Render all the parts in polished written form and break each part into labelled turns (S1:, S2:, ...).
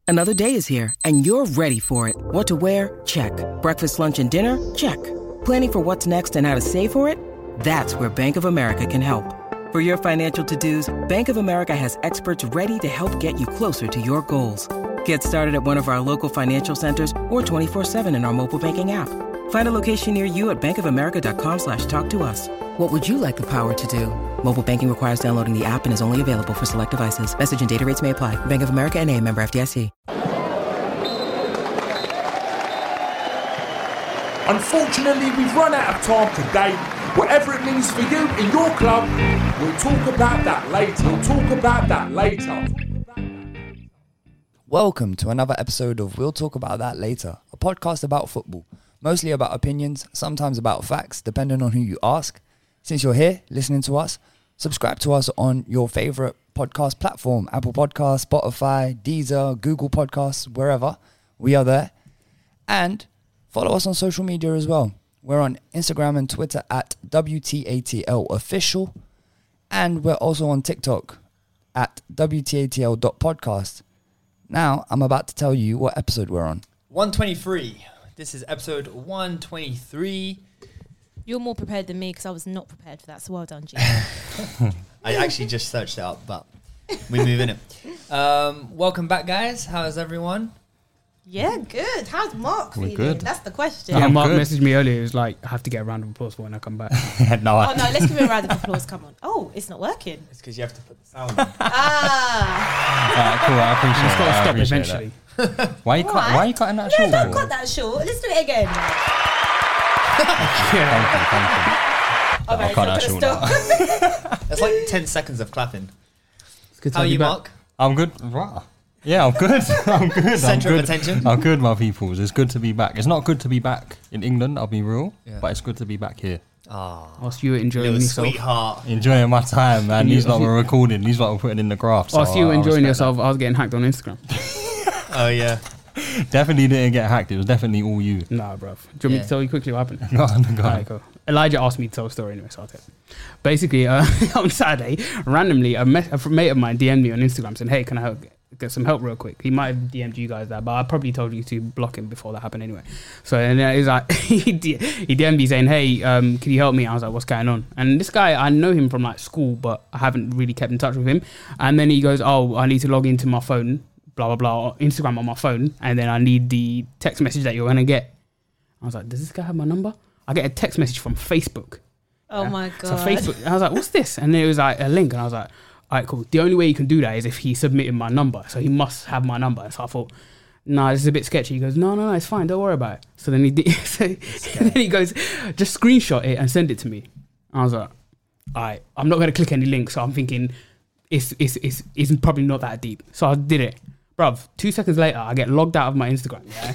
S1: Another day is here, and you're ready for it. What to wear? Check. Breakfast, lunch, and dinner? Check. Planning for what's next and how to save for it? That's where Bank of America can help. For your financial to-dos, Bank of America has experts ready to help get you closer to your goals. Get started at one of our local financial centers or 24/7 in our mobile banking app. Find a location near you at bankofamerica.com/talktous. What would you like the power to do? Mobile banking requires downloading the app and is only available for select devices. Message and data rates may apply. Bank of America N.A., member FDIC.
S2: Unfortunately, we've run out of time today. Whatever it means for you in your club, we'll talk about that later.
S3: Welcome to another episode of We'll Talk About That Later, a podcast about football, mostly about opinions, sometimes about facts, depending on who you ask. Since you're here listening to us, subscribe to us on your favourite podcast platform, Apple Podcasts, Spotify, Deezer, Google Podcasts, wherever. We are there. And follow us on social media as well. We're on Instagram and Twitter at WTATL Official. And we're also on TikTok at WTATL.podcast. Now, I'm about to tell you what episode we're on.
S4: 123. This is episode 123.
S5: You're more prepared than me because I was not prepared for that, so well done, G.
S4: I actually just searched it up, but we're moving it. Welcome back, guys. How's everyone?
S5: Yeah, good. How's Mark feeling?
S6: Good.
S5: That's the question.
S6: Yeah, Mark
S7: messaged me earlier. He was like, I have to get a round of applause for when I come back.
S6: No,
S5: oh, no, let's give him a round of applause. Come on. Oh, it's not working.
S4: It's because you have to put the sound on.
S6: Cool, I appreciate
S7: It's got to
S6: it.
S7: stop eventually.
S6: Why are you cutting that short?
S5: No, don't cut that short. Let's do it again.
S6: Thank you.
S5: Okay,
S6: I'll cut that short now.
S4: That's like 10 seconds of clapping.
S7: It's good to
S4: How are
S7: have
S4: you,
S7: back.
S4: Mark?
S6: I'm good. Yeah, I'm good. I'm good.
S4: Centre of attention.
S6: I'm good, my peoples. It's good to be back. It's not good to be back in England, I'll be real,
S4: Yeah.
S6: but it's good to be back here.
S7: Whilst you were enjoying
S4: Little
S7: yourself.
S4: sweetheart.
S6: Enjoying my time, man. These lot were recording. These lot were putting in the graphs.
S7: Whilst you were enjoying yourself, I was getting hacked on Instagram.
S4: Oh, yeah.
S6: Definitely didn't get hacked. It was definitely all you.
S7: Nah, bruv. Do you want me to tell you quickly what happened?
S6: Go on.
S7: Alright, cool. Elijah asked me to tell a story anyway, so I'll tell it. Basically, on Saturday, randomly, a mate of mine DM'd me on Instagram saying, hey, can I get some help real quick? He might have DM'd you guys that, but I probably told you to block him before that happened anyway. So, and then he's like, he DM'd me saying, hey, can you help me? I was like, what's going on? And this guy, I know him from like school, but I haven't really kept in touch with him. And then he goes, oh, I need to log into my phone, blah, blah, blah, Instagram on my phone, and then I need the text message that you're going to get. I was like, does this guy have my number? I get a text message from Facebook.
S5: Oh, my God.
S7: So Facebook, I was like, what's this? And then it was like a link, and I was like, all right, cool. The only way you can do that is if he submitted my number. So he must have my number. So I thought, nah, this is a bit sketchy. He goes, no, it's fine. Don't worry about it. So then he did, and then he goes, just screenshot it and send it to me. I was like, all right, I'm not going to click any link. So I'm thinking it's probably not that deep. So I did it. Bruv, 2 seconds later, I get logged out of my Instagram. Yeah?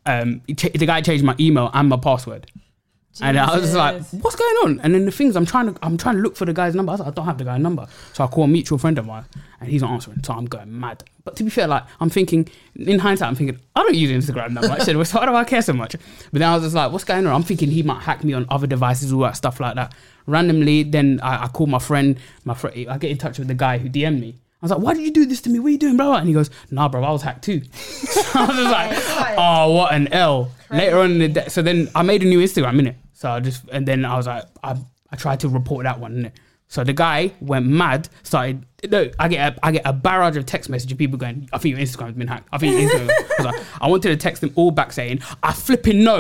S7: The guy changed my email and my password. Jesus. And I was just like, what's going on? And then the things, I'm trying to look for the guy's number. I was like, I don't have the guy's number. So I call a mutual friend of mine and he's not answering. So I'm going mad. But to be fair, like, I'm thinking, in hindsight, I'm thinking, I don't use Instagram that much. So why do I care so much? But then I was just like, what's going on? I'm thinking he might hack me on other devices, all that stuff like that. Randomly, then I call my friend, I get in touch with the guy who DM'd me. I was like, why did you do this to me? What are you doing, bro? And he goes, nah, bro, I was hacked too. So I was just like, oh, what an L. Crazy. Later on in the day, so then I made a new Instagram, innit? So and then I was like, I tried to report that one, innit? So the guy went mad, I get a barrage of text messages, people going, I think your Instagram's been hacked. I was like, I wanted to text them all back saying, I flipping know.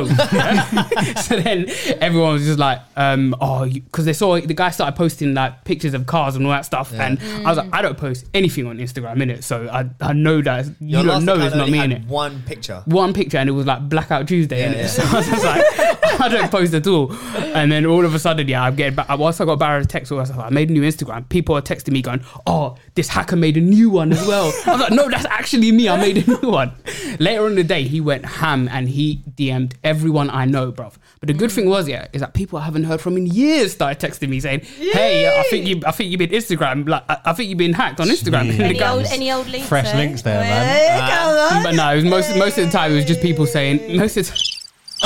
S7: So then everyone was just like, because they saw the guy started posting like pictures of cars and all that stuff. Yeah. And I was like, I don't post anything on Instagram, innit? So I know that you don't know it's not me, innit?
S4: One picture and
S7: it was like Blackout Tuesday, innit? Yeah. So I was just like, I don't post at all. And then all of a sudden, I'm getting back. Once I got a barrage of text, I made a new Instagram. People are texting me going, oh, this hacker made a new one as well. I was like, no, that's actually me. I made a new one. Later on in the day, he went ham and he DM'd everyone I know, bruv. But the good thing was, is that people I haven't heard from in years started texting me saying, hey, I think you've been Instagram. Like, I think you've been hacked on Instagram.
S5: Any old links?
S6: Fresh links there, man.
S7: But no, it was most of the time, it was just people saying, most of the time.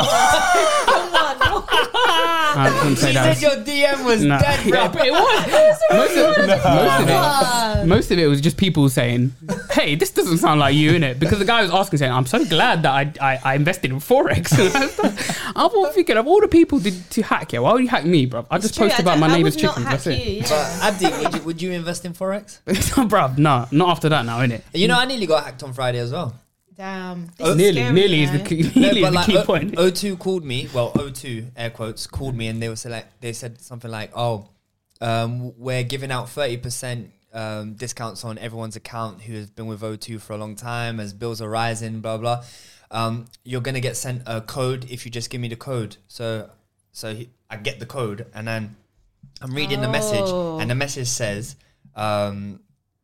S7: I couldn't say that.
S4: Said your DM was dead, bro.
S7: Yeah, but it was. Most of it was just people saying, hey, this doesn't sound like you, innit? Because the guy was asking, saying, I'm so glad that I invested in Forex. I was thinking, of all the people to hack, why would you hack me, bro? I just post about my neighbour's chickens, that's it.
S4: But Abdi, would you invest in Forex?
S7: Bruv, no, not after that now, innit?
S4: You know, I nearly got hacked on Friday as well.
S5: Damn.
S7: Nearly is the key point.
S4: O2 called me. Well, O2 air quotes called me, and they said something like, "Oh, we're giving out 30% discounts on everyone's account who has been with O2 for a long time as bills are rising. Blah blah. You're gonna get sent a code if you just give me the code." So I get the code, and then I'm reading the message, and the message says, the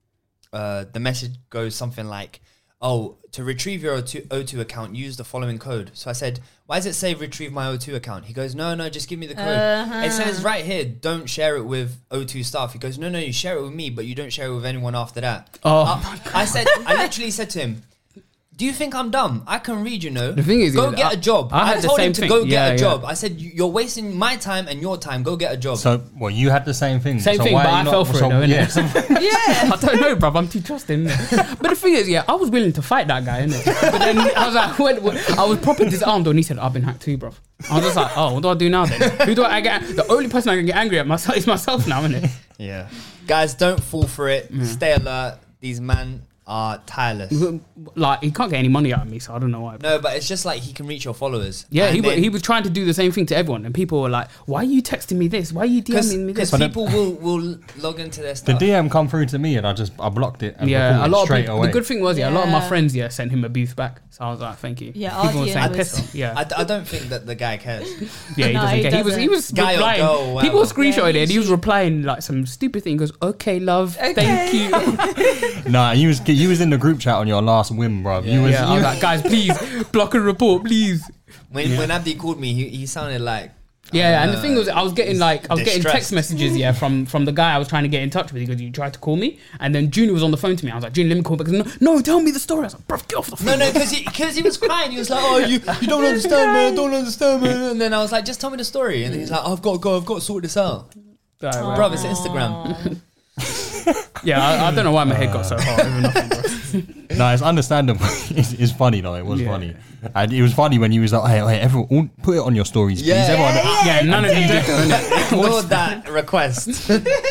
S4: message goes something like, "Oh, to retrieve your O2 account, use the following code." So I said, "Why does it say retrieve my O2 account?" He goes, No, just give me the code. It says right here, don't share it with O2 staff. He goes, No, you share it with me, but you don't share it with anyone after that. I literally said to him, "Do you think I'm dumb? I can read, you know.
S7: The thing is,
S4: go get a job." I told him to go get a job.
S7: Yeah.
S4: I said, "You're wasting my time and your time. Go get a job."
S6: So, well, you had the same thing.
S7: Same thing, but I fell for it, though, innit?
S5: Yeah.
S7: I don't know, bruv. I'm too trusting. But the thing is, I was willing to fight that guy, innit? But then I was like, when I was proper disarmed when he said, "I've been hacked too, bruv." I was just like, "Oh, what do I do now then? Who do I get?" The only person I can get angry at is myself now, innit?
S4: Yeah. Guys, don't fall for it. Stay alert. These men are tireless.
S7: Like, he can't get any money out of me, so I don't know why.
S4: No, but it's just like he can reach your followers.
S7: Yeah, he was trying to do the same thing to everyone, and people were like, "Why are you texting me this? Why are you DMing me this?"
S4: Because people will log into their
S6: The
S4: stuff.
S6: DM come through to me, and I blocked it. And
S7: Yeah, a lot of
S6: straight
S7: people,
S6: away.
S7: the good thing was, a lot of my friends sent him abuse back, so I was like, "Thank you."
S5: Yeah,
S7: people were
S5: RDM
S7: saying,
S5: was-
S7: "Piss off." Yeah,
S4: I don't think that the guy cares.
S7: yeah, he
S5: No,
S7: doesn't
S5: he
S7: care. He was
S4: Guy or
S7: replying.
S4: girl, whatever.
S7: People screenshotted
S5: Yeah,
S7: it, and he was
S5: he-
S7: replying like some stupid thing. He goes, "Okay, love, thank you."
S6: Nah, you was in the group chat on your last whim, bro.
S4: Yeah.
S7: I was like, "Guys, please block and report, please."
S4: When Abdi called me, he sounded like
S7: And the thing was, I was getting text
S4: distressed.
S7: messages, from the guy I was trying to get in touch with. He goes, "You tried to call me," and then Junior was on the phone to me. I was like, "Junior, let me call back." No, tell me the story. I was like, "Bro, get off the phone."
S4: No, because he was crying. He was like, "Oh, you don't understand, man. Don't understand, man." And then I was like, "Just tell me the story." And then he's like, "I've got to go. I've got to sort this out." Bro, it's Instagram.
S7: I don't know why my head got so hot over nothing, bro.
S6: No, it's understandable. It's funny though. It was funny. And it was funny when you was like, "Hey, everyone, put it on your stories, please."
S4: Yeah.
S6: Everyone,
S7: None of you did, innit?
S4: Ignore that request.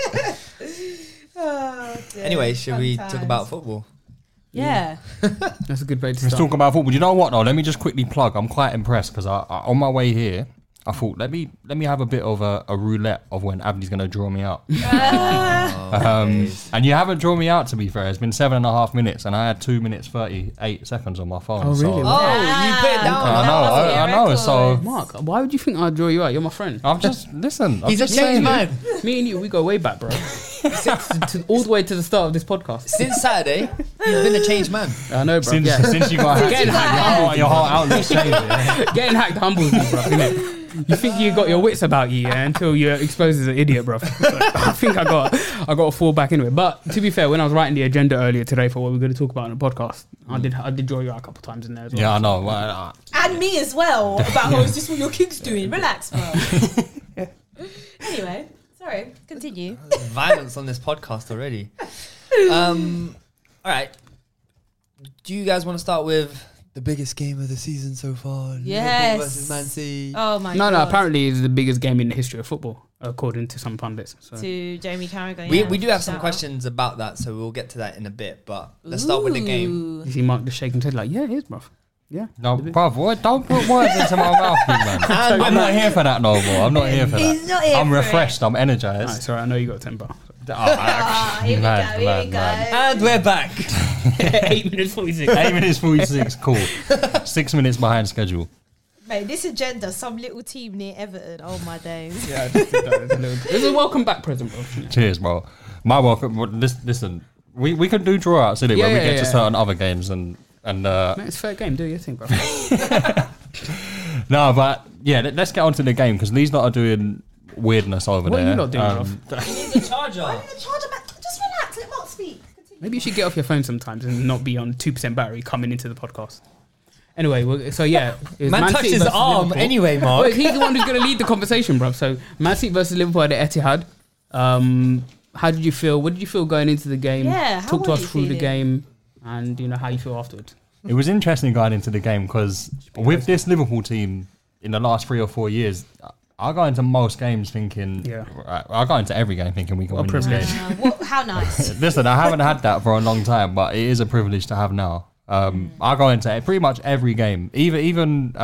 S5: Oh, dear.
S4: Anyway, should we talk
S5: Sometimes.
S4: about football?
S5: Yeah.
S7: That's a good way to
S6: Let's
S7: start.
S6: talk about football. You know what though? Let me just quickly plug. I'm quite impressed because I on my way here, I thought let me have a bit of a roulette of when Abdi's going to draw me out. And you haven't drawn me out, to be fair. It's been 7.5 minutes, and I had 2 minutes 38 seconds on my phone.
S7: Oh, really?
S6: So
S4: Oh, you put it down.
S6: I know. So
S7: Mark, why would you think I'd draw you out? You're my friend.
S6: I'm just listen. I'm
S4: He's a
S6: just
S4: changed
S6: saying.
S4: man.
S7: Me and you, we go way back, bro. All the way to the start of this podcast.
S4: Since Saturday, you've been a changed man.
S7: I know, bro.
S6: Since you got
S7: Getting hacked,
S6: your whole outlook's changed. Yeah.
S7: Getting hacked humbles me, bro. Innit? You think you got your wits about you, until you're exposed as an idiot, bro. So I think I got to fall back into it. But to be fair, when I was writing the agenda earlier today for what we're going to talk about in the podcast, I did draw you out a couple times in there as well.
S6: Yeah, I know. Well,
S5: And me as well. About, is this what your kid's doing? Relax, bro. Anyway, sorry. Continue.
S4: Violence on this podcast already. All right. Do you guys want to start with the biggest game of the season so far?
S5: Yes.
S4: Liverpool versus Man City.
S5: Oh my
S7: No,
S5: god.
S7: apparently it's the biggest game in the history of football, according to some pundits. So.
S5: To Jamie Carragher.
S4: We do have some questions about that, so we'll get to that in a bit. But let's start with the game.
S7: You see Mark just shaking his head like, yeah, it is, bruv. Yeah.
S6: no, bruv, don't put words into my mouth, you man. I'm not here for that no more. I'm not here for that.
S5: He's not here
S6: I'm
S5: for
S6: refreshed. I'm
S7: Alright,
S6: energized.
S7: sorry, I know you got 10 bar.
S5: Here we go. Here we go.
S4: And we're back.
S7: 8 minutes 46.
S6: 8 minutes 46. Cool. 6 minutes behind schedule.
S5: Mate, this agenda, some little team near Everton. Oh my days.
S7: Yeah, I just did that. It's a welcome back present, bro.
S6: Cheers, bro. My welcome. Listen, we can do draw outs, innit?
S7: Yeah,
S6: When we
S7: yeah,
S6: get
S7: yeah.
S6: to certain other games and
S7: Mate, it's a fair game. Do your thing, bro.
S6: no, but yeah, let's get on to the game because these lot are doing weirdness over
S7: What
S6: there.
S7: are you lot doing,
S4: The charger.
S5: Just relax. Let Mark speak. Continue.
S7: Maybe you should get off your phone sometimes and not be on 2% battery coming into the podcast. Anyway, so yeah. it was
S4: Man touched
S7: City
S4: his
S7: versus
S4: arm
S7: Liverpool.
S4: anyway, Mark.
S7: Well, he's the one who's going to lead the conversation, bro. So Man City versus Liverpool at the Etihad. How did you feel? What did you feel going into the game?
S5: Yeah, how
S7: Talk to
S5: were
S7: us
S5: you
S7: through the
S5: feeling?
S7: game. and you know how you feel afterwards.
S6: It was interesting going into the game because with this Liverpool team in the last 3 or 4 years, I go into most games thinking, I go into every game thinking we can win this game.
S5: How nice.
S6: Listen, I haven't had that for a long time, but it is a privilege to have now. I go into pretty much every game, even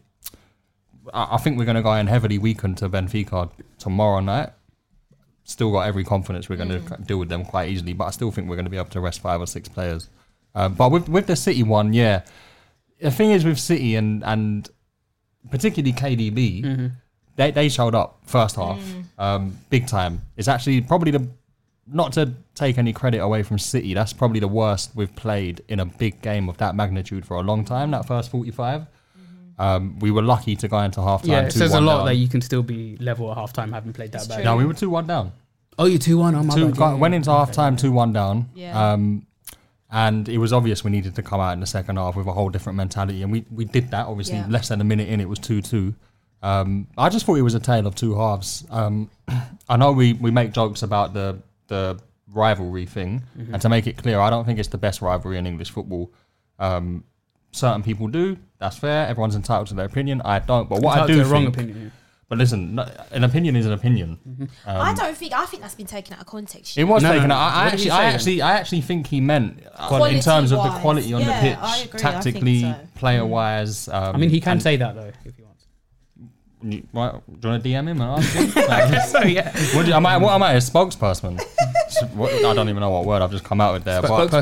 S6: I think we're going to go in heavily weakened to Benfica tomorrow night. Still got every confidence we're going to deal with them quite easily, but I still think we're going to be able to rest 5 or 6 players. But with the City one, the thing is with City and particularly KDB, they showed up first half, big time. It's actually probably not to take any credit away from City, that's probably the worst we've played in a big game of that magnitude for a long time, that first 45. We were lucky to go into half time.
S7: Yeah, it says a lot
S6: down.
S7: that you can still be level at half time having played that bad.
S6: No, we were 2-1 down.
S7: Oh, you're 2-1? Oh, my bad.
S6: Went into half time 2-1 down.
S5: Yeah.
S6: And it was obvious we needed to come out in the second half with a whole different mentality. And we did that, obviously.
S5: Yeah.
S6: Less than a minute in, it was 2-2. I just thought it was a tale of two halves. I know we make jokes about the rivalry thing. And to make it clear, I don't think it's the best rivalry in English football. Certain people do. That's fair. Everyone's entitled to their opinion. I don't. But what I do think...
S7: wrong opinion, yeah.
S6: But listen, an opinion is an opinion.
S5: I think that's been taken out of context.
S6: It was
S7: No,
S6: taken
S7: no.
S6: out. I actually think he meant in terms of the quality on the pitch,
S5: I agree,
S6: tactically,
S5: I think so.
S6: player-wise.
S7: I mean, he can say that, though, if he wants.
S6: Do you want to DM him and ask him?
S7: So, yeah.
S6: What am I, a spokesperson? I don't even know what word I've just come out with there. But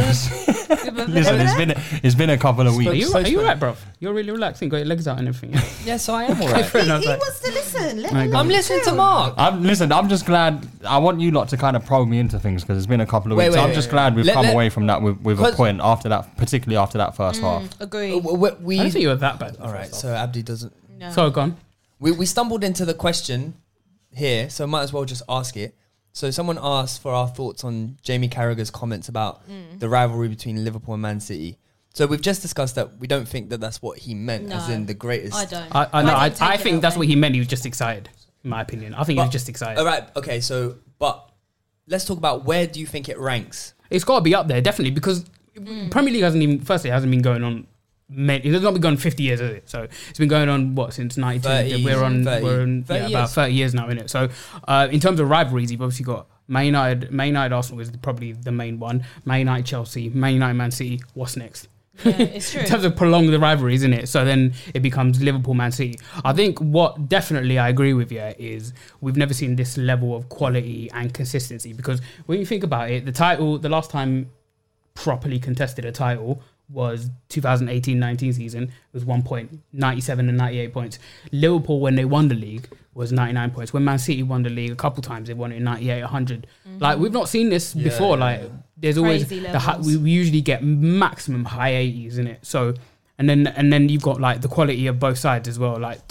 S6: listen, it's been a couple of weeks.
S7: Are you right, bro? You're really relaxing. Got your legs out and everything. Yeah?
S4: Yes, I am alright.
S5: He wants to listen.
S4: I'm listening to Mark.
S6: I'm just glad. I want you lot to kind of probe me into things because it's been a couple of weeks. I'm just glad we've come away from that with a point after that, particularly after that first half.
S5: Agree.
S7: I don't think you were that bad.
S4: Alright, so Abdi doesn't...
S5: No.
S7: So, gone.
S4: We stumbled into the question here, so might as well just ask it. So someone asked for our thoughts on Jamie Carragher's comments about the rivalry between Liverpool and Man City. So we've just discussed that we don't think that that's what he meant, as in the greatest...
S5: I don't.
S7: I think that's what he meant. He was just excited, in my opinion. I think he was just excited.
S4: All right, okay, so, but let's talk about where do you think it ranks?
S7: It's got to be up there, definitely, because Premier League hasn't been going on... It's not been going 50 years, has it? So it's been going on, since 92? We're on about 30 years now, innit? So in terms of rivalries, you've obviously got Man United, Arsenal is probably the main one. Man United, Chelsea, Man United, Man City. What's next?
S5: Yeah, it's true.
S7: In terms of prolong the rivalries, isn't it? So then it becomes Liverpool, Man City. I think what definitely I agree with you is we've never seen this level of quality and consistency, because when you think about it, the last time properly contested a title was 2018-19 season. It was 1 point, 97 and 98 points. Liverpool, when they won the league, was 99 points. When Man City won the league a couple times, they won it in 98, 100. Like, we've not seen this before. Like, there's always we usually get maximum high 80s in it. So, and then you've got like the quality of both sides as well. Like,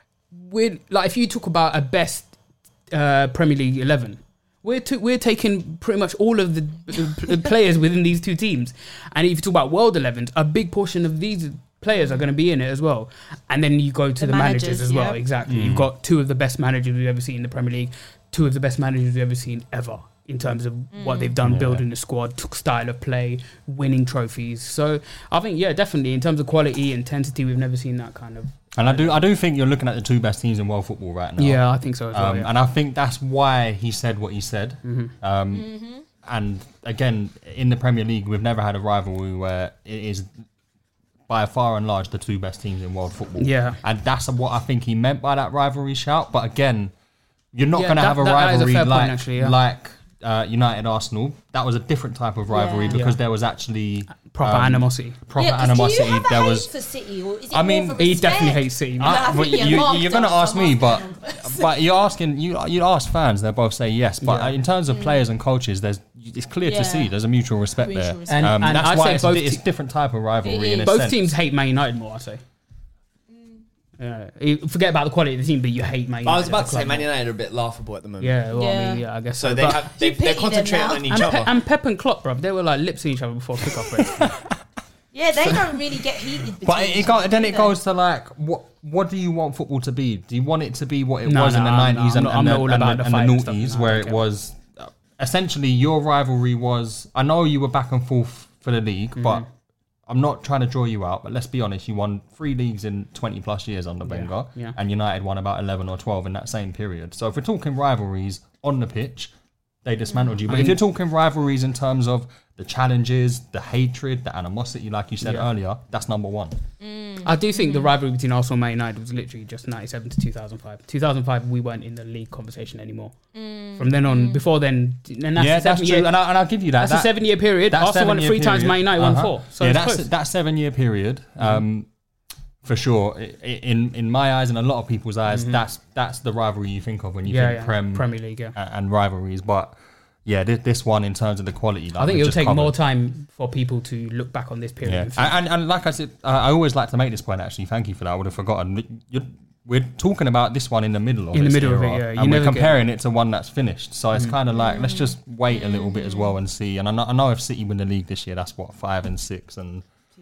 S7: if you talk about a best Premier League 11. We're taking pretty much all of the players within these two teams. And if you talk about World 11s, a big portion of these players are going to be in it as well. And then you go to the managers as well. Exactly. You've got two of the best managers we've ever seen in the Premier League, two of the best managers we've ever seen ever in terms of what they've done, building the squad, style of play, winning trophies. So I think, definitely in terms of quality, intensity, we've never seen that kind of.
S6: And I do think you're looking at the two best teams in world football right now.
S7: Yeah, I think so as well.
S6: And I think that's why he said what he said. And again, in the Premier League, we've never had a rivalry where it is by far and large the two best teams in world football. Yeah. And that's what I think he meant by that rivalry shout. But again, you're not going to have a rivalry like United Arsenal. That was a different type of rivalry because there was actually
S7: proper animosity.
S5: Do you have a hate for City, or is it more for
S7: he definitely hates City.
S6: You're going to ask me, but you're asking. You ask fans, they'll both say yes. But in terms of players and coaches, it's clear to see there's a mutual respect there, and that's why it's a different type of rivalry.
S7: Both teams hate Man United more, I say. Forget about the quality of the team, but you hate Man United.
S4: I was about to say Man United are a bit laughable at the moment.
S7: Yeah, well, I mean, I guess so.
S4: They're concentrating on each other.
S7: And Pep and Klopp, bro, they were like lips in each other before kick-off break.
S5: Yeah, they don't really get heated.
S6: But it goes to like, what do you want football to be? Do you want it to be what it was in the 90s and the noughties, where it was essentially your rivalry was? I know you were back and forth for the league, but I'm not trying to draw you out, but let's be honest, you won 3 leagues in 20 plus years under Wenger, and United won about 11 or 12 in that same period. So if we're talking rivalries on the pitch, they dismantled you. But if you're talking rivalries in terms of the challenges, the hatred, the animosity, like you said earlier, that's number one.
S7: I do think the rivalry between Arsenal and Man United was literally just 97 to 2005. 2005, we weren't in the league conversation anymore. From then on, before then, and that's
S6: true. And I'll give you that.
S7: That's a 7-year period. Arsenal won it 3 times, Man United won 4. So
S6: that's that 7-year period. For sure, in my eyes and a lot of people's eyes, that's the rivalry you think of when you think
S7: Premier League
S6: and rivalries. But this one in terms of the quality, like
S7: I think it'll take more time for people to look back on this period.
S6: And like I said, I always like to make this point. Actually, thank you for that. I would have forgotten. We're talking about this one in the middle of it, and we're comparing it to one that's finished. So it's kind of like let's just wait a little bit as well and see. And I know if City win the league this year, that's what 5 and 6 and.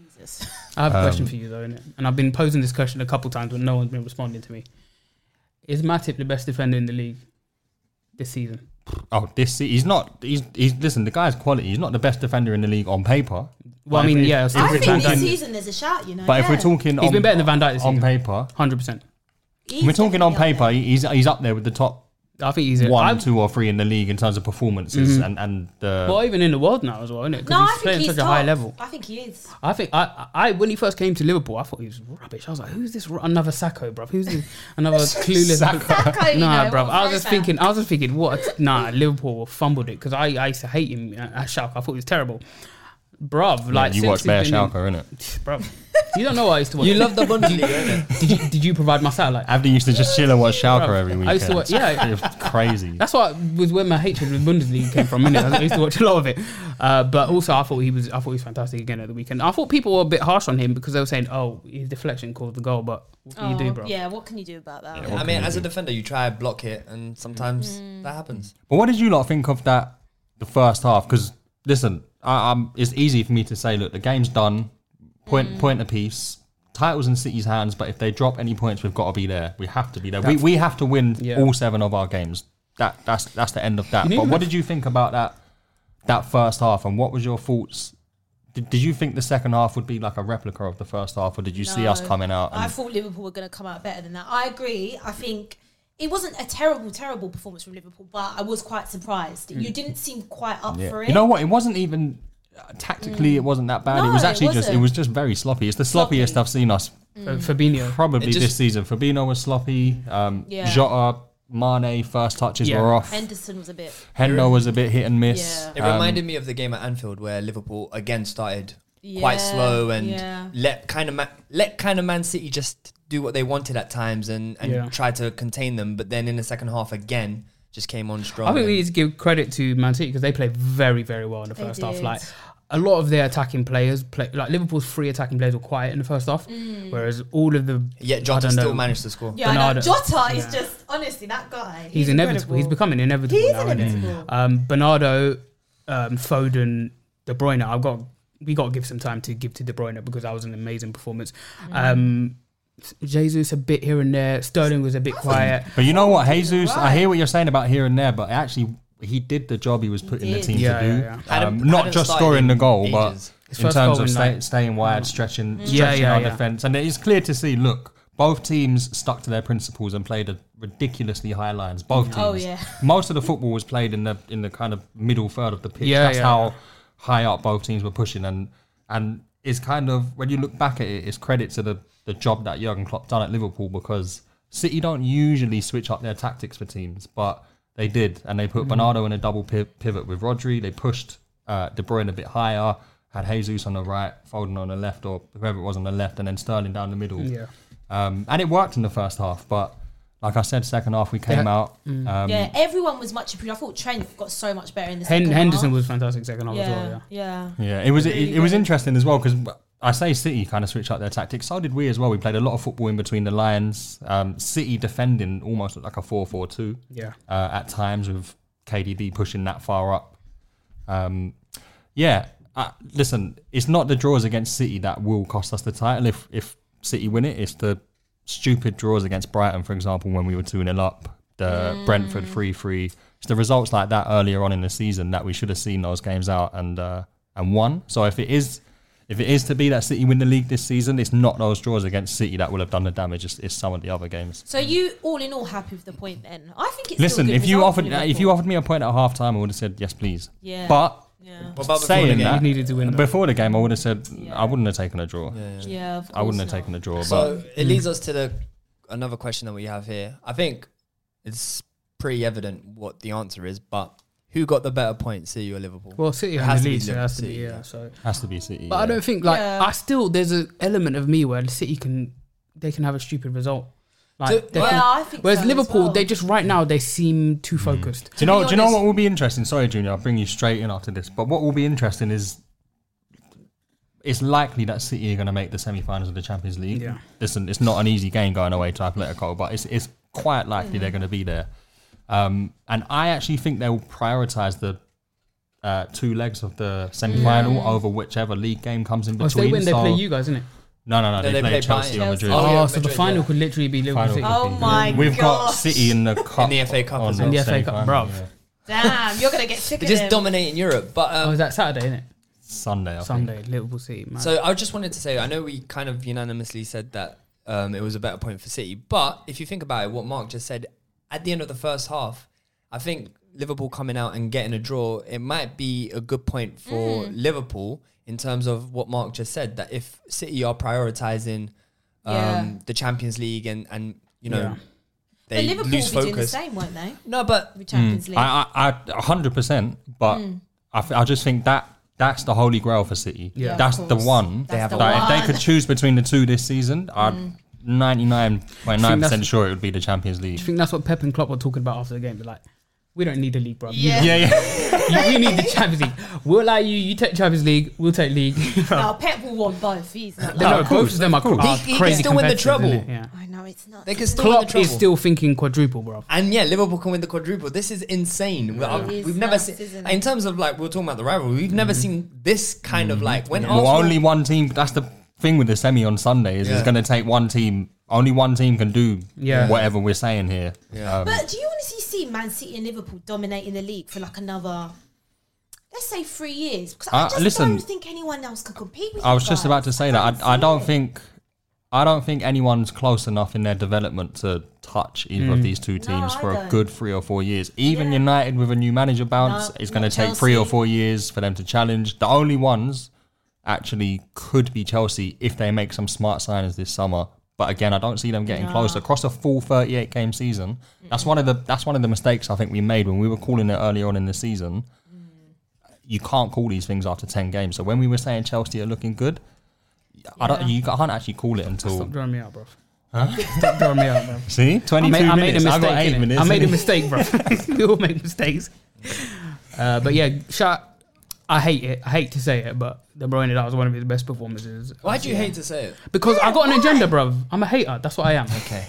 S7: I have a question for you though, innit? And I've been posing this question a couple times, but no one's been responding to me. Is Matip the best defender in the league this season?
S6: Oh, he's not. He's listen. The guy's quality. He's not the best defender in the league on paper.
S7: Well, I mean,
S8: I think this season there's a shout. You know,
S6: but if we're talking,
S7: he's been better than Van Dijk this season
S6: on paper,
S7: 100%.
S6: We're talking on paper. He's up there with the top.
S7: I think he's
S6: 1, 2, or 3 in the league in terms of performances and
S7: well, even in the world now as well, isn't it?
S8: No, I think
S7: he's
S8: he's
S7: such a high level.
S8: I think he is.
S7: I think I when he first came to Liverpool, I thought he was rubbish. I was like, who's this? Another Sacco, bruv? Who's this? Another clueless
S8: Sacco?
S7: Nah, bruv. I was just thinking, what? Nah, Liverpool fumbled it because I used to hate him at Schalke. I thought he was terrible. Bruv, like
S6: you watch Bear Schalke, innit?
S7: Bruv, you don't know what I used to watch.
S4: You love the Bundesliga, innit?
S7: Did you provide my satellite?
S6: Abdi used to just chill and watch Schalke every weekend.
S7: I used to watch,
S6: it was crazy.
S7: That's what was where my hatred with Bundesliga came from. Innit? I used to watch a lot of it, but also I thought he was fantastic again at the weekend. I thought people were a bit harsh on him because they were saying, "Oh, his deflection caused the goal," but what can you do, bro?
S8: Yeah, what can you do about that?
S4: I mean, as a defender, you try to block it, and sometimes that happens.
S6: But what did you lot think of that? The first half, because listen. It's easy for me to say, look, the game's done, point apiece, title's in City's hands, but if they drop any points, we've got to be there. We have to be there. We have to win all 7 of our games. That's the end of that. But what did you think about that first half, and what was your thoughts? Did you think the second half would be like a replica of the first half, or did you see us coming out?
S8: I thought Liverpool were going to come out better than that. I agree. I think it wasn't a terrible performance from Liverpool, but I was quite surprised. You didn't seem quite up for it.
S6: You know what? It wasn't even tactically. It wasn't that bad.
S8: No,
S6: it was actually
S8: it
S6: it was just very sloppy. It's the sloppiest I've seen us.
S7: Fabinho
S6: Probably this season. Fabinho was sloppy. Jota, Mane, first touches were off.
S8: Henderson was a bit.
S6: Hendo was a bit hit and miss.
S8: Yeah.
S4: It reminded me of the game at Anfield where Liverpool again started quite slow and let kind of Man City just do what they wanted at times and try to contain them. But then in the second half again, just came on strong.
S7: I think we need to give credit to Man City because they played very, very well in the first half. Like a lot of their attacking players, like Liverpool's 3 attacking players were quiet in the first half, whereas all of the
S4: Jota still managed to score.
S8: Yeah, I know. Jota is just honestly that guy.
S7: He's inevitable. He's becoming inevitable.
S8: He's
S7: now,
S8: inevitable.
S7: Bernardo, Foden, De Bruyne. We got to give some time to give to De Bruyne because that was an amazing performance. Jesus a bit here and there. Sterling was a bit quiet.
S6: But you know what, Jesus? Right. I hear what you're saying about here and there, but actually he did the job he was put in the team to do. Not just scoring the goal, but in terms of staying wide, stretching our defence. And it's clear to see, look, both teams stuck to their principles and played at ridiculously high lines. Both teams.
S8: Oh, yeah.
S6: Most of the football was played in the kind of middle third of the pitch. That's how high up both teams were pushing. And it's kind of, when you look back at it, it's credit to the job that Jurgen Klopp done at Liverpool, because City don't usually switch up their tactics for teams, but they did, and they put Bernardo in a double pivot with Rodri. They pushed De Bruyne a bit higher, had Jesus on the right, Foden on the left, or whoever it was on the left, and then Sterling down the middle. Yeah. And it worked in the first half, but like I said, second half we came out.
S8: Everyone was much improved. I thought Trent got so much better in the second half.
S7: Henderson was fantastic second half as well.
S6: Yeah. It was interesting as well, because I say City kind of switched up their tactics. So did we as well. We played a lot of football in between the lines. City defending almost like a 4-4-2. Yeah. At times with KDB pushing that far up. Listen, it's not the draws against City that will cost us the title. If City win it, it's the stupid draws against Brighton, for example, when we were 2-0 up. The Brentford 3-3. It's the results like that earlier on in the season that we should have seen those games out. And and won. So if it is to be that City win the league this season, it's not those draws against City that will have done the damage. It's some of the other games.
S8: So you, all in all, happy with the point then? I think it's
S6: Listen,
S8: still a good
S6: if you
S8: result for
S6: offered me a point at half time, I would have said yes, please.
S8: Yeah.
S6: But
S4: What about
S6: saying
S7: You
S6: that,
S7: needed to win.
S6: before the game, I would have said I wouldn't have taken a draw.
S8: Yeah, of course
S6: I wouldn't have
S8: not.
S6: taken a draw.
S4: So it leads us to another question that we have here. I think it's pretty evident what the answer is, but who got the better point, City or Liverpool?
S7: Well, City
S4: It
S7: has
S4: has
S7: the
S4: to be
S7: lead, so it has to be,
S4: City,
S7: yeah.
S4: yeah.
S7: So,
S6: Has to be City.
S7: but I don't think like
S8: Yeah.
S7: I still there's an element of me where City can have a stupid result. Like, they can-
S8: I think
S7: whereas
S8: so as
S7: Liverpool,
S8: well.
S7: they just right now they seem too focused.
S6: Do you know
S8: honest-
S6: what will be interesting? Sorry, Junior, I'll bring you straight in after this. But what will be interesting is it's likely that City are going to make the semi-finals of the Champions League.
S7: Yeah.
S6: Listen, it's not an easy game going away to Atletico, but it's quite likely they're going to be there. And I actually think they'll prioritise the 2 legs of the semi-final over whichever league game comes in
S7: Well,
S6: between.
S7: if they win, they
S6: So-
S7: play you guys, isn't it?
S6: No, they play Chelsea or
S8: Bayern.
S6: Madrid.
S8: Oh,
S7: Oh,
S8: yeah,
S7: so the
S4: Madrid,
S7: final
S4: yeah.
S7: could literally be Liverpool
S6: Final
S7: City.
S6: could
S8: Oh
S6: be-
S8: my
S6: We've got
S8: gosh.
S6: City in the cup.
S4: In the FA Cup
S6: on
S4: as well.
S7: In the FA Cup,
S6: semi-final,
S7: bruv.
S6: yeah.
S8: Damn, you're gonna get sick
S4: They're
S8: of
S4: just
S8: them.
S4: dominating Europe. But
S7: Oh, is that Saturday, isn't it?
S6: Sunday, I think.
S7: Sunday, Liverpool City. Man.
S4: so I just wanted to say, I know we kind of unanimously said that it was a better point for City, but if you think about it, what Mark just said, at the end of the first half, I think Liverpool coming out and getting a draw, it might be a good point for Liverpool in terms of what Mark just said, that if City are prioritising the Champions League and you know,
S7: Yeah.
S8: But
S4: they
S8: Liverpool
S4: lose
S8: will be doing the
S4: focus.
S8: same, won't they?
S4: No, but
S8: With Champions League.
S6: I 100%, but I just think that's the holy grail for City.
S7: Yeah.
S6: That's
S8: of
S6: the
S8: course.
S6: one.
S8: That's the
S6: Like, if they
S8: one.
S6: could choose between the two this season, I'm 99.9% sure it would be the Champions League.
S7: Do you think that's what Pep and Klopp were talking about after the game? They're like, we don't need the league, bro.
S8: Yeah.
S7: We need the Champions League. We'll allow you. You take Champions League. We'll take league.
S8: No, Pep will want both. He's not
S7: No,
S8: like,
S7: both of them are
S4: He
S7: crazy
S4: can still win the
S7: competitors,
S4: treble.
S7: isn't it? Yeah.
S8: I know it's not.
S4: they can still win the
S7: Klopp
S4: treble.
S7: is still thinking quadruple, bro.
S4: And yeah, Liverpool can win the quadruple. This is insane.
S8: It
S4: We've
S8: is
S4: never
S8: nuts,
S4: seen,
S8: isn't it?
S4: in terms of like, we're talking about the rivalry, we've never seen this kind of like, when
S6: Well,
S4: Arsenal...
S6: only one team. That's the thing with the semi on Sunday is it's
S4: Yeah.
S6: going to take one team. Only one team can do
S7: Yeah.
S6: whatever we're saying here.
S4: Yeah.
S8: But do you honestly see Man City and Liverpool dominating the league for like another, let's say 3 years? Because I just
S6: listen,
S8: don't think anyone else could compete with
S6: I
S8: you
S6: was just
S8: guys.
S6: about to say that. I
S8: see
S6: don't
S8: it.
S6: think. I don't think anyone's close enough in their development to touch either of these two teams
S8: I
S6: for a
S8: don't.
S6: good 3 or 4 years. Even
S8: Yeah.
S6: United with a new manager bounce,
S8: No,
S6: it's going to
S8: not
S6: take 3 or
S8: Chelsea.
S6: 4 years for them to challenge. The only ones actually could be Chelsea if they make some smart signings this summer. But again, I don't see them getting close across a full 38 game season. That's one of the mistakes I think we made when we were calling it earlier on in the season. You can't call these things after 10 games. So when we were saying Chelsea are looking good, you can't actually call it until.
S7: Stop drawing me out, bro. Stop drawing me out, bro.
S6: See, 22
S7: I made a
S6: minutes.
S7: mistake.
S6: I've got 8
S7: innit?
S6: minutes.
S7: I made a
S6: innit?
S7: mistake, bro. We all make mistakes. But yeah, I hate it. I hate to say it, but De Bruyne, that was one of his best performances.
S4: Why do you hate to say it?
S7: Because I got an agenda, bro. I'm a hater. That's what I am.
S4: Okay.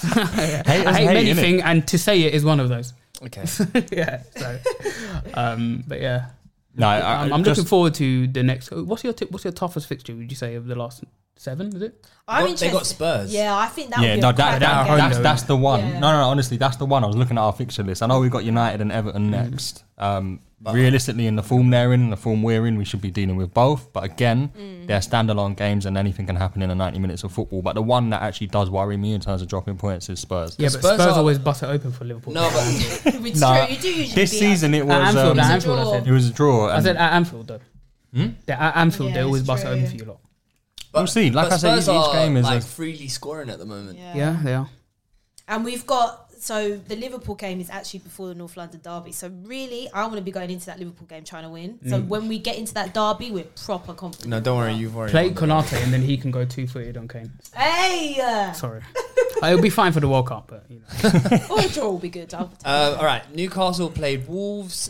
S7: I hate many
S6: innit?
S7: things, and to say it is one of those.
S4: Okay.
S7: Yeah. So, but yeah,
S6: No,
S7: I'm looking forward to the next. What's your toughest fixture? Would you say of the last 7? Is it?
S8: I'm
S4: They got
S8: interested.
S4: Spurs.
S8: Yeah, I think that
S6: Yeah,
S8: would be
S6: no,
S8: a cracking game.
S6: that's the one.
S8: Yeah.
S6: No, honestly, that's the one. I was looking at our fixture list. I know we've got United and Everton next. Realistically, in the form they're in, the form we're in, we should be dealing with both. But again, they're standalone games and anything can happen in the 90 minutes of football. But the one that actually does worry me in terms of dropping points is Spurs.
S7: Yeah, but
S4: Spurs
S7: Spurs
S4: are-
S7: always bust it open for Liverpool.
S4: No, but
S8: It's
S6: Nah,
S8: true. You do usually
S6: this
S8: beat
S6: season
S8: us.
S6: it
S7: At
S6: was
S7: Anfield,
S8: It's a
S7: I
S8: draw.
S7: said.
S6: it was a draw.
S7: I
S6: and
S7: said at Anfield though. At Anfield,
S8: Yeah,
S7: they always
S8: it's
S7: bust it
S8: true.
S7: open for you lot.
S6: We'll see. Like
S4: but
S6: I said,
S4: Spurs
S6: each
S4: are,
S6: game is
S4: like
S6: a-
S4: freely scoring at the moment.
S7: Yeah, they are.
S8: And we've got, so the Liverpool game is actually before the North London derby. So really, I want to be going into that Liverpool game trying to win. So when we get into that derby, we're proper confident.
S4: No, don't worry, you've already
S7: Play
S4: won the
S7: Konate and then he can go 2-footed on Kane.
S8: Hey!
S7: Sorry. It'll be fine for the World Cup, but you know.
S8: Or a draw will be good. I'll take
S4: all right, Newcastle played Wolves.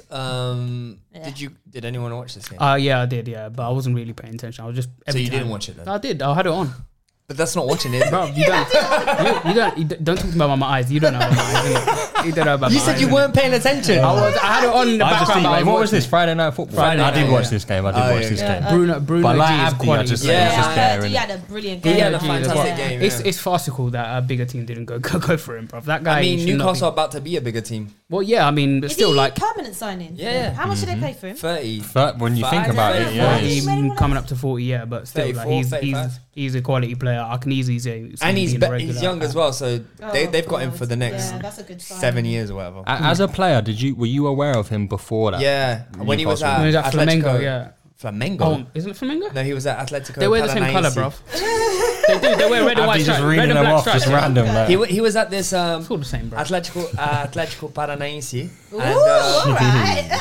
S4: Did anyone watch this game?
S7: Yeah, I did, yeah. But I wasn't really paying attention. I was just
S4: So you didn't watch it then?
S7: I did. I had it on.
S4: But that's not watching it.
S7: Bro, you don't talk to me about my eyes. You don't know about my eyes, innit? You don't know about
S4: You
S7: my
S4: said
S7: eyes,
S4: you
S7: innit?
S4: weren't paying attention.
S7: I had it on in the background. but I
S6: What was
S7: watching
S6: this?
S7: it.
S6: Friday Night Football?
S7: Friday
S6: I did
S7: night,
S6: watch
S7: yeah.
S6: this game. I did
S4: Oh,
S6: watch
S4: yeah,
S6: this
S4: yeah.
S6: game.
S7: Bruno
S6: But like
S7: G is
S6: Abdi, I
S7: quality.
S6: just
S7: player.
S6: it's just there,
S8: he
S6: innit?
S8: had a brilliant
S4: He
S8: game.
S4: had a
S7: G is
S4: fantastic
S7: quality.
S4: game.
S7: It's
S4: yeah.
S7: it's farcical that a bigger team didn't go for him, bro. That guy.
S4: I mean,
S7: should not
S4: Newcastle are
S7: be-
S4: about to be a bigger team.
S7: Well, yeah. I mean, but
S8: Is
S7: still,
S8: he
S7: like
S8: permanent signing?
S4: Yeah.
S8: How much did they pay for him?
S4: 30.
S6: When you think
S4: 35,
S6: about it, yeah.
S8: 40.
S6: it's-
S8: Anyone
S7: coming
S8: else?
S7: up to 40, yeah. But still, like
S4: 34, 35.
S7: he's a quality player. I can easily say.
S4: And he's
S7: being a regular.
S4: he's young as well, so they've got him
S8: God.
S4: for the next
S8: Yeah, that's a good sign.
S4: 7 years or whatever.
S6: As a player, were you aware of him before that?
S4: Yeah, when he was
S6: Newcastle.
S4: at,
S7: When he was at
S4: Atletico.
S7: Flamengo, yeah.
S4: Flamengo?
S7: Oh, isn't it Flamengo?
S4: No, he was at Atletico.
S7: They wear the same colour,
S4: Paranaense.
S7: bro. They do. They wear red and white
S6: Abdi just
S7: stripes. Red
S6: reading
S7: and
S6: them
S7: black
S6: off, just
S7: stripes.
S6: random. Like.
S4: He was at this
S7: It's all the same, bro.
S4: Atletico Paranaense.
S8: Ooh,
S4: And,
S8: all right.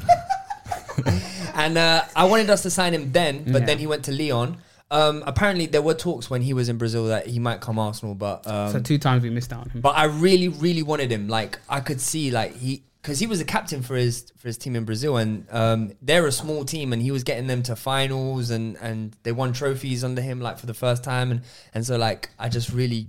S4: and I wanted us to sign him then, but
S7: Yeah.
S4: then he went to Lyon. Apparently, there were talks when he was in Brazil that he might come Arsenal, but
S7: So 2 times we missed out on him.
S4: but I really, really wanted him. Like I could see, like because he was a captain for his team in Brazil, and they're a small team, and he was getting them to finals, and they won trophies under him, like for the first time, and so like I just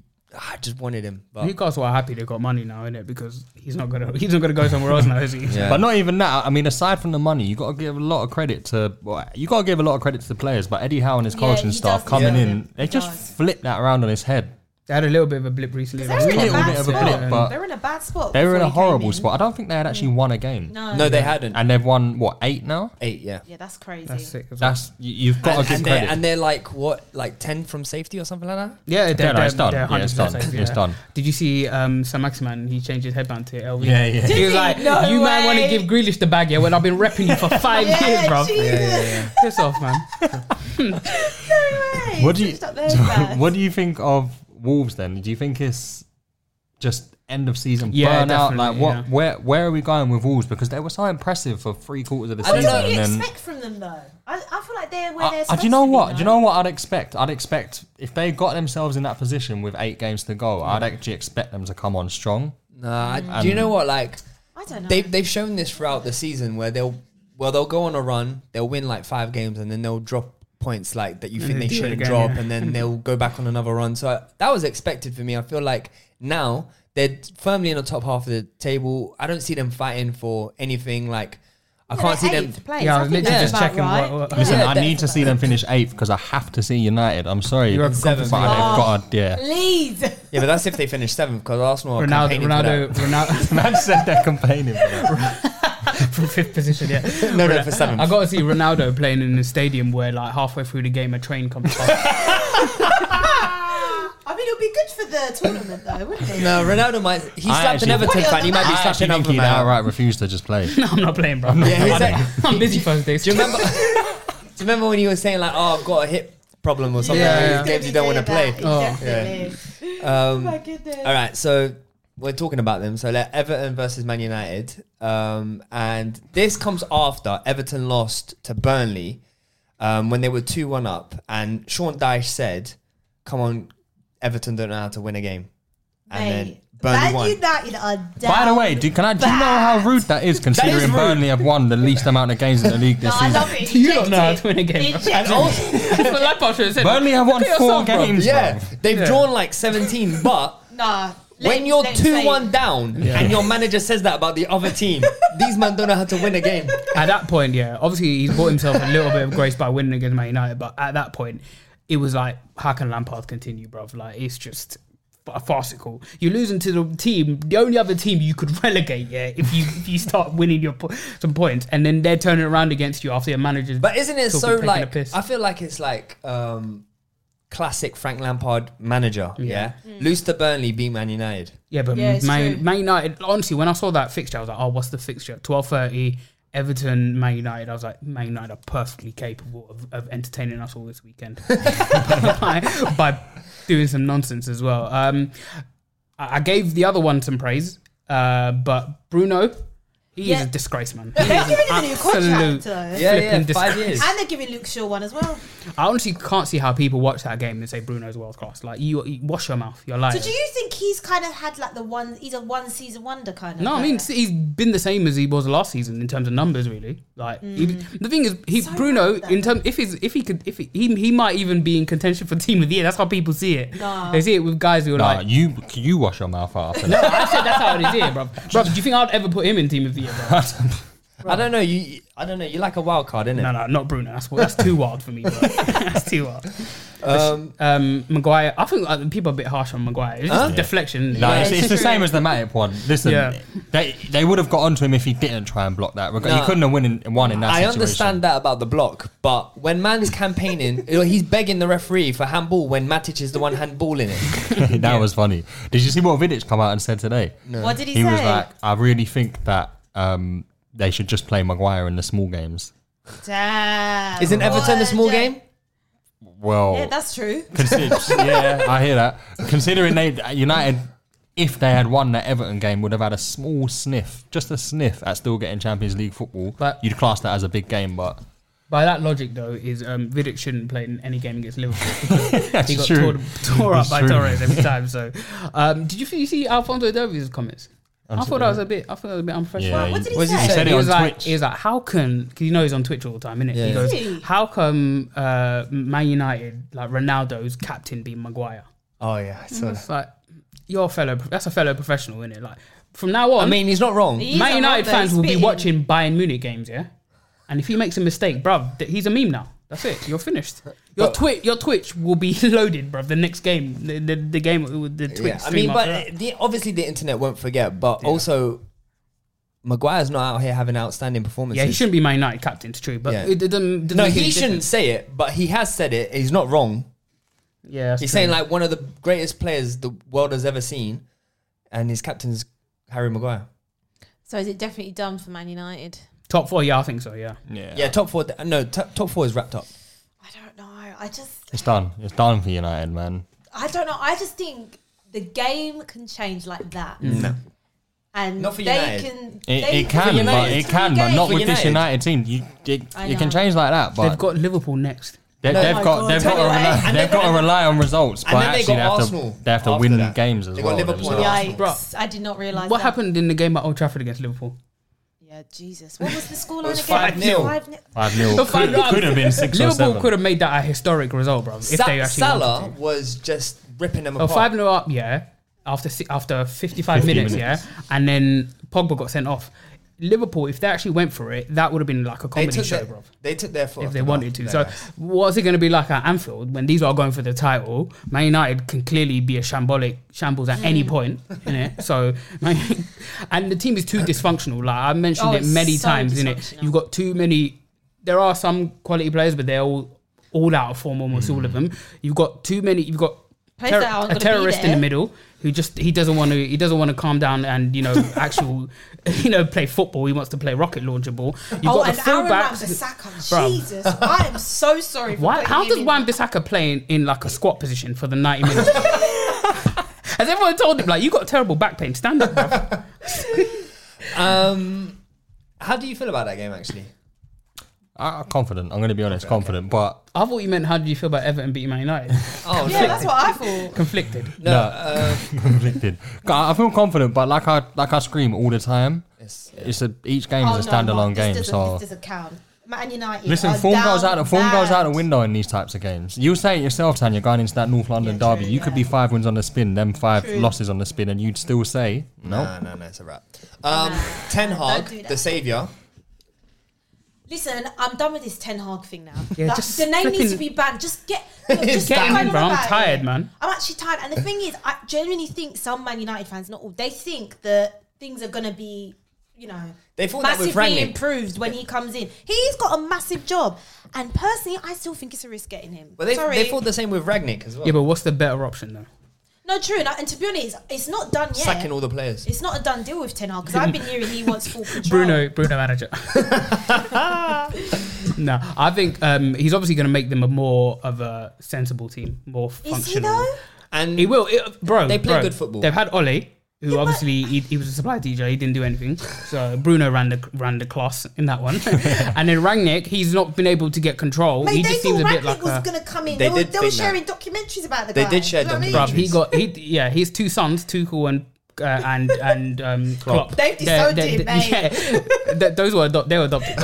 S4: wanted him. But
S7: Newcastle are happy they got money now, innit? Because he's not gonna go somewhere else now, is he?
S4: Yeah.
S6: But not even that. I mean, aside from the money, you got to give a lot of credit to. You got to give a lot of credit to the players. But Eddie Howe and his
S8: Yeah,
S6: coaching
S8: he
S6: staff
S8: does
S6: coming
S8: deserve
S6: in,
S8: it.
S6: they
S8: He
S6: just
S8: does.
S6: flipped that around on his head.
S7: They had a little bit of a blip recently.
S8: They're in a
S6: little
S8: bad
S6: bit of a
S8: spot.
S6: blip, but-
S8: They're in a bad spot.
S6: They were in
S8: before
S6: a
S8: he came
S6: horrible
S8: in.
S6: spot. I don't think they had actually won a game,
S4: no, they hadn't.
S6: and they've won 8 now.
S4: 8, yeah.
S8: Yeah, that's crazy.
S7: That's sick. As well.
S6: That's you've got to give credit.
S4: And they're like what, like 10 from safety or something like that.
S7: Yeah,
S6: Yeah, no, it's done.
S7: they're
S6: Yeah, it's
S7: 100%
S6: done.
S7: safe,
S6: It's done.
S7: Did you see Sam Maximan? He changed his headband to LV.
S6: Yeah, yeah.
S7: He was like,
S8: No
S7: "You man want to
S8: way.
S7: give Grealish the bag, yeah? When I've been repping you for 5 years, bro.
S8: Jesus.
S7: Piss off, man."
S8: No way.
S6: What do you
S8: Switched up their headbands.
S6: What do you think of Wolves then? Do you think it's just end of season
S7: Yeah,
S6: burnout? Like
S7: definitely,
S6: what? Where are we going with Wolves? Because they were so impressive for 3/4 of the
S4: I don't
S6: season,
S8: What do you
S6: and then.
S8: expect from them though? I feel like they're where they're
S6: Do
S8: supposed
S6: you know
S8: to
S6: what?
S8: be,
S6: Do you know what I'd expect? I'd expect if they got themselves in that position with 8 games to go, I'd actually expect them to come on strong.
S4: Nah, do you know what? Like
S8: I don't know.
S4: they've shown this throughout the season where they'll go on a run, they'll win like 5 games, and then they'll drop points like that you think they
S7: do it
S4: shouldn't
S7: again,
S4: drop,
S7: yeah.
S4: and then they'll go back on another run. So that was expected for me. I feel like now they're firmly in the top half of the table. I don't see them fighting for anything. Like I can't see them.
S7: Yeah, I was literally just checking what-
S6: Listen,
S4: Yeah,
S6: I need to see them finish 8th because I have to see United. I'm sorry,
S7: You're a
S6: but
S4: seventh.
S6: they've got to, yeah.
S8: Please.
S4: Yeah, but that's if they finish 7th because Arsenal are
S7: Ronaldo,
S4: campaigning for that.
S7: Ronaldo,
S6: Man said they're complaining. For that.
S7: from 5th position. Yeah,
S4: No, for 7th.
S7: I got to see Ronaldo playing in a stadium where like halfway through the game a train comes past.
S8: I mean, it would be good for the tournament though, wouldn't it?
S4: No, Ronaldo might. He
S6: I
S4: slapped an
S6: actually-
S4: Everton fan. He might be
S6: I actually
S4: slapping
S6: think
S4: up
S6: he'd
S4: man.
S6: outright refuse to just play.
S7: No, I'm not playing, bro.
S4: Yeah, who's that?
S7: I'm busy Thursdays.
S4: Do you remember? Do you remember when he was saying like, "Oh, I've got a hip problem or something"?
S7: Yeah,
S4: Like,
S7: yeah.
S4: these games you don't want to play.
S7: Oh.
S8: Definitely. Oh my goodness.
S4: All right, so we're talking about them. So like Everton versus Man United, and this comes after Everton lost to Burnley when they were 2-1 up, and Sean Dyche said, "Come on, Everton don't know how to win a game," and then Burnley
S8: Man
S4: won.
S8: United are down.
S6: By the way, do you know how rude that is considering
S4: rude.
S6: Burnley have won the least amount of games in the league this
S8: No, I
S6: season?
S8: love it.
S7: You don't know how to win a game, bro.
S8: Inject it.
S7: That's what Lampard should have said.
S6: Burnley have won
S7: Look at
S6: 4
S7: yourself, bro.
S6: games.
S4: Yeah,
S6: bro.
S4: they've drawn like 17, but
S8: Nah.
S4: when you're 2-1 down and your manager says that about the other team, these men don't know how to win a game.
S7: At that point, yeah, obviously he's bought himself a little bit of grace by winning against Man United, but at that point, it was like, how can Lampard continue, bruv? Like, it's just farcical. You're losing to the team, the only other team you could relegate, yeah, if you start winning some points, and then they're turning around against you after your manager's.
S4: But isn't it
S7: talking-
S4: so
S7: taking a
S4: like?
S7: piss.
S4: I feel like it's like classic Frank Lampard manager. Yeah, lose to Burnley, beat Man United.
S7: Yeah, but
S8: Yeah, it's true.
S7: Man United, honestly, when I saw that fixture, I was like, oh, what's the fixture? 12:30, Everton, Man United. I was like, Man United are perfectly capable of entertaining us all this weekend by doing some nonsense as well. I gave the other one some praise, but Bruno, He is a disgrace, man. He
S8: They're
S7: is
S8: giving
S7: an
S8: him a new contract,
S7: absolute
S8: though.
S4: Yeah,
S7: flipping
S4: 5
S7: disgrace.
S4: years.
S8: And they're giving Luke Shaw one as well.
S7: I honestly can't see how people watch that game and say Bruno's world class. Like, you wash your mouth. You're lying.
S8: So do you think he's kind of had like he's a one season wonder kind of?
S7: No, I mean
S8: player?
S7: he's been the same as he was last season in terms of numbers, really. Like the thing is,
S8: So
S7: Bruno
S8: bad, though.
S7: in terms he might even be in contention for Team of the Year. That's how people see it.
S8: Nah.
S7: They see it with guys who are
S6: Nah,
S7: like,
S6: you wash your mouth out.
S7: no, I said that's how it is here, bro. Bro, do you think I'd ever put him in Team of the Year, bro?
S4: I don't know. You like a wild card, innit?
S7: No, not Bruno. That's too wild for me, bro. That's too wild. Maguire, I think people are a bit harsh on Maguire. It's just a deflection.
S6: No,
S8: Yeah,
S6: it's
S8: it's
S6: the
S8: true.
S6: same as the Matip one. Listen,
S7: Yeah.
S6: they would have got onto him if he didn't try and block that. He
S4: No.
S6: couldn't have won in that
S4: I
S6: situation.
S4: understand that about the block, but when man's campaigning, he's begging the referee for handball when Matic is the one handballing it.
S6: That was funny. Did you see what Vidic come out and said today?
S8: What did he
S6: He
S8: say?
S6: was like, I really think that they should just play Maguire in the small games.
S8: Damn.
S4: Isn't Everton a small
S8: What?
S4: game?
S6: Well,
S8: Yeah, that's true.
S6: yeah, I hear that. Considering United, if they had won that Everton game, would have had a small sniff, just a sniff at still getting Champions League football.
S7: But-
S6: You'd class that as a big game, but
S7: By that logic, though, is Vidic shouldn't play in any game against Liverpool. He got
S6: true.
S7: tore up
S6: It's
S7: by
S6: true.
S7: Torres every time. So, did you see Alfonso Davies' comments? I thought that was a bit unprofessional.
S6: Yeah,
S8: What did he
S4: What did
S8: say?
S4: he
S6: he said it
S7: He
S6: on
S7: was like,
S6: Twitch.
S7: he was like, how can? Because you know he's on Twitch all the time, innit?
S4: Yeah.
S7: He goes,
S8: Really?
S7: how come Man United, like Ronaldo's captain, being Maguire?
S4: Oh yeah, I saw
S7: It's like that's a fellow professional, innit? Like from now on,
S4: I mean, he's not wrong.
S8: He's
S7: Man
S8: a
S7: United
S8: rubber,
S7: fans
S8: he's
S7: will be
S8: spitting.
S7: watching Bayern Munich games, yeah. And if he makes a mistake, bruv, he's a meme now. That's it. You're finished. Your Twitch will be loaded, bruv. The next game, the game with the Twitch.
S4: Yeah, I
S7: stream
S4: mean,
S7: after
S4: but
S7: that.
S4: obviously the internet won't forget. But also, Maguire's not out here having outstanding performances.
S7: Yeah, he shouldn't be Man United captain. It's true, but
S4: Yeah.
S7: it doesn't
S4: No,
S7: make
S4: he
S7: any
S4: shouldn't
S7: difference.
S4: say it, but he has said it. He's not wrong.
S7: Yeah, that's
S4: He's
S7: true.
S4: saying like one of the greatest players the world has ever seen, and his captain's Harry Maguire.
S5: So is it definitely done for Man United?
S7: top 4. Yeah, I think so. Yeah.
S4: Yeah, top four. No, top four is wrapped up.
S8: I don't know.
S6: It's done. It's done for United, man.
S8: I don't know. I just think the game can change like that.
S4: No.
S8: And
S4: Not for
S8: they
S4: United.
S8: can.
S6: It can, but not
S4: For
S6: with this
S4: United.
S6: United team.
S8: I
S6: It can
S8: know.
S6: change like that, but
S7: They've got Liverpool next.
S6: they've
S4: No,
S6: got
S4: my God,
S6: they've
S4: tell
S6: got
S4: you
S6: to
S4: what,
S6: rely,
S4: and
S6: they've
S4: they've
S6: got to
S4: got-
S6: rely on results,
S4: and
S6: but
S4: then they
S6: actually
S4: got Arsenal
S6: they have to
S4: after
S6: win
S4: that.
S6: games as
S4: They got
S6: well.
S4: Liverpool and
S6: themselves.
S8: Yikes!
S7: Bro.
S8: I did not realize
S7: What
S8: that.
S7: happened in the game at Old Trafford against Liverpool?
S8: Yeah, Jesus. What was the scoreline
S4: was
S8: again?
S4: 5-0.
S8: 5-0.
S6: 5-0 could have been 6 or
S7: Liverpool
S6: 7.
S7: could have made that a historic result, bro. If they actually
S4: Salah
S7: wanted to.
S4: was just ripping them
S7: Oh,
S4: apart.
S7: 5-0 up, yeah. After 55
S6: 50
S7: minutes,
S6: minutes.
S7: yeah. And then Pogba got sent off. Liverpool, if they actually went for it, that would have been like a
S4: They
S7: comedy
S4: took
S7: show,
S4: their,
S7: bro.
S4: they took their foot
S7: If
S4: off
S7: they
S4: the
S7: wanted
S4: gas.
S7: to. So, what's it going to be like at Anfield when these are going for the title? Man United can clearly be a shambles at any point, innit? So, and the team is too dysfunctional. Like I mentioned it
S8: it's
S7: many
S8: so
S7: times, innit?
S8: dysfunctional.
S7: You've got too many. There are some quality players, but they're all out of form, almost all of them. You've got too many. You've got
S8: Players that aren't
S7: a
S8: gonna be
S7: terrorist in the
S8: there.
S7: middle who he doesn't want to calm down and actual play football. He wants to play rocket launcher ball. You've got
S8: and
S7: the
S8: Aaron
S7: fullbacks.
S8: Wan-Bissaka.
S7: Bruv.
S8: Jesus, I am so sorry. For
S7: Why?
S8: putting
S7: How
S8: him
S7: does
S8: in.
S7: Wan-Bissaka play in like a squat position for the 90 minutes? Has everyone told him like you got terrible back pain? Stand up, bro.
S4: How do you feel about that game, actually?
S6: I'm confident. I'm going to be honest, confident. But
S7: I thought you meant how did you feel about Everton beating Man United?
S4: Oh,
S8: Yeah, that's what I thought.
S7: Conflicted.
S6: conflicted. I feel confident, but like I scream all the time.
S4: It's-
S6: Each game is a standalone game. So
S8: This doesn't count. Man United.
S6: listen,
S8: are
S6: form goes
S8: down
S6: out the
S8: bad.
S6: window in these types of games. You say it yourself, Tanya, going into that North London derby.
S8: true,
S6: You could be 5 wins on the spin, them 5
S8: True.
S6: losses on the spin, and you'd still say no.
S4: No, it's a wrap. Ten
S8: don't
S4: Hag,
S8: do that.
S4: the saviour.
S8: Listen, I'm done with this Ten Hag thing now.
S7: Yeah,
S8: Like,
S7: just
S8: the name needs to
S7: flipping-
S8: be banned. Just just
S7: Get him
S8: going
S7: in,
S8: on
S7: bro. I'm
S8: about
S7: tired,
S8: it.
S7: man.
S8: I'm actually tired. And the thing is, I genuinely think some Man United fans, not all, they think that things are going to be,
S4: They thought that with
S8: massively
S4: Rangnick.
S8: improved when he comes in. He's got a massive job. And personally, I still think it's a risk getting him.
S4: Well,
S8: Sorry.
S4: they thought the same with Ragnick as well.
S7: Yeah, but what's the better option though?
S8: No, true. And to be honest, it's not done yet.
S4: Sacking all the players.
S8: It's not a done deal with Ten Hag because I've been hearing he wants full control.
S7: Bruno manager. No, I think he's obviously going to make them a more of a sensible team, more
S8: Is he
S7: functional.
S8: though?
S4: And
S7: He will, bro.
S4: They play
S7: bro,
S4: good football.
S7: They've had Ole, who obviously he was a supply teacher. He didn't do anything. So Bruno ran the class in that one. And then Rangnick, he's not been able to get control.
S8: Mate,
S7: he
S8: they
S7: just seems a
S8: thought
S7: bit
S8: Rangnick
S7: like
S8: was going to come in.
S4: They
S8: They
S4: did
S8: were
S4: think
S8: sharing documentaries about the
S4: They
S8: guy.
S4: did share
S8: Do you know what I mean?
S7: Bruv, his two sons, Tuchel and Klopp.
S8: They've disowned him, mate.
S7: Yeah, those were they were adopted.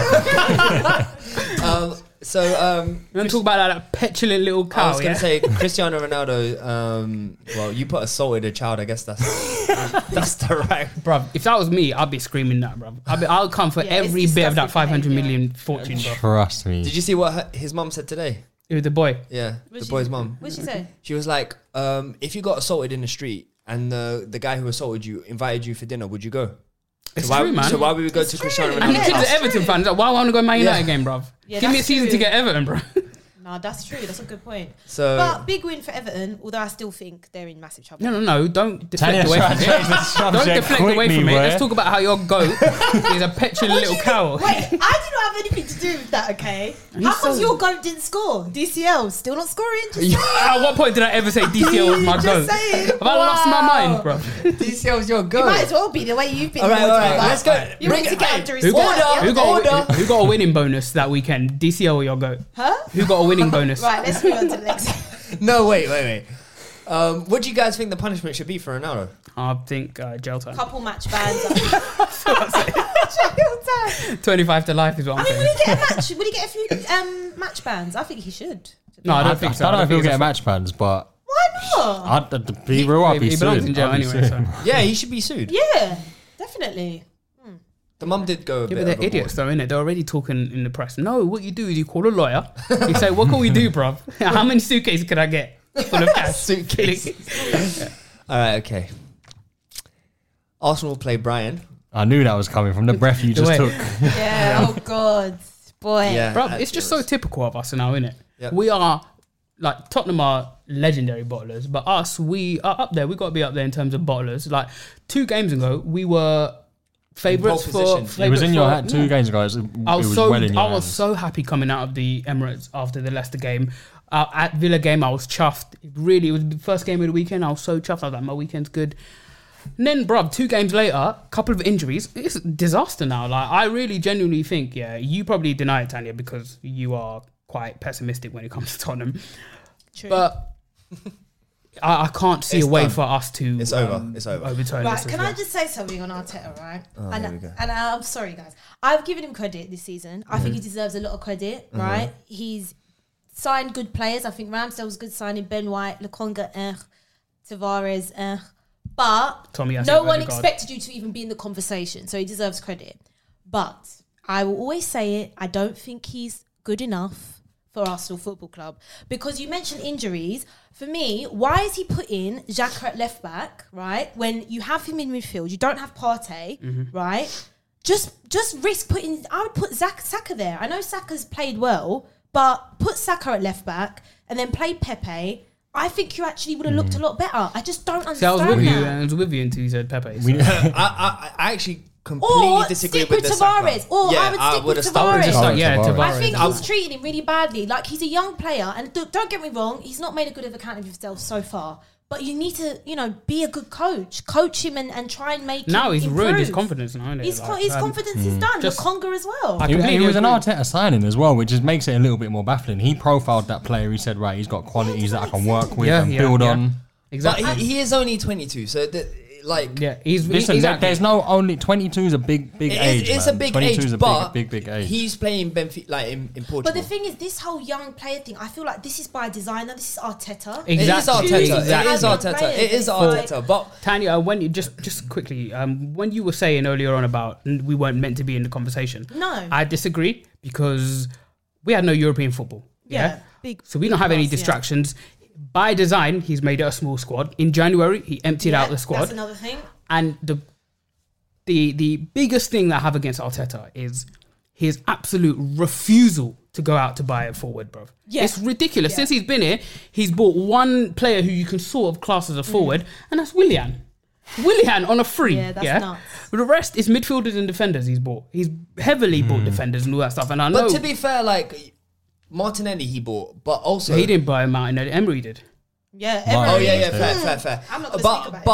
S4: You
S7: want to talk about that petulant little cow?
S4: I was going to say Cristiano Ronaldo. Well, you put assaulted a child. I guess that's the right.
S7: Bruv, if that was me, I'd be screaming that, bruv. I'll come for every bit of that 500 million fortune, bruv.
S6: Trust me.
S4: Did you see what his mum said today?
S7: With the boy.
S4: Yeah, the boy's mum.
S8: What did she say?
S4: She was like, if you got assaulted in the street and the guy who assaulted you invited you for dinner, would you go?
S7: It's
S4: why,
S7: true, man.
S4: So why would we go to Cristiano
S7: And the
S4: Ronaldo?
S7: kid's an Everton fan. He's like, why would I want to go Man United game, bruv?
S8: Yeah,
S7: Give me a
S8: that's
S7: season
S8: true.
S7: to get Everton, bro.
S8: No, that's true. That's a good point.
S4: So,
S8: But big win for Everton, although I still think they're in massive trouble.
S7: No. Don't deflect
S6: Tanya's
S7: away
S6: trying
S7: from
S6: to change the
S7: it. Don't
S6: subject
S7: deflect away
S6: quickly,
S7: from it.
S6: boy.
S7: Let's talk about how your goat is a petulant little cow.
S8: Wait, I did not have anything to do with that, okay?
S7: And
S8: How
S7: he's
S8: come
S7: so-
S8: your goat didn't score? DCL, still not scoring? Just
S7: At what point did I ever say DCL was my
S8: Just
S7: goat?
S8: saying.
S7: Have I lost my mind, bro?
S4: DCL's your
S8: You
S4: goal.
S8: might as well be the way you've been.
S4: All right,
S8: towards me, like,
S4: let's go.
S8: You want to get under his
S7: Who
S8: skirt,
S7: got,
S8: yeah?
S7: who got a winning bonus that weekend? DCL or your goat?
S8: Huh?
S7: Who got a winning bonus?
S8: Right, let's move on to the next.
S4: No, wait. What do you guys think the punishment should be for Ronaldo?
S7: I think jail time.
S8: Couple match bans.
S7: 25 to life is what
S8: I
S7: I'm
S8: mean,
S7: saying.
S8: will he get a match? Will he get a few match bans? I think he should.
S7: No, I
S6: I
S7: don't think so.
S6: don't know if he'll
S7: think
S6: get
S7: it's
S6: match bans, but
S8: Why not?
S6: to be real, I'd be
S7: he belongs
S6: sued.
S7: in jail
S6: I'd be
S7: anyway.
S6: sued.
S7: So.
S4: Yeah, he should be sued.
S8: Yeah, definitely.
S4: The mum did go a
S7: Yeah,
S4: bit
S7: but they're
S4: overboard.
S7: idiots though, innit? They're already talking in the press. No, what you do is you call a lawyer. You say, what can we do, bruv? How many suitcases can I get full of cash?
S4: Suitcases. All right, okay. Arsenal play Brighton.
S6: I knew that was coming from the breath you just
S7: way.
S6: took.
S8: Yeah. Oh God, boy.
S4: Yeah.
S7: Bruv, it's just so typical of us now, innit?
S4: Yep.
S7: We are, like, Tottenham are legendary bottlers, but us, we are up there. We've got to be up there in terms of bottlers. Like, 2 games ago, we were favourites
S4: pole
S7: for...
S4: position.
S6: It was in your hand 2
S7: yeah.
S6: games, guys. It
S7: I was
S6: was
S7: so
S6: well in your
S7: I was
S6: hands.
S7: so happy coming out of the Emirates after the Leicester game. At Villa game, I was chuffed. It was the first game of the weekend. I was so chuffed. I was like, my weekend's good. And then, bruv, 2 games later, a couple of injuries. It's a disaster now. Like, I really genuinely think, yeah, you probably deny it, Tanya, because you are quite pessimistic when it comes to Tottenham.
S8: True.
S7: But I can't see
S4: It's
S7: a way
S4: done.
S7: for us to
S4: It's over. It's over.
S7: overturn
S8: Right,
S7: this.
S8: can
S7: as
S8: I
S7: well.
S8: just say something on Arteta, right?
S4: here we go.
S8: And I'm sorry, guys. I've given him credit this season. I think he deserves a lot of credit, right? He's signed good players. I think Ramsdale was a good signing. Ben White, Lokonga, Tavares, but
S7: Tommy Asu,
S8: no one
S7: Odegaard.
S8: expected you to even be in the conversation, so he deserves credit. But I will always say it, I don't think he's good enough for Arsenal Football Club. Because you mentioned injuries. For me, why is he putting Xhaka at left back, right? When you have him in midfield, you don't have Partey, right? Just risk putting... I would put Saka there. I know Saka's played well, but put Saka at left back and then play Pepe. I think you actually would have looked a lot better. I just don't
S7: See, I
S8: understand
S7: was with you,
S8: that.
S7: and I was with you until you said Pepe. So.
S4: I actually completely
S8: Or
S4: disagree
S8: stick
S4: with
S8: with
S4: the Saka.
S8: Tavares. Or I would stick with
S4: would've stuck with
S8: Tavares.
S4: Saka.
S7: Yeah,
S6: Tavares.
S7: Tavares.
S8: I think
S4: I
S8: he's treating him really badly. Like, he's a young player, and don't get me wrong, he's not made a good account of himself so far. But you need to, be a good coach. Coach him and try and make
S7: Now
S8: him
S7: he's ruined his
S8: improve.
S7: confidence now, isn't it?
S8: His
S7: Like,
S8: confidence is done.
S7: just-
S8: Lokonga as well.
S7: I
S6: He
S7: completely
S6: was an
S7: agree.
S6: Arteta signing as well, which just makes it a little bit more baffling. He profiled that player. He said, right, he's got qualities that I can work with and build on.
S7: Exactly.
S4: But he is only 22, so
S7: Yeah, he's
S6: Listen,
S7: exactly.
S6: there's no only 22 is a big age.
S4: it's
S6: man.
S4: a big
S6: 22
S4: age,
S6: is a
S4: but
S6: big age.
S4: he's playing Benfica, like in Portugal.
S8: But the thing is, this whole young player thing, I feel like this is by designer. This is Arteta.
S4: It is
S7: Exactly.
S4: Arteta.
S7: Exactly.
S4: It is Arteta. It is Arteta. But
S7: Tanya, when you just quickly, when you were saying earlier on about we weren't meant to be in the conversation,
S8: No.
S7: I disagree because we had no European football. Yeah,
S8: big.
S7: so we don't have any
S8: loss, yeah.
S7: distractions. By design, he's made it a small squad. In January, he emptied out the squad.
S8: That's another thing.
S7: And the biggest thing that I have against Arteta is his absolute refusal to go out to buy a forward, bro.
S8: Yeah.
S7: It's ridiculous.
S8: Yeah.
S7: Since he's been here, he's bought one player who you can sort of class as a forward, and that's Willian. Willian on a free.
S8: Yeah, that's nuts.
S7: The rest is midfielders and defenders he's bought. He's heavily bought defenders and all that stuff. And I know
S4: But to be fair, like Martinelli he bought, but also
S7: he didn't buy him out, and Emery did.
S8: Yeah.
S4: Oh
S8: Emery.
S4: yeah, fair.
S8: I'm not gonna
S4: But
S8: speak about
S4: but
S8: Emery.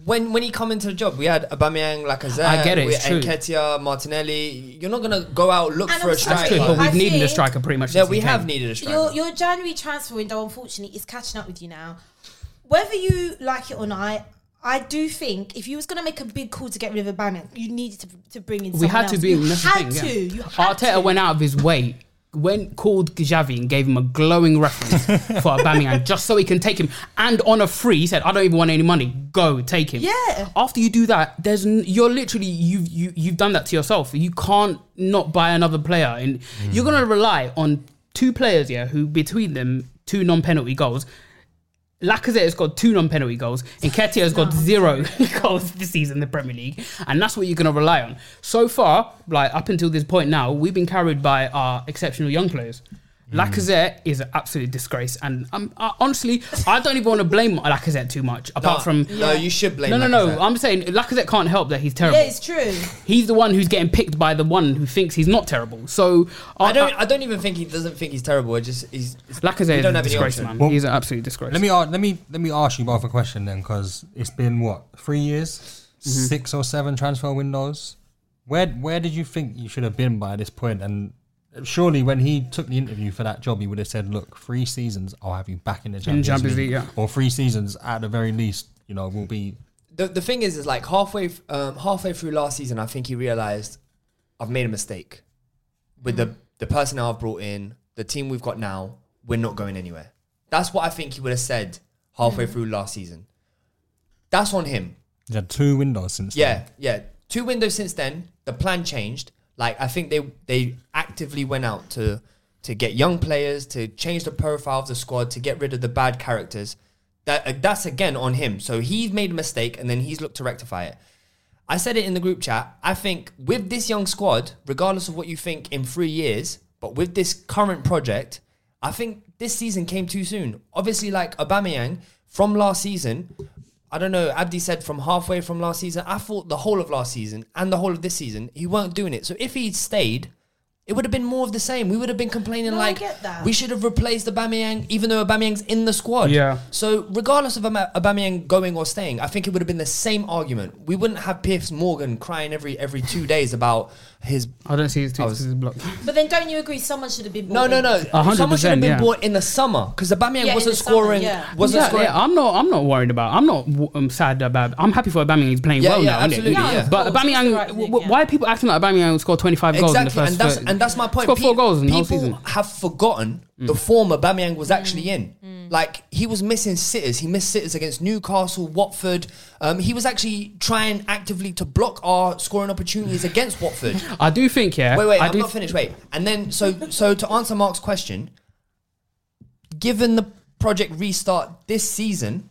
S4: when he come into the job, we had Aubameyang, Lacazette,
S7: I get it, it's true.
S4: Nketiah, Martinelli. You're not gonna go out look
S8: And
S4: for a
S8: also-
S7: That's
S4: striker.
S7: true, but
S8: I
S7: we've needed a
S8: think-
S7: striker pretty much.
S4: Yeah,
S7: since
S4: we
S7: he
S4: have
S7: came.
S4: needed a striker.
S8: Your January transfer window, unfortunately, is catching up with you now. Whether you like it or not, I do think if you was going to make a big call to get rid of Aubameyang, you needed to bring in
S7: We
S8: someone
S7: had to
S8: else.
S7: be.
S8: You
S7: That's the
S8: had
S7: thing,
S8: to.
S7: yeah.
S8: You had
S7: Arteta
S8: to.
S7: went out of his way, called Xavi and gave him a glowing reference for Aubameyang just so he can take him. And on a free, he said, "I don't even want any money. Go take him."
S8: Yeah.
S7: After you do that, you're literally you've done that to yourself. You can't not buy another player, and you're gonna rely on two players, who between them 2 non-penalty goals. Lacazette has got 2 non-penalty goals, and Nketiah has got 0 goals this season in the Premier League, and that's what you're going to rely on. So far, like up until this point now, we've been carried by our exceptional young players. Lacazette is an absolute disgrace, and honestly, I don't even want to blame Lacazette too much. Apart from
S4: No, you should blame
S7: no,
S4: Lacazette.
S7: I'm saying Lacazette can't help that he's terrible.
S8: Yeah, it's true.
S7: He's the one who's getting picked by the one who thinks he's not terrible. So
S4: I don't even think he doesn't think he's terrible. He's
S7: Lacazette
S4: we
S7: is
S4: don't
S7: a
S4: have any
S7: disgrace,
S4: option.
S7: man.
S6: Well,
S7: He's an absolute disgrace.
S6: Let me ask you both a question then, because it's been what 3 years, 6 or 7 transfer windows. Where did you think you should have been by this point? And surely when he took the interview for that job, he would have said, "Look, 3 seasons, I'll have you back in the Champions League,
S7: yeah.
S6: or 3 seasons at the very least, we'll be."
S4: The thing is like halfway through last season, I think he realised I've made a mistake with the personnel I've brought in, the team we've got now. We're not going anywhere. That's what I think he would have said halfway through last season. That's on him.
S6: He had 2 windows since then.
S4: Yeah. 2 windows since then. The plan changed. Like I think they actively went out to get young players, to change the profile of the squad, to get rid of the bad characters. That's again on him. So he's made a mistake and then he's looked to rectify it. I said it in the group chat. I think with this young squad, regardless of what you think in 3 years, but with this current project, I think this season came too soon. Obviously, like Aubameyang from last season, I don't know, Abdi said from halfway from last season, I thought the whole of last season and the whole of this season, he weren't doing it. So if he'd stayed, it would have been more of the same. We would have been complaining
S8: No, I
S4: like
S8: get that.
S4: we should have replaced Aubameyang, even though Aubameyang's in the squad.
S7: Yeah.
S4: So regardless of Aubameyang going or staying, I think it would have been the same argument. We wouldn't have Piers Morgan crying every 2 days about his.
S7: I don't see his tweets because he's blocked.
S8: But then don't you agree someone should have been
S4: No.
S8: brought in?
S7: 100%,
S4: Someone should have been
S7: yeah.
S4: bought in the summer because Aubameyang
S8: Yeah, in
S4: wasn't
S8: the summer,
S4: scoring.
S8: yeah.
S4: Wasn't
S7: Exactly.
S4: scoring.
S7: I'm not worried about. I'm not sad about. I'm happy for Aubameyang. He's playing
S4: Yeah,
S7: well
S4: yeah,
S7: now, isn't
S4: absolutely,
S7: it?
S4: yeah.
S7: But
S8: Of course, it's the right
S7: Aubameyang,
S8: thing, yeah.
S7: why are people acting like Aubameyang scored 25 goals in the
S4: Exactly,
S7: first?
S4: and that's my point.
S7: Scored 4 goals in the whole
S4: People
S7: season.
S4: have forgotten the form Aubameyang was actually in. Like he was missing sitters. He missed sitters against Newcastle, Watford. He was actually trying actively to block our scoring opportunities against Watford.
S7: I do think, yeah.
S4: Wait,
S7: I
S4: I'm
S7: do
S4: not finished. Wait, and then so to answer Mark's question, given the project restart this season,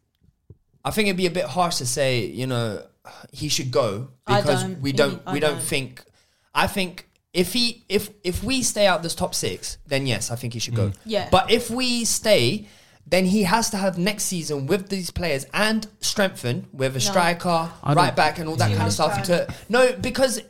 S4: I think it'd be a bit harsh to say he should go because we don't think. I think if we stay out this top 6, then yes, I think he should go.
S8: Yeah.
S4: But if we stay, then he has to have next season with these players and strengthen with a striker, right back, and all that kind of stuff. Because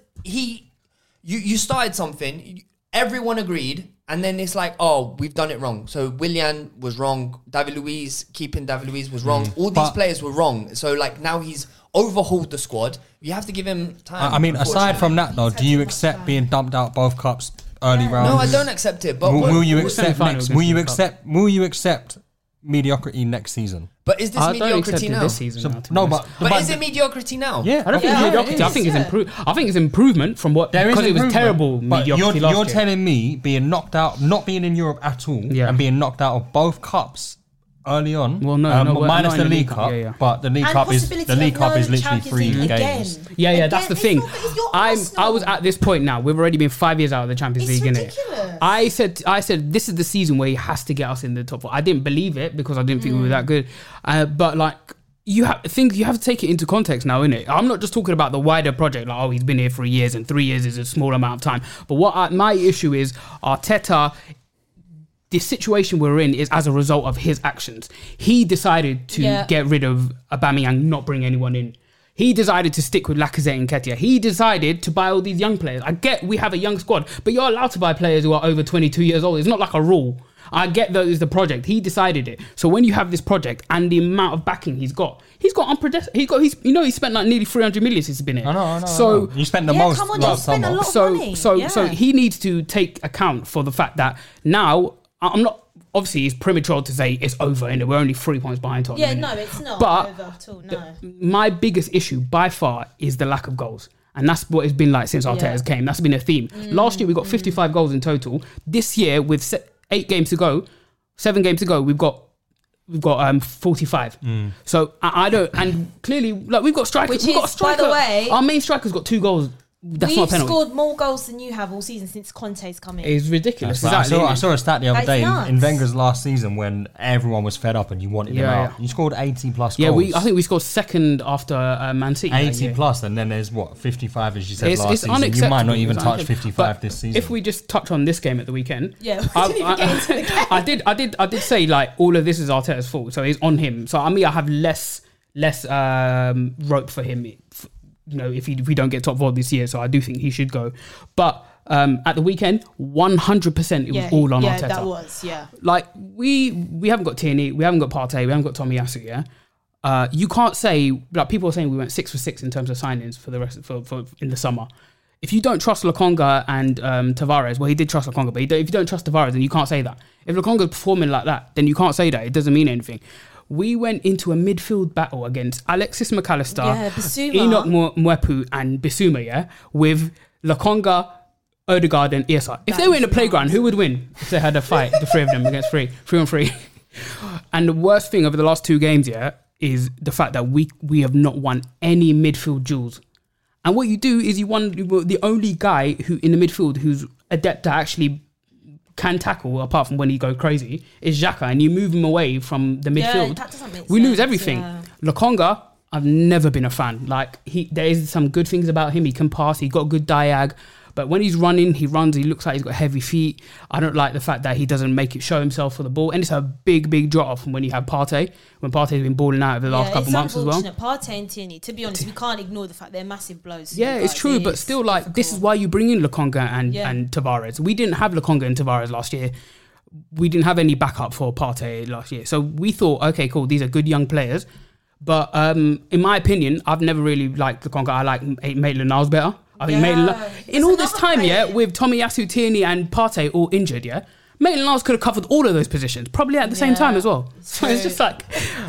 S4: you started something, everyone agreed, and then it's like, oh, we've done it wrong. So Willian was wrong. Keeping David Luiz was wrong. All these players were wrong. So like now he's overhauled the squad. You have to give him time.
S6: I mean, aside from that though, do you accept being dumped out both cups early rounds?
S4: No, I don't accept it. But
S6: Will you
S7: We'll
S6: accept
S7: semi-final
S6: next?
S7: against
S6: Will you
S7: the cup.
S6: accept? Will you accept mediocrity next season?
S4: But is this
S7: I don't accept
S4: mediocrity
S7: it
S4: now?
S7: this season.
S6: So-
S7: now, to be
S6: no,
S7: honest.
S4: But is it mediocrity now?
S6: Yeah,
S7: I don't think
S8: Yeah,
S7: it's mediocrity.
S8: it
S7: I think
S8: is,
S7: it's
S8: yeah.
S7: I think it's improvement from what
S6: There is
S7: because it was
S6: improvement,
S7: terrible
S6: but
S7: mediocrity last
S6: you're
S7: year.
S6: telling me being knocked out, not being in Europe at all,
S7: Yeah.
S6: and being knocked out of both cups early on.
S7: Well, no, we're
S6: minus
S7: not
S6: the
S7: in the
S6: League
S7: League
S6: Cup,
S7: Cup, yeah.
S6: but the League
S8: And
S6: Cup is
S8: possibility
S6: the League
S8: of
S6: Cup
S8: no
S6: is literally
S8: Champions
S6: 3
S8: League
S6: games.
S8: again.
S7: Yeah, that's the
S8: It's
S7: thing.
S8: not- it's your
S7: I
S8: Arsenal.
S7: was at this point now. We've already been 5 years out of the Champions
S8: It's
S7: League, innit?
S8: ridiculous.
S7: I said this is the season where he has to get us in the top 4. I didn't believe it because I didn't think we were that good. But like you have to take it into context now, innit? I'm not just talking about the wider project, like, oh, he's been here 3 years and 3 years is a small amount of time. But my issue is Arteta. The situation we're in is as a result of his actions. He decided to get rid of Aubameyang, not bring anyone in. He decided to stick with Lacazette and Nketiah. He decided to buy all these young players. I get we have a young squad, but you're allowed to buy players who are over 22 years old. It's not like a rule. I get that it's the project. He decided it. So when you have this project and the amount of backing he's got unprecedented. He spent like nearly 300 million since he's been here.
S6: I know.
S7: So
S6: You spent the
S8: Yeah,
S6: most
S8: come on,
S6: last
S8: you spent a
S6: summer.
S8: lot of money.
S7: So
S8: Yeah.
S7: he needs to take account for the fact that now I'm not. Obviously, it's premature to say it's over, and we're only 3 points behind Tottenham.
S8: Yeah,
S7: innit?
S8: no, it's not
S7: But
S8: over at all. No.
S7: My biggest issue by far is the lack of goals. And that's what it's been like since Arteta's came. That's been a theme. Last year, we got 55 goals in total. This year, with 7 games to go, we've got 45. So I don't, and clearly, like we've got strikers.
S8: Which
S7: We've got a
S8: is, by
S7: striker.
S8: the way,
S7: our main striker's got 2 goals. That's
S8: We've
S7: not a penalty.
S8: scored more goals than you have all season since Conte's come in.
S7: It's ridiculous.
S6: But
S7: Exactly.
S6: I saw a stat the other
S8: That's
S6: day
S8: nuts.
S6: in Wenger's last season when everyone was fed up and you wanted him
S7: Yeah,
S6: out.
S7: yeah.
S6: You scored 80 plus
S7: Yeah,
S6: goals.
S7: I think we scored second after Man City. that
S6: 80
S7: year.
S6: plus, and then there's what 55 as you said
S7: It's
S6: last season. You
S7: unacceptable.
S6: might not even
S7: It's
S6: touch
S7: unacceptable.
S6: 55
S7: But
S6: this season.
S7: If we just touch on this game at the weekend,
S8: Yeah, we didn't even get into the game.
S7: I did say like all of this is Arteta's fault, so it's on him. So I mean, I have less rope for him. If we don't get top 4 this year, so I do think he should go. But at the weekend, 100% it was all on Arteta.
S8: Yeah, that was, yeah.
S7: Like we haven't got Tierney, we haven't got Partey, we haven't got Tomiyasu. Yeah, you can't say like people are saying we went 6 for 6 in terms of signings for the rest for in the summer. If you don't trust Lokonga and Tavares, well, he did trust Lokonga, but if you don't trust Tavares, then you can't say that. If Lokonga's performing like that, then you can't say that. It doesn't mean anything. We went into a midfield battle against Alexis McAllister,
S8: Bissouma.
S7: Enoch Mwepu, and Bissouma, yeah, with Lokonga, Odegaard, and Issa. If they were in a playground, who would win if they had a fight, the 3 of them against 3 on 3? And the worst thing over the last 2 games, yeah, is the fact that we have not won any midfield duels. And what you do is you won the only guy who in the midfield who's adept to actually can tackle, apart from when he goes crazy, is Xhaka, and you move him away from the midfield.
S8: that doesn't make
S7: We lose
S8: sense,
S7: everything.
S8: yeah.
S7: Lokonga, I've never been a fan. Like there is some good things about him. He can pass. He got good diag. But when he's running, he runs. He looks like he's got heavy feet. I don't like the fact that he doesn't make it show himself for the ball. And it's a big drop off from when you have Partey. When Partey's been balling out over the last couple of months as well.
S8: Partey and Tierney, to be honest, we can't ignore the fact they're massive blows. to
S7: Yeah,
S8: you
S7: it's
S8: guys.
S7: true,
S8: It
S7: but
S8: is
S7: still, like this is
S8: difficult.
S7: why you bring in Lokonga and
S8: Yeah.
S7: Tavares. We didn't have Lokonga and Tavares last year. We didn't have any backup for Partey last year, so we thought, okay, cool, these are good young players. But in my opinion, I've never really liked Lokonga. I like Maitland-Niles better. I think
S8: Yeah,
S7: in
S8: that's
S7: all this
S8: another
S7: time,
S8: player.
S7: yeah, with Tomiyasu, Tierney, and Partey all injured, yeah, Maitland-Niles could have covered all of those positions probably at the same time as well. So it's just like,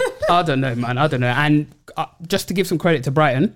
S7: I don't know, man. I don't know. And just to give some credit to Brighton,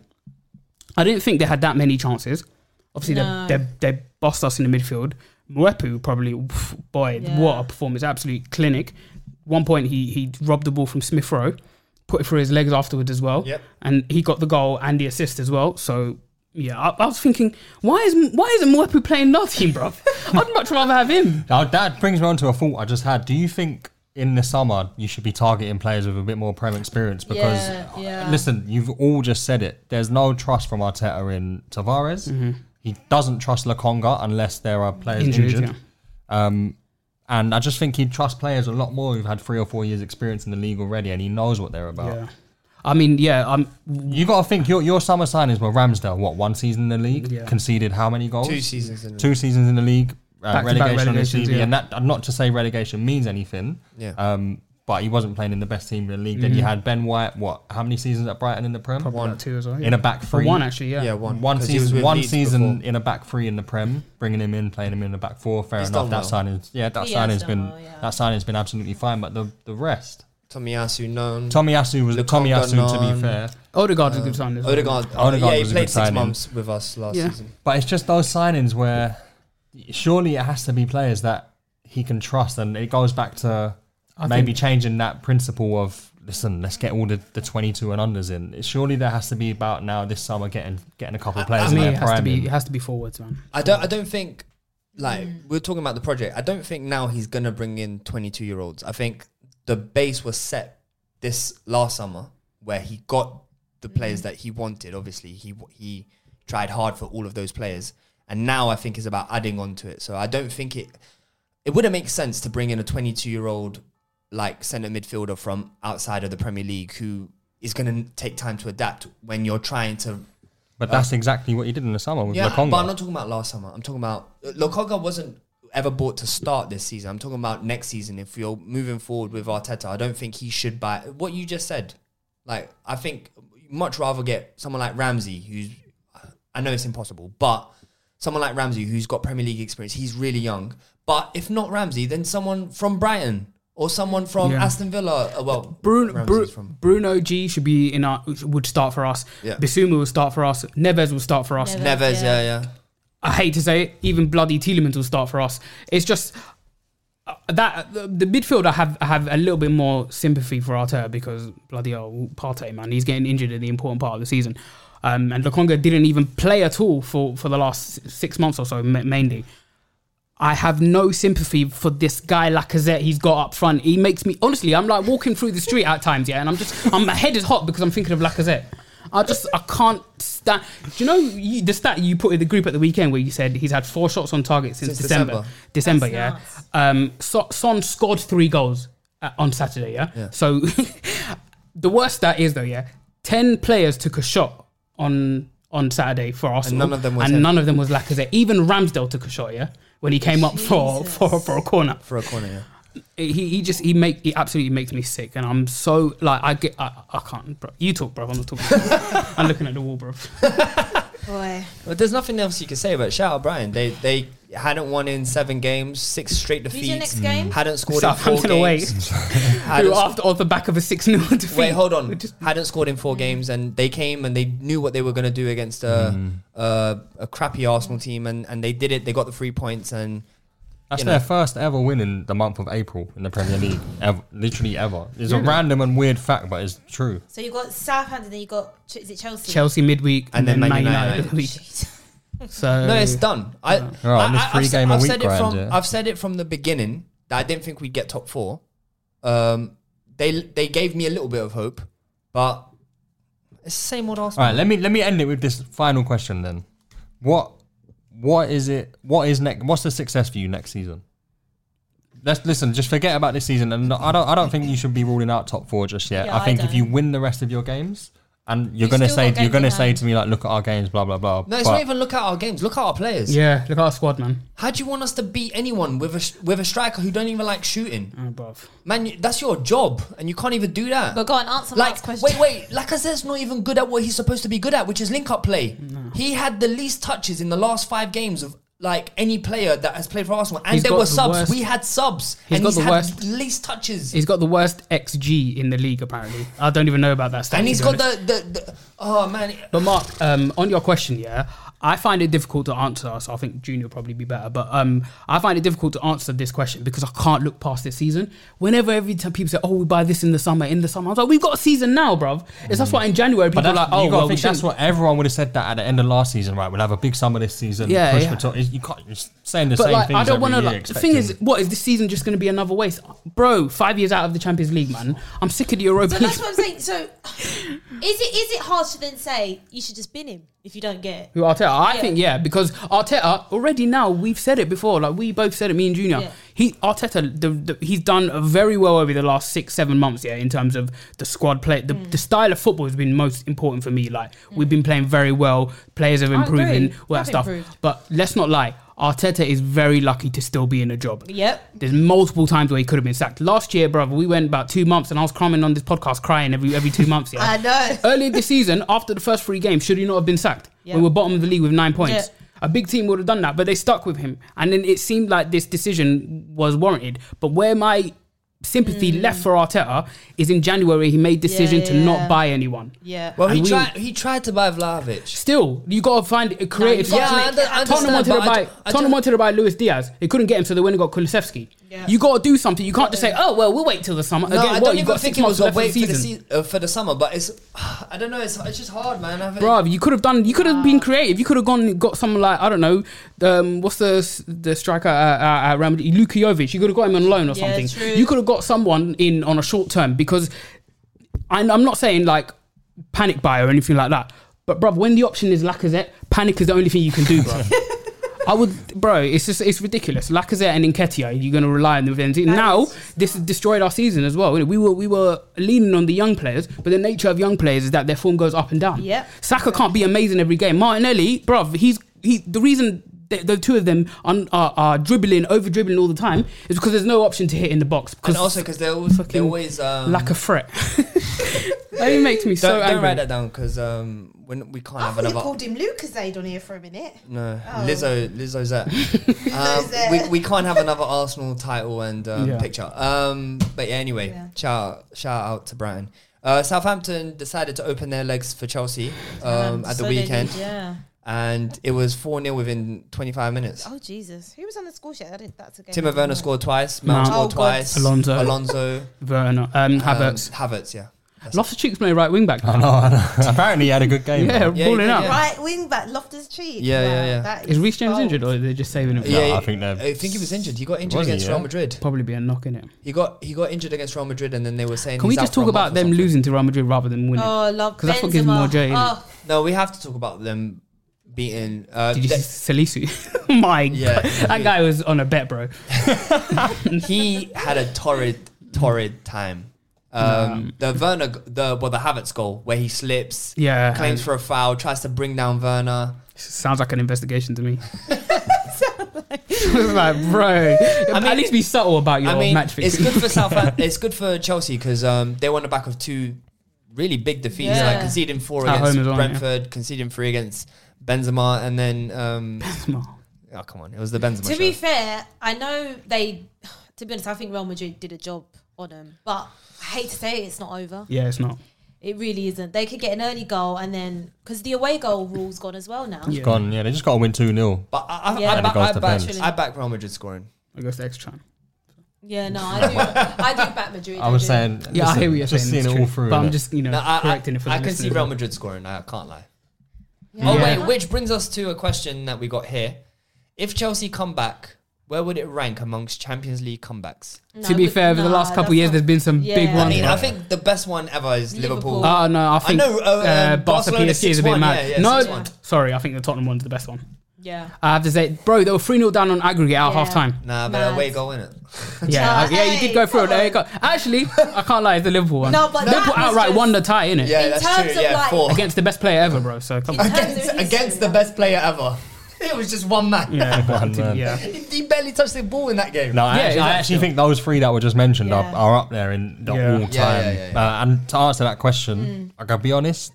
S7: I didn't think they had that many chances. Obviously, they bossed us in the midfield. Mwepu probably, boy, what a performance! Absolute clinic. One point, he robbed the ball from Smith Rowe, put it through his legs afterwards as well, and he got the goal and the assist as well. So yeah, I was thinking, why isn't Mwepu playing our team, bro? I'd much rather have him.
S6: Now, that brings me on to a thought I just had. Do you think in the summer you should be targeting players with a bit more Prem experience? Because listen, you've all just said it. There's no trust from Arteta in Tavares.
S7: Mm-hmm.
S6: He doesn't trust Lokonga unless there are players injured.
S7: Yeah.
S6: And I just think he'd trust players a lot more who've had 3 or 4 years experience in the league already, and he knows what they're about.
S7: Yeah. I mean,
S6: You got to think your summer signings were Ramsdale. What, 1 season in the league?
S7: Yeah.
S6: Conceded how many goals?
S4: 2 seasons in the
S6: 2 seasons in the league.
S7: Back-to-back
S6: Relegation on his
S7: relegations,
S6: CV,
S7: yeah.
S6: and that not to say relegation means anything.
S4: Yeah.
S6: But he wasn't playing in the best team in the league. Then you had Ben White. How many seasons at Brighton in the Prem?
S7: probably like 2 as well. Yeah.
S6: In a back
S7: For
S6: three.
S7: 1 actually, yeah.
S4: Yeah, one.
S6: One
S4: 'Cause he was
S6: season,
S4: with
S6: one
S4: Leeds
S6: season
S4: before.
S6: in a back 3 in the Prem, bringing him in, playing him in the back 4. Fair
S4: He's
S6: enough.
S4: done
S6: That
S4: well.
S6: signing's that signing's been absolutely fine. But the rest,
S4: Tomiyasu known.
S6: Tomiyasu, to be fair.
S7: Odegaard's a good sign as well.
S4: Odegaard
S6: Odegaard
S4: he
S6: was a
S4: played
S6: good
S4: 6
S6: signing.
S4: months with us last
S7: Yeah.
S4: season.
S6: But it's just those signings where surely it has to be players that he can trust, and it goes back to maybe changing that principle of, listen, let's get all the 22 and unders in. Surely there has to be about now this summer getting a couple of players
S7: I mean,
S6: in
S7: it
S6: their
S7: has to
S6: prime.
S7: be.
S6: in.
S7: It has to be forwards, man.
S4: I don't think, like, we're talking about the project. I don't think now he's going to bring in 22-year-olds. I think the base was set this last summer where he got the players that he wanted. Obviously, he tried hard for all of those players. And now I think it's about adding on to it. So I don't think it wouldn't make sense to bring in a 22-year-old like centre midfielder from outside of the Premier League who is going to take time to adapt when you're trying to.
S6: But that's exactly what he did in the summer with
S4: Yeah,
S6: Lokonga.
S4: but I'm not talking about last summer. I'm talking about Lokonga wasn't ever bought to start this season. I'm talking about next season. If you're moving forward with Arteta, I don't think he should buy what you just said. Like, I think much rather get someone like Ramsey, who's, I know it's impossible, but someone like Ramsey who's got Premier League experience. He's really young. But if not Ramsey, then someone from Brighton or someone from Aston Villa. Well,
S7: Bruno G should be would start for us.
S4: Yeah.
S7: Bissouma will start for us. Neves will start for us.
S4: Neves, yeah.
S7: I hate to say it, even bloody Tielemans will start for us. It's just that the midfield I have a little bit more sympathy for Arteta because bloody hell, Partey, man, he's getting injured in the important part of the season. And Lokonga didn't even play at all for the last 6 months or so, mainly. I have no sympathy for this guy Lacazette he's got up front. He makes me, honestly, I'm like walking through the street at times, and my head is hot because I'm thinking of Lacazette. I can't stand. Do you know the stat you put in the group at the weekend where you said he's had 4 shots on target since December? December, yeah. Nuts. Son scored 3 goals on Saturday, yeah? So the worst stat is though, 10 players took a shot on Saturday for Arsenal,
S4: and none of them was
S7: Lacazette. Even Ramsdale took a shot, when he came up for a corner.
S4: For a corner, yeah.
S7: He absolutely makes me sick, and I'm so like I can't. Bro. You talk, bro. I'm not talking. I'm looking at the wall, bro.
S8: Boy.
S4: Well, there's nothing else you can say about shout out Brighton. They hadn't won in 7 games, 6 straight defeats.
S8: Who's your next game?
S4: Hadn't scored in 4 games.
S7: Who after off the back of a 6-0 defeat.
S4: Wait, hold on. Hadn't scored in 4 games, and they came and they knew what they were going to do against a crappy Arsenal team, and they did it. They got the 3 points, and
S6: that's their first ever win in the month of April in the Premier League. Literally ever. It's a random and weird fact, but it's true.
S8: So you got Southampton, then you got, is it Chelsea?
S7: Chelsea midweek, and then Man United midweek.
S8: So
S4: no, it's done.
S6: I've
S4: said it from the beginning that I didn't think we'd get top 4. They gave me a little bit of hope, but it's the same old Arsenal.
S6: All right, let me end it with this final question then. What is it? What is next? What's the success for you next season? Let's listen. Just forget about this season, and I don't think you should be ruling out top 4 just yet.
S8: Yeah,
S6: I think if you win the rest of your games, and you're gonna say to me like, look at our games, blah blah blah.
S4: No, it's not even look at our games. Look at our players.
S7: Yeah, look at our squad, man.
S4: How do you want us to beat anyone with a striker who don't even like shooting?
S7: Oh, bruv.
S4: Man, that's your job, and you can't even do that.
S8: But go on, answer Mark's question.
S4: Wait. Lacazette's not even good at what he's supposed to be good at, which is link-up play. No. He had the least touches in the last 5 games of like any player that has played for Arsenal, and there were subs. We had subs, and he's had least touches.
S7: He's got the worst XG in the league, apparently. I don't even know about that stat.
S4: And he's got the oh man.
S7: But Mark, on your question, I find it difficult to answer, so I think Junior will probably be better. But I find it difficult to answer this question because I can't look past this season. Whenever every time people say, "Oh, we buy this in the summer," I was like, "We've got a season now, bruv." That's why in January people are like, "Oh, well,
S6: that's what everyone would have said that at the end of last season, right? We'll have a big summer this season. For top. You can't. You're saying the same things.
S7: I don't
S6: want to.
S7: The thing is, what is this season just going to be another waste, bro? 5 years out of the Champions League, man. I'm sick of the Europa League.
S8: That's what I'm saying. So, is it harsh to then say you should just bin him if you don't get it?
S7: Who, Arteta? I think because Arteta already now, we've said it before, like we both said it, me and Junior. Arteta, he's done very well over the last 6-7 months, in terms of the squad play. The style of football has been most important for me. Like we've been playing very well, players are improving, all that stuff. But let's not lie, Arteta is very lucky to still be in a job.
S8: Yep.
S7: There's multiple times where he could have been sacked. Last year, brother, we went about 2 months, and I was crying on this podcast, crying every 2 months.
S8: I know.
S7: Earlier this season, after the first 3 games, should he not have been sacked? We were bottom of the league with 9 points.
S8: Yeah.
S7: A big team would have done that, but they stuck with him. And then it seemed like this decision was warranted. But where my sympathy left for Arteta is in January he made decision to not buy anyone.
S8: Yeah.
S4: Well, he tried to buy Vlahovic.
S7: Still, you got to find a creative. Tottenham wanted to buy Luis Diaz. They couldn't get him, so they went and got Kulusevski. Yeah. You got to do something. You can't just say, "Oh well, we'll wait till the summer."
S4: No,
S7: again,
S4: I don't even think it was a wait
S7: for
S4: the summer. But it's, I don't know. It's just hard, man.
S7: Bruv, you could have done. You could have been creative. You could have got someone like, I don't know, what's the striker at Real Madrid, Luka Jovic. You could have got him on loan or something.
S8: True.
S7: You could have got someone in on a short term, because I'm not saying like panic buy or anything like that. But bruv, when the option is Lacazette, panic is the only thing you can do, bro. It's ridiculous. Lacazette and Nketiah, you're going to rely on them. Now, this has destroyed our season as well. We were leaning on the young players, but the nature of young players is that their form goes up and down.
S8: Yep.
S7: Saka can't be amazing every game. Martinelli, bruv, the reason the two of them are dribbling, over dribbling all the time, is because there's no option to hit in the box.
S4: And also because they're always
S7: lack of threat. That makes me so angry.
S4: Don't write that down because when we can't
S8: I
S4: have
S8: thought you
S4: another.
S8: called him Lucasade on here for a minute.
S4: No,
S8: Oh.
S4: Lizzo's that. We can't have another Arsenal title and picture. But yeah, anyway, shout out to Brighton. Southampton decided to open their legs for Chelsea at the weekend. And it was 4-0 within 25 minutes.
S8: Oh, Jesus. Who was on the score sheet? That's a game.
S4: Timo Werner scored twice. Mount scored twice.
S7: Alonso. Werner. Havertz.
S4: Havertz, yeah.
S7: Loftus-Cheek's playing right wing back.
S6: I know. Apparently he had a good game.
S7: Yeah, balling out.
S8: Right wing back, Loftus-Cheek.
S4: Yeah.
S7: Is Reece James injured or are they just saving him?
S6: Yeah, I think
S4: he was injured. He got injured against Real Madrid.
S7: Probably be a knock in it.
S4: He got injured against Real Madrid, and then they were saying.
S7: Can we just talk about them losing to Real Madrid rather than winning?
S8: Oh, love
S7: because that's what gives me more joy.
S4: No, we have to talk about them beating.
S7: Did you see Salisu? My God, that guy was on a bet, bro.
S4: He had a torrid time. The Havertz goal where he slips, claims for a foul, tries to bring down Werner.
S7: Sounds like an investigation to me. Like, bro, at least be subtle about your match fixing.
S4: It's good for Southampton. It's good for Chelsea because they were on the back of two really big defeats, like conceding 4 against Brentford, conceding 3 against Benzema, and then
S7: Benzema.
S4: Oh, come on, it was the Benzema.
S8: To be fair, I know to be honest, I think Real Madrid did a job on them, but I hate to say it's not over.
S7: Yeah, it's not.
S8: It really isn't. They could get an early goal and then because the away goal rule's gone as well now.
S6: It's gone. Yeah, they just got to win 2-0.
S4: But I back Real Madrid scoring.
S7: I goes to extra time.
S8: Yeah, no, I do back Madrid.
S6: I was saying,
S7: I hear what you're
S6: just
S7: saying.
S6: Seeing it all through,
S7: but I'm just correcting it for the
S4: I can see Real Madrid scoring. I can't lie. Oh wait, which brings us to a question that we got here: if Chelsea come back, where would it rank amongst Champions League comebacks?
S7: To be fair, over the last couple of years, there's been some big ones.
S4: I think the best one ever is Liverpool.
S7: Oh no, I think Barca PSG is a bit mad.
S4: Yeah,
S7: no, sorry, I think the Tottenham one's the best one.
S8: Yeah,
S7: I have to say, bro, they were 3-0 down on aggregate at half time.
S4: Nah, but away goal in it.
S7: Yeah, you did go through it. There you go. Actually, I can't lie, it's the Liverpool one.
S8: No, but
S7: Liverpool outright won the tie, innit?
S4: Yeah, that's true. Yeah, 4
S7: against the best player ever, bro. So come on.
S4: Against the best player ever. It was just one man.
S7: Yeah,
S4: He barely touched the ball in that game.
S6: No, I actually think those 3 that were just mentioned are up there in the all time. And to answer that question, I gotta be honest,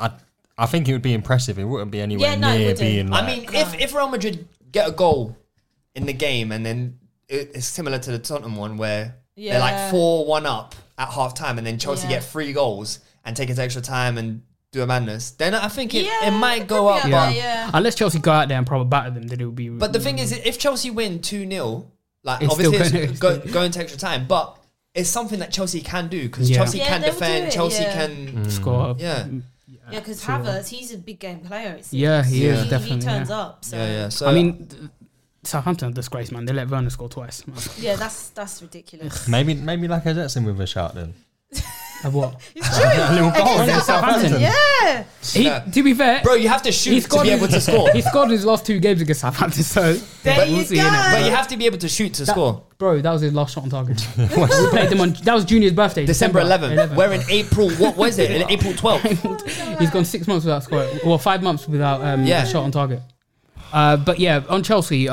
S6: I think it would be impressive. It wouldn't be anywhere near being like...
S4: I mean, if Real Madrid get a goal in the game and then it's similar to the Tottenham one where they're like 4-1 up at half time and then Chelsea get 3 goals and take it to extra time and do a madness, then I think it might go up.
S7: Unless Chelsea go out there and probably batter them, then it would be...
S4: But the thing is, if Chelsea win 2-0, like
S7: It's
S4: obviously it's going to extra time, but it's something that Chelsea can do because Chelsea can
S8: they will do
S4: defend,
S8: it,
S4: Chelsea can...
S7: score.
S4: Yeah.
S8: Yeah, because Havertz, he's a big game player. It seems.
S7: Yeah, he is definitely.
S8: He turns up. So.
S4: So
S7: I mean, Southampton are disgrace, man. They let Werner score twice.
S8: Yeah, that's ridiculous.
S6: Maybe Lacazette's in with a shout then.
S7: What?
S8: It's true.
S6: A little goal against Southampton.
S8: Yeah.
S7: To be fair,
S4: bro, you have to shoot to be able to score.
S7: He scored his last 2 games against Southampton, so
S8: there you
S7: see,
S8: go.
S4: But you have to be able to shoot to score.
S7: Bro, that was his last shot on target. We played them on. That was Junior's birthday,
S4: December 11th. We're in April. What was it? In April 12th.
S7: He's gone 6 months without scoring, or 5 months without a shot on target. But yeah, on Chelsea,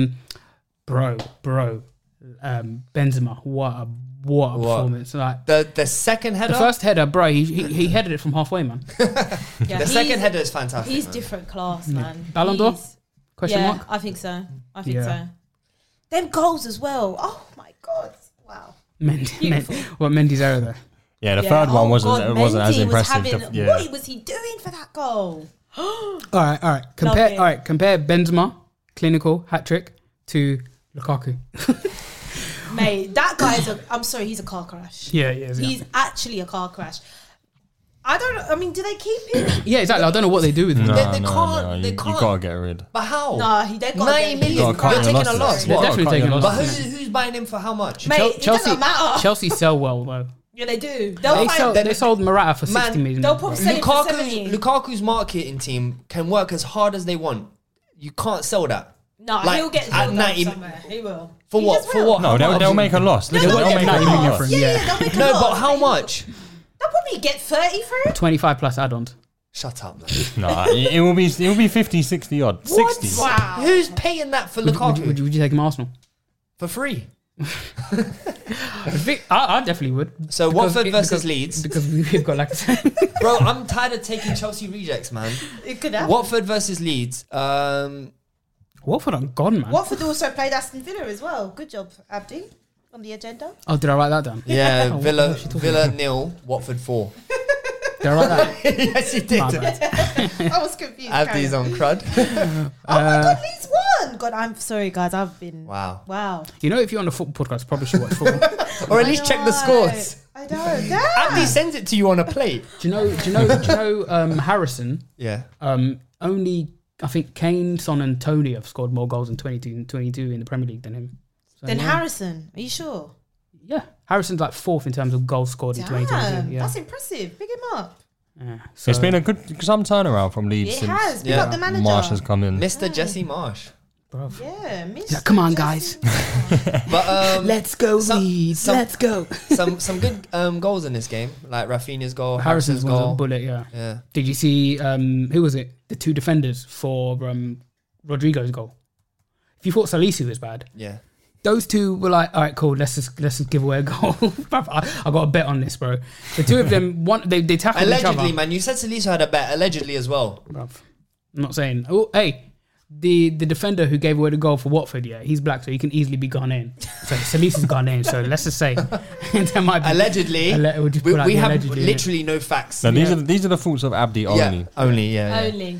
S7: bro, Benzema, what a performance! Like
S4: the second header,
S7: the first header, bro, he headed it from halfway, man.
S4: The second header is fantastic.
S8: He's different class, man.
S7: Ballon d'Or? Question mark?
S8: I think so. So. Them goals as well. Oh my God! Wow.
S7: Mendy's error though.
S6: Yeah, the third one wasn't as impressive.
S8: What was he doing for that goal?
S7: All right. Compare Benzema clinical hat trick to Lukaku.
S8: Mate, that guy I'm sorry, he's a car crash.
S7: Yeah.
S8: He's actually a car crash. Do they keep him?
S7: Yeah, exactly. I don't know what they do with him.
S4: They can't.
S6: You gotta get rid.
S4: But how?
S8: No, they've got
S4: 90 million. You're taking a loss.
S7: They're definitely taking a loss.
S4: But who's buying him for how much?
S8: Mate, it doesn't matter.
S7: Chelsea sell well though.
S8: Yeah, they do.
S7: They sold Morata for 60 million.
S8: They'll probably sell him for 70.
S4: Lukaku's marketing team can work as hard as they want. You can't sell that.
S8: No, he'll get sold out somewhere. He will.
S4: For what? For what?
S6: No, they'll make a loss. They'll make
S7: 90 million for him.
S8: Yeah, they'll make a
S4: No,
S8: loss.
S4: but how much?
S8: They'll probably get 30 for him.
S7: 25 plus add-ons.
S4: Shut up, man.
S6: Nah, it will be 50, 60 odd. 60.
S8: Wow.
S4: Who's paying that for Lukaku?
S7: Would you take him Arsenal?
S4: For free?
S7: I definitely would.
S4: So Watford versus Leeds.
S7: Because we've got like
S4: Bro, I'm tired of taking Chelsea rejects, man.
S8: It could happen.
S4: Watford versus Leeds.
S7: Watford are gone, man.
S8: Watford also played Aston Villa as well. Good job, Abdi, on the agenda.
S7: Oh, did I write that down?
S4: Yeah,
S7: Oh, what
S4: Villa
S7: was she talking
S4: Villa 0, Watford 4.
S7: Did I write that?
S4: Yes, you did.
S7: My bad.
S8: I was confused.
S4: Abdi's on crud.
S8: Oh my God, Leeds won. God, I'm sorry, guys. I've been...
S4: Wow.
S7: You know, if you're on a football podcast, probably should watch football.
S4: Or at least check the scores.
S8: I don't. Damn.
S4: Abdi sends it to you on a plate.
S7: Do you know Harrison?
S4: Yeah.
S7: Only, I think Kane, Son and Tony have scored more goals in 2022 in the Premier League than him. So,
S8: Then
S7: yeah.
S8: Harrison, are you sure?
S7: Yeah. Harrison's like 4th in terms of goals scored in 2022.
S8: Damn,
S7: Yeah.
S8: that's impressive. Big him up.
S7: Yeah.
S6: It's been a some turnaround from Leeds
S8: It
S6: since
S8: has. Big
S4: Yeah.
S8: up the manager.
S6: Marsh has come in.
S4: Mr. Jesse Marsh.
S7: Bruv.
S8: Yeah,
S7: He's like, come on, guys.
S4: But
S7: Let's go,
S4: some-
S7: Leeds.
S4: some-
S7: Let's go.
S4: some good goals in this game. Like Rafinha's goal,
S7: Harrison's
S4: Harrison's
S7: was a
S4: goal.
S7: bullet, yeah.
S4: Yeah.
S7: Did you see, who was it? The two defenders for Rodrigo's goal. If you thought Salisu was bad,
S4: Yeah.
S7: those two were like, all right, cool, let's just give away a goal. I got a bet on this, bro. The two of them, they tackled each
S4: Allegedly,
S7: other.
S4: man. You said Salisu had a bet. Allegedly as well.
S7: Bruv. I'm not saying. Oh, hey, the defender who gave away the goal for Watford, yeah, he's black, so he can easily be Ghanaian. So Salisu's Ghanaian, so let's just say there might be
S4: Allegedly.
S7: we'll just put out
S4: We
S7: the
S4: have
S7: allegedly,
S4: literally no facts.
S6: Now, these are the thoughts of Abdi only.
S4: Yeah, only. Yeah.
S8: Only.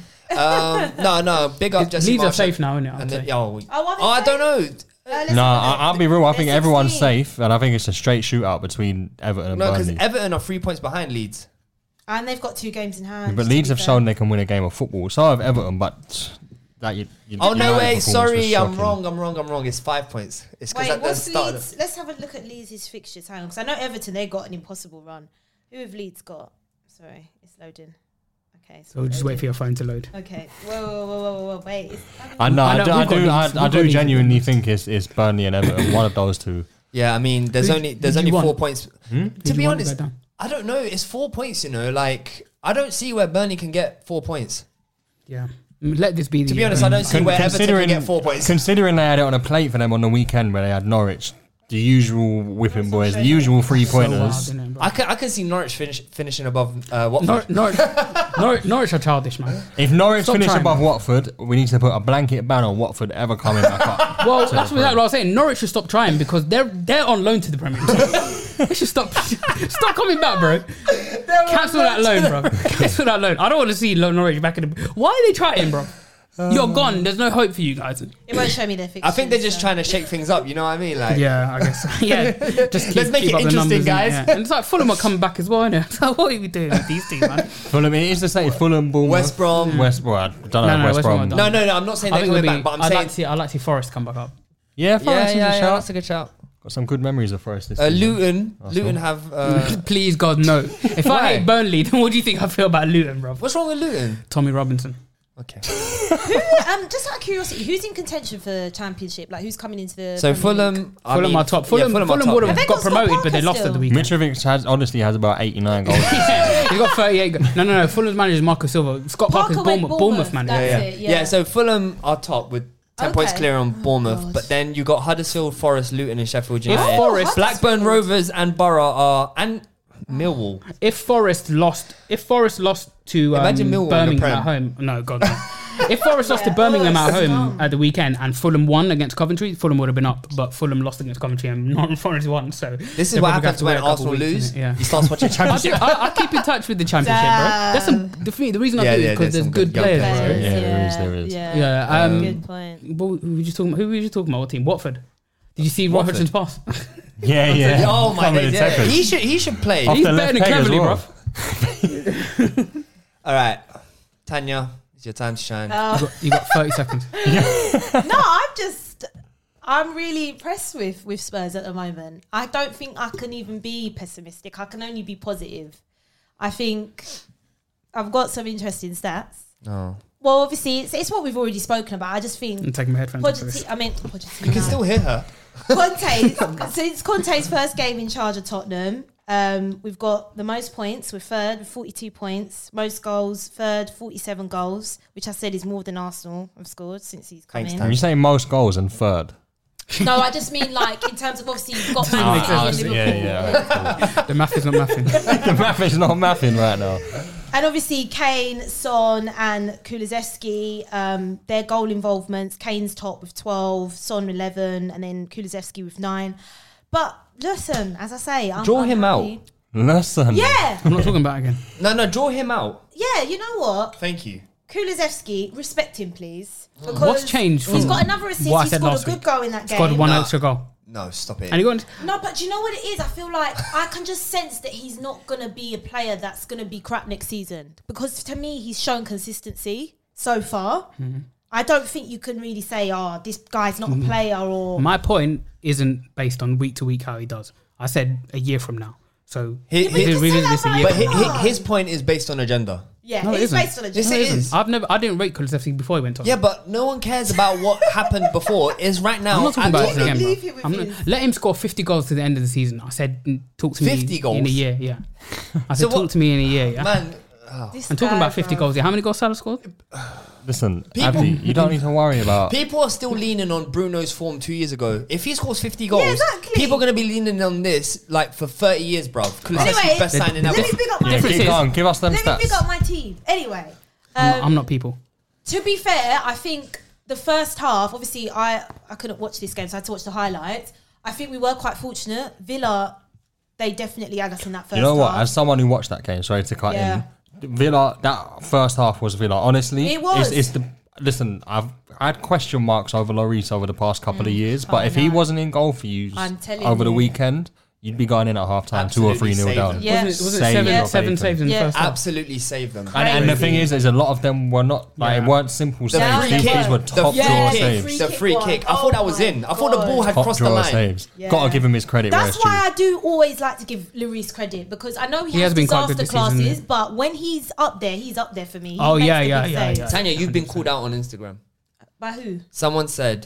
S4: No. Big up Jesse
S7: Leeds are
S4: Marsh.
S7: safe now, innit?
S4: And
S7: I'd
S4: then,
S7: say.
S4: I don't know.
S6: No, I'll be real. I think
S8: They're
S6: everyone's
S8: 16.
S6: safe, and I think it's a straight shootout between Everton and
S4: No, because
S6: Burnley.
S4: Everton are 3 points behind Leeds.
S8: And they've got 2 games in hand.
S6: But
S8: to
S6: Leeds
S8: be
S6: have
S8: fair.
S6: shown they can win a game of football. So have Everton, but that you
S4: Oh no
S6: United
S4: way!
S6: performance
S4: Sorry,
S6: was
S4: I'm
S6: shocking.
S4: wrong. It's 5 points. It's because
S8: Wait,
S4: at the
S8: what's
S4: start.
S8: Leeds? Let's have a look at Leeds' fixtures. Hang on, because I know Everton, they got an impossible run. Who have Leeds got? Sorry, it's loading. Okay,
S7: So we'll just wait for your phone to load.
S8: Okay, whoa, wait.
S6: I know.
S7: I know, we've got Leeds,
S6: I
S7: we've got
S6: do
S7: Leeds.
S6: genuinely think it's Burnley and Everton. One of those two.
S4: Yeah, I mean, there's
S7: Who-
S4: only
S7: who do you
S4: 4
S7: want?
S4: points.
S7: Who
S4: To
S7: do
S4: be
S7: you want to
S4: honest,
S7: go down?
S4: I don't know. It's 4 points. Like I don't see where Burnley can get 4 points.
S7: Yeah. Let this be the.
S4: To be honest, I don't see where Everton can get 4 points.
S6: Considering they had it on a plate for them on the weekend where they had Norwich, the usual whipping boys, the usual 3 pointers.
S4: I can see Norwich finishing above Watford.
S7: Norwich are childish, man.
S6: If Norwich
S7: Stop
S6: finish
S7: trying,
S6: above
S7: man.
S6: Watford, we need to put a blanket ban on Watford ever coming back up.
S7: Well, that's what I was saying. Norwich should stop trying because they're on loan to the Premier League. They should stop coming back, bro. Cancel that loan, bro. Cancel that loan. I don't want to see Norwich back in the. Why are they trying, bro? You're gone. There's no hope for you guys.
S8: It won't show me their fixtures.
S4: I think they're just trying to shake things up. You know what I mean? Like,
S7: Yeah, I guess. Yeah, just keep,
S4: Let's make
S7: keep
S4: it
S7: up the
S4: interesting,
S7: numbers,
S4: guys.
S7: And it's like Fulham are coming back as well, innit? So what are we doing with these teams, man?
S6: Fulham, it is the same. Fulham, Bournemouth,
S4: West Brom.
S6: Well, I don't know.
S7: No,
S6: West
S7: West Brom
S6: Brom.
S7: are done.
S4: No. I'm not saying
S7: I
S4: they're
S7: think
S4: coming
S7: it'll
S4: back,
S7: be.
S4: but I'm saying
S7: I'd like to see Forest come back up.
S6: Yeah, Forest is a shout.
S4: That's a good shout.
S6: Got some good memories of Forest this season.
S4: Luton have.
S7: Please, God, no. If
S4: Why?
S7: I hate Burnley, then what do you think I feel about Luton, bro?
S4: What's wrong with Luton?
S7: Tommy Robinson.
S4: Okay.
S8: Just out of curiosity, who's in contention for Championship? Like, who's coming into the?
S4: So
S8: Premier League?
S4: Fulham.
S7: Fulham are top. Fulham
S4: are top,
S7: would
S4: yeah.
S7: have
S8: they
S7: got
S8: got Scott
S7: promoted, but they
S8: Parker
S7: lost at the
S8: still?
S7: weekend.
S6: Mitrovic honestly has about 89 goals.
S7: He's got 38. No. Fulham's manager is Marco Silva. Scott
S8: Parker
S7: Parker's
S8: went
S7: Bournemouth manager.
S8: That's it, yeah.
S4: So Fulham are top with 10 points
S8: Okay.
S4: clear on Bournemouth,
S8: God.
S4: but then you got Huddersfield, Forest, Luton, and Sheffield
S7: If
S4: United.
S7: Forest,
S4: Blackburn Rovers and Borough are and Millwall.
S7: if Forest lost to
S4: Imagine Millwall in the
S7: Birmingham
S4: Prem.
S7: at home, no, God, no. If Forest lost to Birmingham at home at the weekend and Fulham won against Coventry, Fulham would have been up, but Fulham lost against Coventry and not Forest won. So
S4: This
S7: they
S4: is what
S7: probably have
S4: happens
S7: to
S4: when
S7: wait a couple
S4: Arsenal
S7: weeks,
S4: lose.
S7: innit? Yeah.
S4: He starts watching Championship.
S7: I keep in touch with the Championship, bro. That's the reason I do it because there's
S4: some
S7: good
S4: young
S7: players,
S4: players.
S7: bro.
S6: Yeah, there is.
S8: Yeah.
S7: Yeah,
S8: Good point.
S7: Who were you talking about? What team? Watford. Did you see
S4: Watford.
S7: Robertson's pass?
S6: Yeah.
S4: Oh my
S6: Coming in
S4: god!
S6: seconds.
S4: He should play.
S6: Off
S7: He's
S6: the
S7: better
S6: left
S7: than
S6: peg as
S7: Cleverly,
S6: well.
S7: bro.
S4: All right, Tanya, it's your time to shine.
S7: You got 30 seconds.
S8: I'm really impressed with Spurs at the moment. I don't think I can even be pessimistic. I can only be positive. I think I've got some interesting stats.
S4: No,
S8: Well, obviously, it's what we've already spoken about. I just think
S7: I'm taking my headphones off for this.
S8: Pochettino.
S4: you can still hear her.
S8: Conte. So it's Conte's first game in charge of Tottenham. We've got the most points. We're third with 42 points. Most goals, third, 47 goals, which I said is more than Arsenal have scored since he's come in.
S6: Are you saying most goals and third?
S8: No, I just mean like in terms of obviously you've got Man City and Liverpool.
S6: Yeah.
S7: The math is not mathing.
S6: The math is not mathing right now.
S8: And obviously Kane, Son and Kulusevski, their goal involvements, Kane's top with 12, Son 11 and then Kulusevski with 9. But listen, as I say, I'm
S4: him
S8: happy.
S6: Listen.
S8: Yeah.
S7: I'm not talking about it again.
S4: No, draw him out.
S8: Yeah, you know what?
S4: Thank you.
S8: Kulusevski, respect him, please. Because
S7: What's changed
S8: He's
S7: from
S8: got another assist.
S7: what I
S8: He
S7: said
S8: scored a
S7: last
S8: good
S7: week?
S8: goal in that game.
S7: Scored one extra goal.
S4: No, stop it.
S7: And he got
S8: No, but do you know what it is? I feel like I can just sense that he's not going to be a player that's going to be crap next season. Because to me, he's shown consistency so far.
S7: Mm-hmm.
S8: I don't think you can really say, this guy's not a player or...
S7: My point isn't based on week to week how he does. I said a year from now. So
S4: He-
S7: if you
S4: he-
S7: revisit this a year
S4: But
S7: from now.
S4: his point is based on agenda.
S8: Yeah,
S7: No, it
S8: it's
S7: isn't.
S8: based on a
S4: Yes,
S8: gender.
S4: it is.
S7: I didn't rate Kulusevski before he went to
S4: Yeah, but no one cares about what happened before. Is right now.
S7: I'm not talking about this again,
S8: leave
S7: bro.
S8: him with
S7: I'm
S8: his-
S7: let him score 50 goals to the end of the season. I said, talk to
S4: 50
S7: me
S4: goals?
S7: in a year. Yeah, I
S4: So
S7: said, talk
S4: what-
S7: to me in a year. Yeah,
S4: Man,
S8: This
S7: I'm talking
S8: guy,
S7: about 50
S8: bro.
S7: goals. Yeah, how many goals Salah scored?
S6: Listen, Abdi, you don't need to worry about.
S4: people are still leaning on Bruno's form 2 years ago. If he scores 50 goals,
S8: exactly.
S4: people are going to be leaning on this like for 30 years, bruv. Kulusevski's
S8: Anyway,
S4: best signing
S8: let
S4: ever.
S8: me pick up my
S6: Yeah,
S8: team.
S6: keep going. Give us them
S8: Let me pick
S6: stats.
S8: up my team. Anyway,
S7: I'm not people.
S8: to be fair, I think the first half, obviously I couldn't watch this game, so I had to watch the highlights. I think we were quite fortunate. Villa, they definitely had us in that first half.
S6: You know what? As someone who watched that game, sorry to cut
S8: Yeah.
S6: in, Villa, that first half was Villa. Honestly,
S8: It was.
S6: It's the listen. I've had question marks over Lloris over the past couple of years, but
S8: I
S6: if he
S8: know.
S6: wasn't in goal for you
S8: I'm telling
S6: over the
S8: you.
S6: weekend, you'd be going in at half time 2 or 3
S4: Absolutely
S6: 0
S4: save
S6: down.
S4: them.
S8: Yeah.
S7: Wasn't it
S6: Save your
S7: seven
S6: bacon.
S7: saves in the
S8: Yeah.
S7: first half?
S4: Absolutely save them.
S6: And the thing is a lot of them were not like it
S7: Yeah.
S6: weren't simple
S4: The
S6: saves.
S4: free
S6: These
S4: kick,
S6: were
S4: the
S6: top
S4: free
S6: draw
S4: kick,
S6: saves.
S4: the free
S8: one.
S4: kick. I thought that was
S8: Oh
S4: in.
S8: my
S4: I thought the ball had
S6: Top
S4: crossed the
S6: draw
S4: line.
S6: saves.
S8: Yeah.
S6: Got to give him his credit. where
S8: That's
S6: it's due.
S8: why I do always like to give Lloris credit because I know he
S7: He
S8: has
S7: has been quite good
S8: disaster
S7: this season,
S8: classes,
S7: hasn't he?
S8: but when he's up there for me. He
S7: Oh,
S8: makes
S7: yeah,
S8: the
S7: yeah,
S8: big
S7: yeah,
S8: saves.
S7: yeah.
S4: Tanya, you've been called out on Instagram.
S8: By who?
S4: Someone said,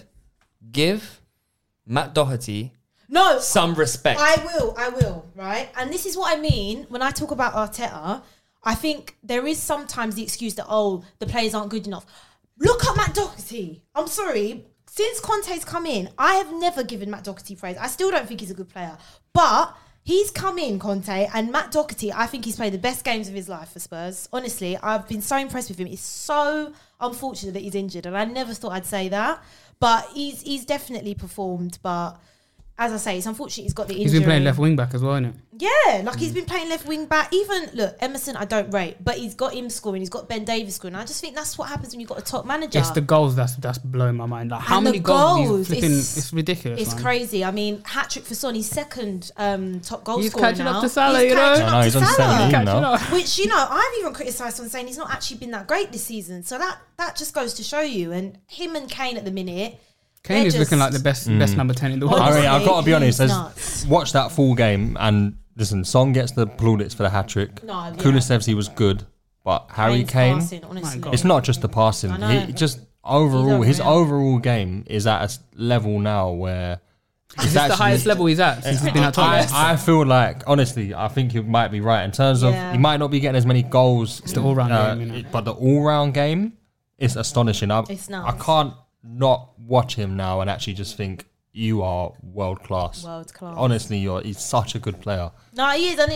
S4: give Matt Doherty
S8: No,
S4: some respect.
S8: I will, right? And this is what I mean when I talk about Arteta. I think there is sometimes the excuse that, the players aren't good enough. Look at Matt Doherty. I'm sorry. Since Conte's come in, I have never given Matt Doherty praise. I still don't think he's a good player. But he's come in, Conte, and Matt Doherty, I think he's played the best games of his life for Spurs. Honestly, I've been so impressed with him. It's so unfortunate that he's injured, and I never thought I'd say that. But he's definitely performed, but... As I say, it's unfortunate he's got the injury.
S7: He's been playing left wing back as well, isn't it?
S8: Yeah, like he's been playing left wing back. Even, look, Emerson I don't rate, but he's got him scoring. He's got Ben Davies scoring. I just think that's what happens when you've got a top manager.
S7: It's the goals that's blowing my mind. Like how
S8: And
S7: many
S8: the
S7: goals?
S8: goals,
S7: He's flipping,
S8: it's-
S7: it's ridiculous.
S8: It's
S7: man.
S8: crazy. I mean, hat-trick for Son, he's second top goal
S7: He's
S8: scorer
S7: catching
S8: now.
S7: up to Salah,
S8: He's
S7: you know?
S8: catching
S6: I
S8: up
S6: know,
S8: to
S6: he's on
S8: Salah.
S6: 17 now.
S8: Which, I've even criticised on saying he's not actually been that great this season. So that just goes to show you. And him and Kane at the minute,
S7: Kane
S8: they're
S7: is looking
S8: just-
S7: like the best number 10 in the world.
S6: I mean, I've
S8: Honestly,
S6: got to be honest.
S8: he's
S6: There's,
S8: nuts.
S6: watch that full game and listen. Son gets the plaudits for the hat trick.
S8: No, yeah.
S6: Kulusevski was good, but Harry
S8: Kane's
S6: Kane.
S8: passing, honestly.
S7: God.
S6: It's not just the passing.
S8: I know.
S6: He just overall,
S8: He's
S6: his
S8: unreal.
S6: overall game is at a level now where
S7: Is this the highest level he's at since he's been at Tottenham?
S6: I feel like, honestly, I think you might be right in terms of
S8: Yeah.
S6: he might not be getting as many goals. It's
S7: the all-round game, innit?
S6: but the all-round game is astonishing.
S8: It's
S6: I
S8: nuts.
S6: can't not watch him now and actually just think you are world class.
S8: World class.
S6: Honestly, he's such a good player.
S8: No, he is. And,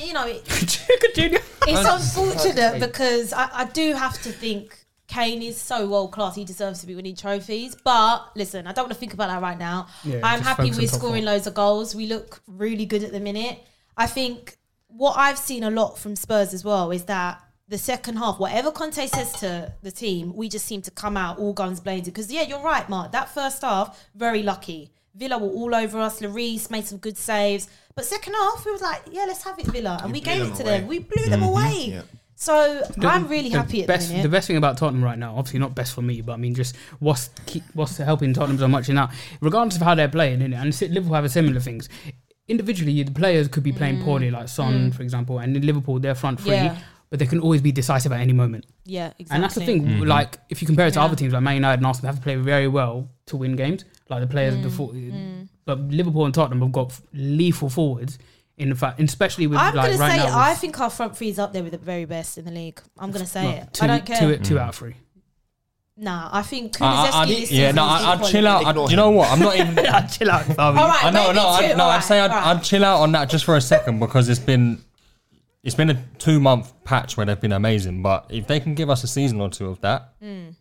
S8: it's unfortunate because I do have to think Kane is so world class. He deserves to be winning trophies. But listen, I don't want to think about that right now.
S7: Yeah,
S8: I'm
S7: just
S8: happy
S7: focus on
S8: we're
S7: top
S8: scoring
S7: four.
S8: loads of goals. We look really good at the minute. I think what I've seen a lot from Spurs as well is that the second half, whatever Conte says to the team, we just seem to come out all guns blazing. Because, yeah, you're right, Mark. That first half, very lucky. Villa were all over us. Lloris made some good saves. But second half, we was like, yeah, let's have it, Villa. And we gave it to them. We blew them away.
S4: Yeah.
S8: So I'm really happy at the minute.
S7: The best thing about Tottenham right now, obviously not best for me, but I mean just what's helping Tottenham so much now, regardless of how they're playing, innit? And Liverpool have similar things. Individually, the players could be playing poorly, like Son, for example, and in Liverpool, they're front three,
S8: Yeah.
S7: but they can always be decisive at any moment.
S8: Yeah, exactly.
S7: And that's the thing, like, if you compare it to
S8: Yeah.
S7: other teams like Man United and Arsenal, they have to play very well to win games. Like, the players, but Liverpool and Tottenham have got lethal forwards In fact, especially with
S8: I'm
S7: like
S8: gonna
S7: right
S8: say
S7: now.
S8: I think our front three is up there with the very best in the league. I'm gonna say it.
S7: Two,
S8: I don't care.
S7: Two out of three.
S8: Nah, I think Kulusevski this
S6: yeah,
S8: season
S6: no,
S8: is
S6: I'd
S8: equal.
S6: chill out. Do you know what? I'm not even.
S7: I'd chill out.
S8: All right,
S6: I know,
S8: maybe two.
S6: no.
S8: All
S6: I'd say
S8: right, all right.
S6: I'd chill out on that just for a second because it's been a 2-month patch where they've been amazing. But if they can give us a season or two of that,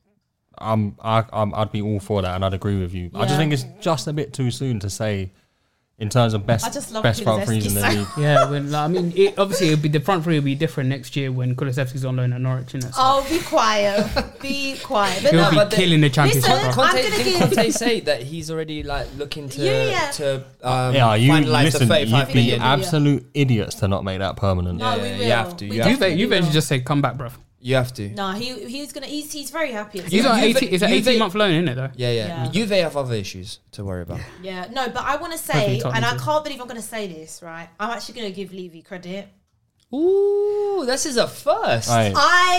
S6: I'd be all for that, and I'd agree with you. I just
S8: Yeah.
S6: think it's just a bit too soon to say in terms of
S8: I
S6: best
S8: just love
S6: front threes in the
S8: Kulusevski.
S6: league.
S7: Yeah, when, like, I mean, obviously, it'll be the front three will be different next year when Kulusevski's on loan at Norwich. Innit? So
S8: Oh, be quiet. Be quiet. But
S7: he'll
S8: no,
S7: be
S4: but
S7: killing the championship.
S8: Listen,
S7: bro.
S8: I'm
S4: Conte,
S8: gonna
S4: didn't
S8: give-
S4: Conte say that he's already like looking to
S8: Yeah.
S6: Yeah, you
S4: finalize
S6: listen.
S4: the 35
S6: You'd be
S4: million?
S6: absolute idiots to not make that permanent.
S8: No, we
S4: Yeah,
S8: will.
S4: you have to,
S8: We
S4: you have to.
S8: definitely
S7: Juve
S8: will.
S7: just say, come back, bruv.
S4: You have to.
S8: No, he's very happy.
S7: He's on
S4: Juve-
S7: 18, it's an
S4: Juve-
S7: 18-month loan, isn't it, though?
S4: Yeah. Juve have other issues to worry about.
S8: Yeah, no, but I want to say,
S7: Hopefully Tottenham
S8: and I
S7: too.
S8: can't believe I'm going to say this, right? I'm actually going to give Levy credit.
S4: Ooh, this is a first.
S6: Right.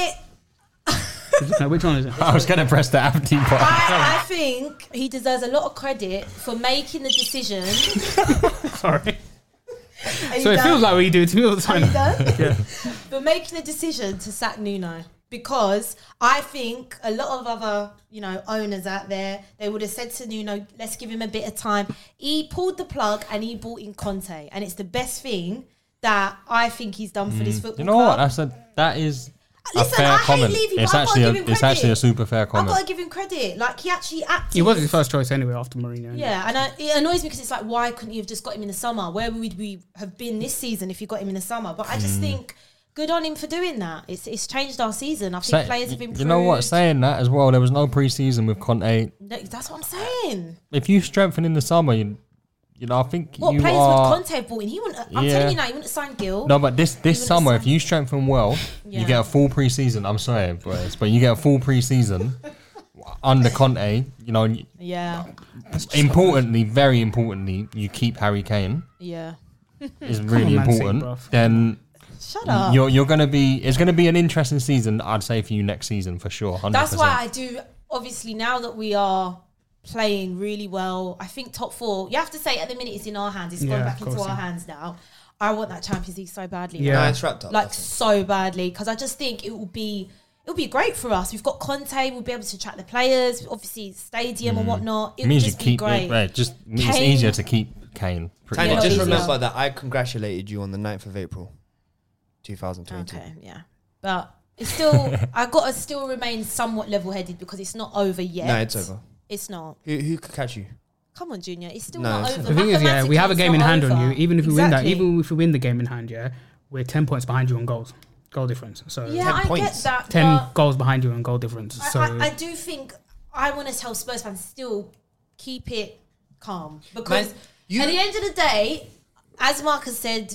S7: No, which one is it?
S6: I was going to press the empty button.
S8: I think he deserves a lot of credit for making the decision.
S7: Sorry.
S8: Are you
S7: So it
S8: done?
S7: feels like what you do to me all the
S8: Are
S7: time.
S8: you done?
S7: Yeah.
S8: For making the decision to sack Nuno. Because I think a lot of other, owners out there, they would have said to Nuno, let's give him a bit of time. He pulled the plug and he brought in Conte. And it's the best thing that I think he's done for this football
S6: You know what?
S8: club.
S6: That is
S8: Listen,
S6: a fair
S8: I hate
S6: comment.
S8: Levy, but
S6: It's
S8: I've gotta give him
S6: it's actually a
S8: credit.
S6: super fair
S8: I've got
S6: comment.
S8: to give him credit. Like, he actually acted.
S7: He was his first choice anyway after Mourinho.
S8: Yeah, and it annoys me because it's like, why couldn't you have just got him in the summer? Where would we have been this season if you got him in the summer? But I just think, good on him for doing that. It's changed our season. I think players have improved.
S6: You know what? Saying that as well, there was no pre-season with Conte.
S8: No, that's what I'm saying.
S6: If you strengthen in the summer, I think
S8: What
S6: you
S8: players
S6: are.
S8: would Conte bought in? He wouldn't. I'm
S6: Yeah.
S8: telling you now, he wouldn't sign Gil.
S6: No, but this
S8: wouldn't
S6: summer,
S8: sign-
S6: if you strengthen well,
S8: Yeah.
S6: you get a full pre-season. I'm sorry, boys, but you get a full pre-season under Conte.
S8: Yeah,
S6: Importantly, very importantly, you keep Harry Kane.
S8: yeah.
S6: Is really
S7: Man City,
S6: important.
S7: bruv.
S6: Then
S8: Shut up.
S6: you're gonna be. It's gonna be an interesting season. I'd say for you next season for sure. 100%.
S8: That's why I do. Obviously, now that we are playing really well, I think top four. You have to say at the minute it's in our hands. It's
S7: Yeah,
S8: gone
S7: of
S8: back into
S7: course,
S8: our
S7: yeah.
S8: hands now. I want that Champions League so badly.
S7: Yeah.
S8: now.
S4: No, it's wrapped up.
S8: Like so badly, because I just think it will be great for us. We've got Conte. We'll be able to attract the players. Obviously, stadium and whatnot. It
S6: It
S8: would
S6: means you
S8: just be
S6: keep
S8: great.
S6: it. Right, just it's
S8: Kane-
S6: easier to keep Kane. Pretty
S4: Tanya,
S8: Yeah,
S6: much.
S4: just
S8: easier.
S4: remember that I congratulated you on the 9th of April, 2022.
S8: Okay, yeah, but it's still. I got to still remain somewhat level-headed because it's not over yet.
S4: No, it's over.
S8: It's not.
S4: Who could catch you?
S8: Come on, Junior. It's still
S4: No,
S8: not
S4: it's
S8: over.
S7: The thing is, yeah, we have a game in hand on you. Even if we win that,
S8: Exactly.
S7: even if we win the game in hand, yeah, we're 10 points behind you on goal difference. So
S8: Yeah,
S4: 10
S8: I
S4: points.
S8: get that.
S7: 10
S8: but
S7: goals behind you on goal difference. So
S8: I do think I want to tell Spurs fans still keep it calm because
S4: Man, you-
S8: at the end of the day, as Marcus said,